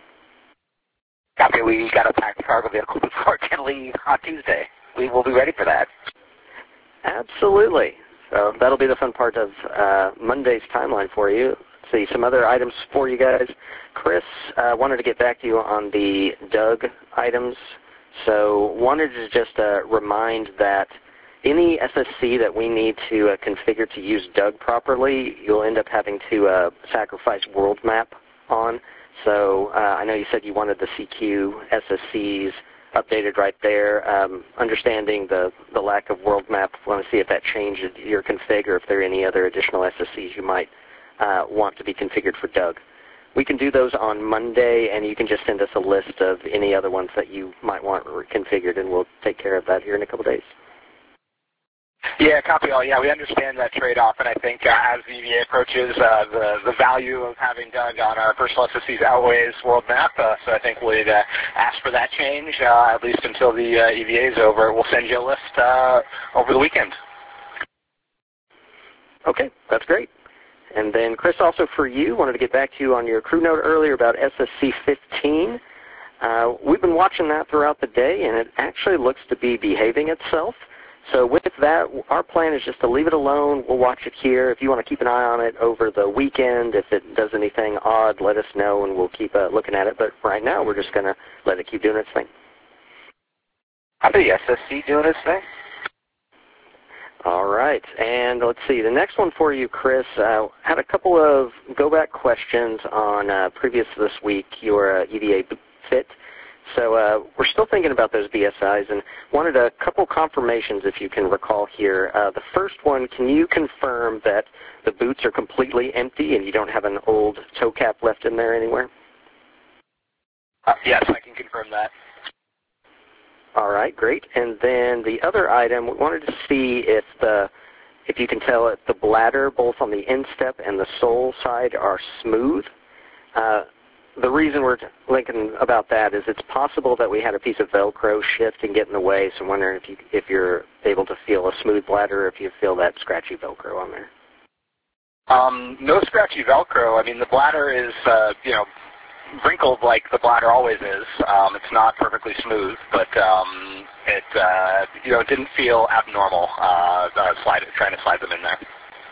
Copy. We got to pack the cargo vehicle before it can leave on Tuesday. We will be ready for that.
Absolutely. So that'll be the fun part of Monday's timeline for you. Let's see, some other items for you guys. Chris wanted to get back to you on the Doug items. So wanted to just remind that any SSC that we need to configure to use Doug properly, you'll end up having to sacrifice world map on. So I know you said you wanted the CQ SSCs updated right there. Understanding the lack of world map, want to see if that changed your config or if there are any other additional SSCs you might want to be configured for Doug. We can do those on Monday, and you can just send us a list of any other ones that you might want configured, and we'll take care of that here in a couple days.
Yeah, copy all. Yeah, we understand that trade-off, and I think as the EVA approaches, the value of having Doug on our personal SSCs outweighs world map, so I think we'd ask for that change, at least until the EVA is over. We'll send you a list over the weekend.
Okay, that's great. And then, Chris, also for you, wanted to get back to you on your crew note earlier about SSC 15. We've been watching that throughout the day, and it actually looks to be behaving itself. So with that, our plan is just to leave it alone. We'll watch it here. If you want to keep an eye on it over the weekend, if it does anything odd, let us know, and we'll keep looking at it. But right now, we're just going to let it keep doing its thing.
How the SSC doing its thing?
All right, and let's see. The next one for you, Chris, had a couple of go-back questions on previous this week, your EVA fit. So we're still thinking about those BSIs and wanted a couple confirmations, if you can recall here. The first one, can you confirm that the boots are completely empty and you don't have an old toe cap left in there anywhere?
Yes, I can confirm that.
All right, great. And then the other item, we wanted to see if you can tell if the bladder, both on the instep and the sole side, are smooth. The reason we're thinking about that is it's possible that we had a piece of Velcro shift and get in the way, so I'm wondering if you're able to feel a smooth bladder or if you feel that scratchy Velcro on there.
No scratchy Velcro. I mean, the bladder is, wrinkled like the bladder always is. It's not perfectly smooth, but it didn't feel abnormal trying to slide them in there.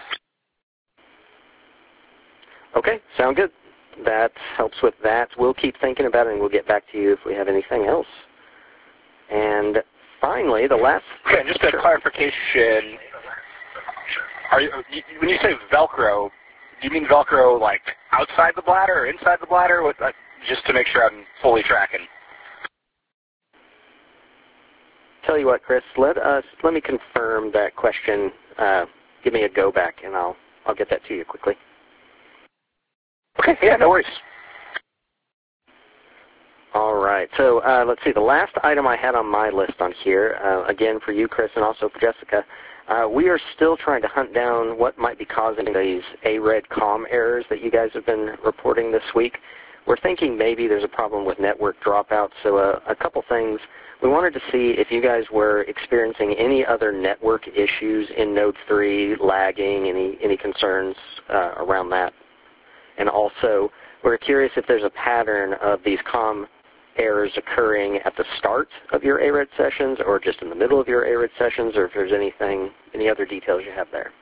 Okay, sound good. That helps with that. We'll keep thinking about it, and we'll get back to you if we have anything else. And finally, the last...
Okay, and just a clarification. When you say Velcro, do you mean Velcro like outside the bladder or inside the bladder? Just to make sure I'm fully tracking.
Tell you what, Chris, let me confirm that question. Give me a go back, and I'll get that to you quickly.
Okay, yeah, no worries.
All right, so let's see. The last item I had on my list on here, again for you, Chris, and also for Jessica, we are still trying to hunt down what might be causing these ARED COM errors that you guys have been reporting this week. We're thinking maybe there's a problem with network dropout, so a couple things. We wanted to see if you guys were experiencing any other network issues in Node 3, lagging, any concerns around that. And also, we're curious if there's a pattern of these COM errors occurring at the start of your ARED sessions or just in the middle of your ARED sessions, or if there's any other details you have there.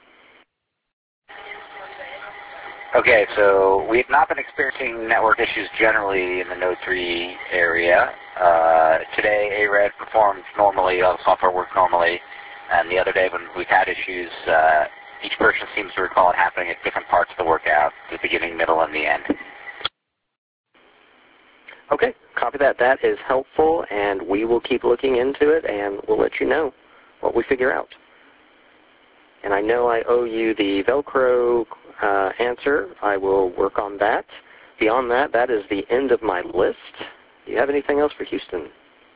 Okay, so we've not been experiencing network issues generally in the Node 3 area. Today, ARED performed normally, all the software worked normally, and the other day when we've had issues, each person seems to recall it happening at different parts of the workout, the beginning, middle, and the end.
Okay, copy that. That is helpful, and we will keep looking into it, and we'll let you know what we figure out. And I know I owe you the Velcro answer. I will work on that. Beyond that, that is the end of my list. Do you have anything else for Houston?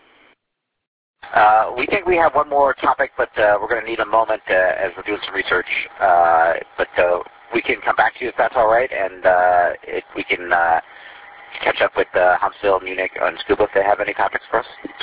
We think we have one more topic, but we're going to need a moment as we're doing some research. But we can come back to you if that's all right, and if we can catch up with Huntsville, Munich, and Scuba if they have any topics for us.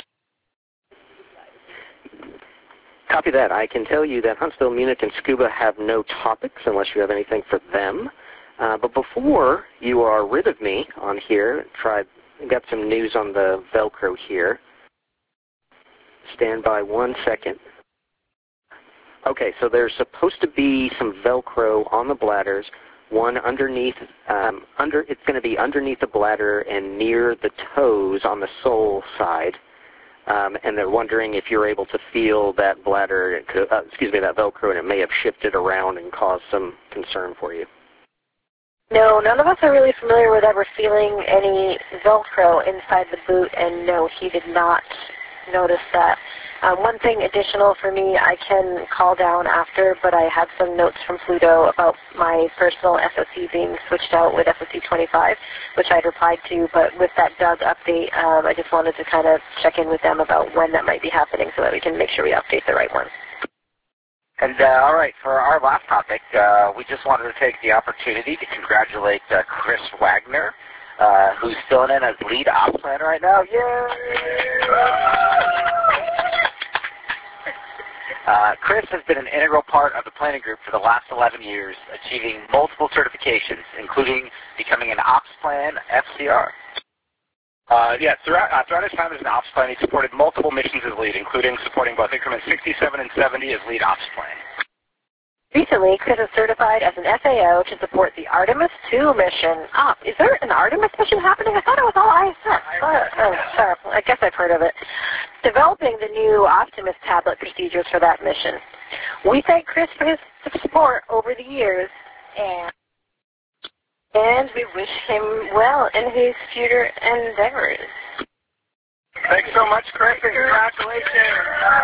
Copy that. I can tell you that Huntsville, Munich, and Scuba have no topics unless you have anything for them. But before you are rid of me on here, got some news on the Velcro here. Stand by 1 second. Okay, so there's supposed to be some Velcro on the bladders, one underneath, it's going to be underneath the bladder and near the toes on the sole side. And they're wondering if you're able to feel that bladder, that Velcro, and it may have shifted around and caused some concern for you.
No, none of us are really familiar with ever feeling any Velcro inside the boot, and no, he did not notice that. One thing additional for me, I can call down after, but I have some notes from Pluto about my personal SOC being switched out with SOC 25, which I'd replied to, but with that Doug update, I just wanted to kind of check in with them about when that might be happening so that we can make sure we update the right one.
And all right, for our last topic, we just wanted to take the opportunity to congratulate Chris Wagner, who's filling in as lead ops planner right now. Yay! Chris has been an integral part of the planning group for the last 11 years, achieving multiple certifications, including becoming an ops plan FCR.
Throughout his time as an ops plan, he supported multiple missions as lead, including supporting both increments 67 and 70 as lead ops plan.
Recently, Chris is certified as an FAO to support the Artemis II mission. Is there an Artemis mission happening? I thought it was all ISS. I guess I've heard of it. Developing the new Optimus tablet procedures for that mission. We thank Chris for his support over the years, and we wish him well in his future endeavors.
Thanks so much, Chris, and congratulations.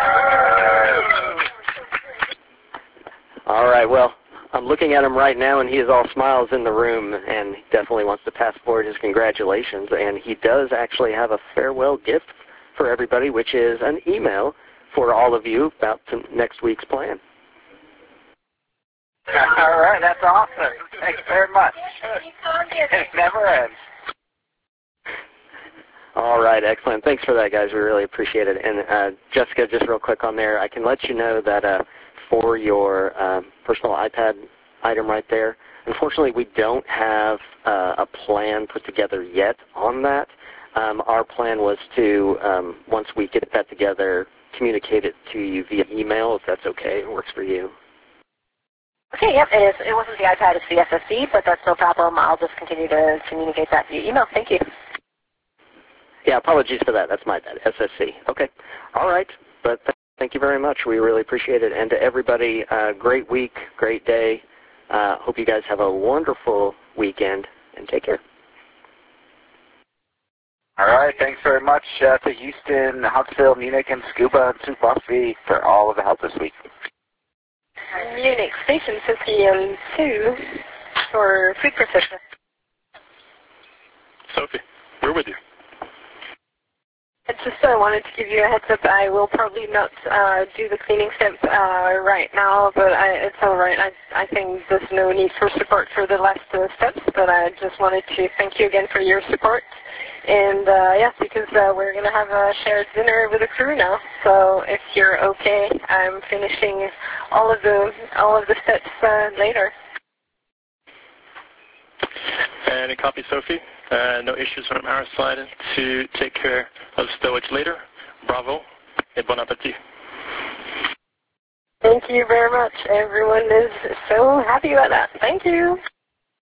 All right, well, I'm looking at him right now, and he is all smiles in the room, and he definitely wants to pass forward his congratulations, and he does actually have a farewell gift for everybody, which is an email for all of you about next week's plan.
All right, that's awesome. Thanks very much. It never ends.
All right, excellent. Thanks for that, guys. We really appreciate it. And Jessica, just real quick on there, I can let you know that for your personal iPad item right there, Unfortunately, we don't have a plan put together yet on that. Our plan was to, once we get that together, communicate it to you via email, if that's okay. It works for you.
Okay, yep, it is. It wasn't the iPad, it's the SSD, but that's no problem. I'll just continue to communicate that via email. Thank you.
Yeah, apologies for that. That's my bad. SSC. Okay. All right. But thank you very much. We really appreciate it. And to everybody, great week, great day. Hope you guys have a wonderful weekend, and take care.
All right. Thanks very much to Houston, Huntsville, Munich, and Scuba and Suposby for all of the help this week.
Munich Station 52 for food processor.
Sophie, we're with you.
I just wanted to give you a heads up. I will probably not do the cleaning step right now, but it's all right. I think there's no need for support for the last steps, but I just wanted to thank you again for your support. And yes, because we're going to have a shared dinner with the crew now. So if you're okay, I'm finishing all of the steps later.
And a copy, Sophie. No issues from our side to take care of stowage later. Bravo et bon appétit.
Thank you very much. Everyone is so happy about that. Thank you.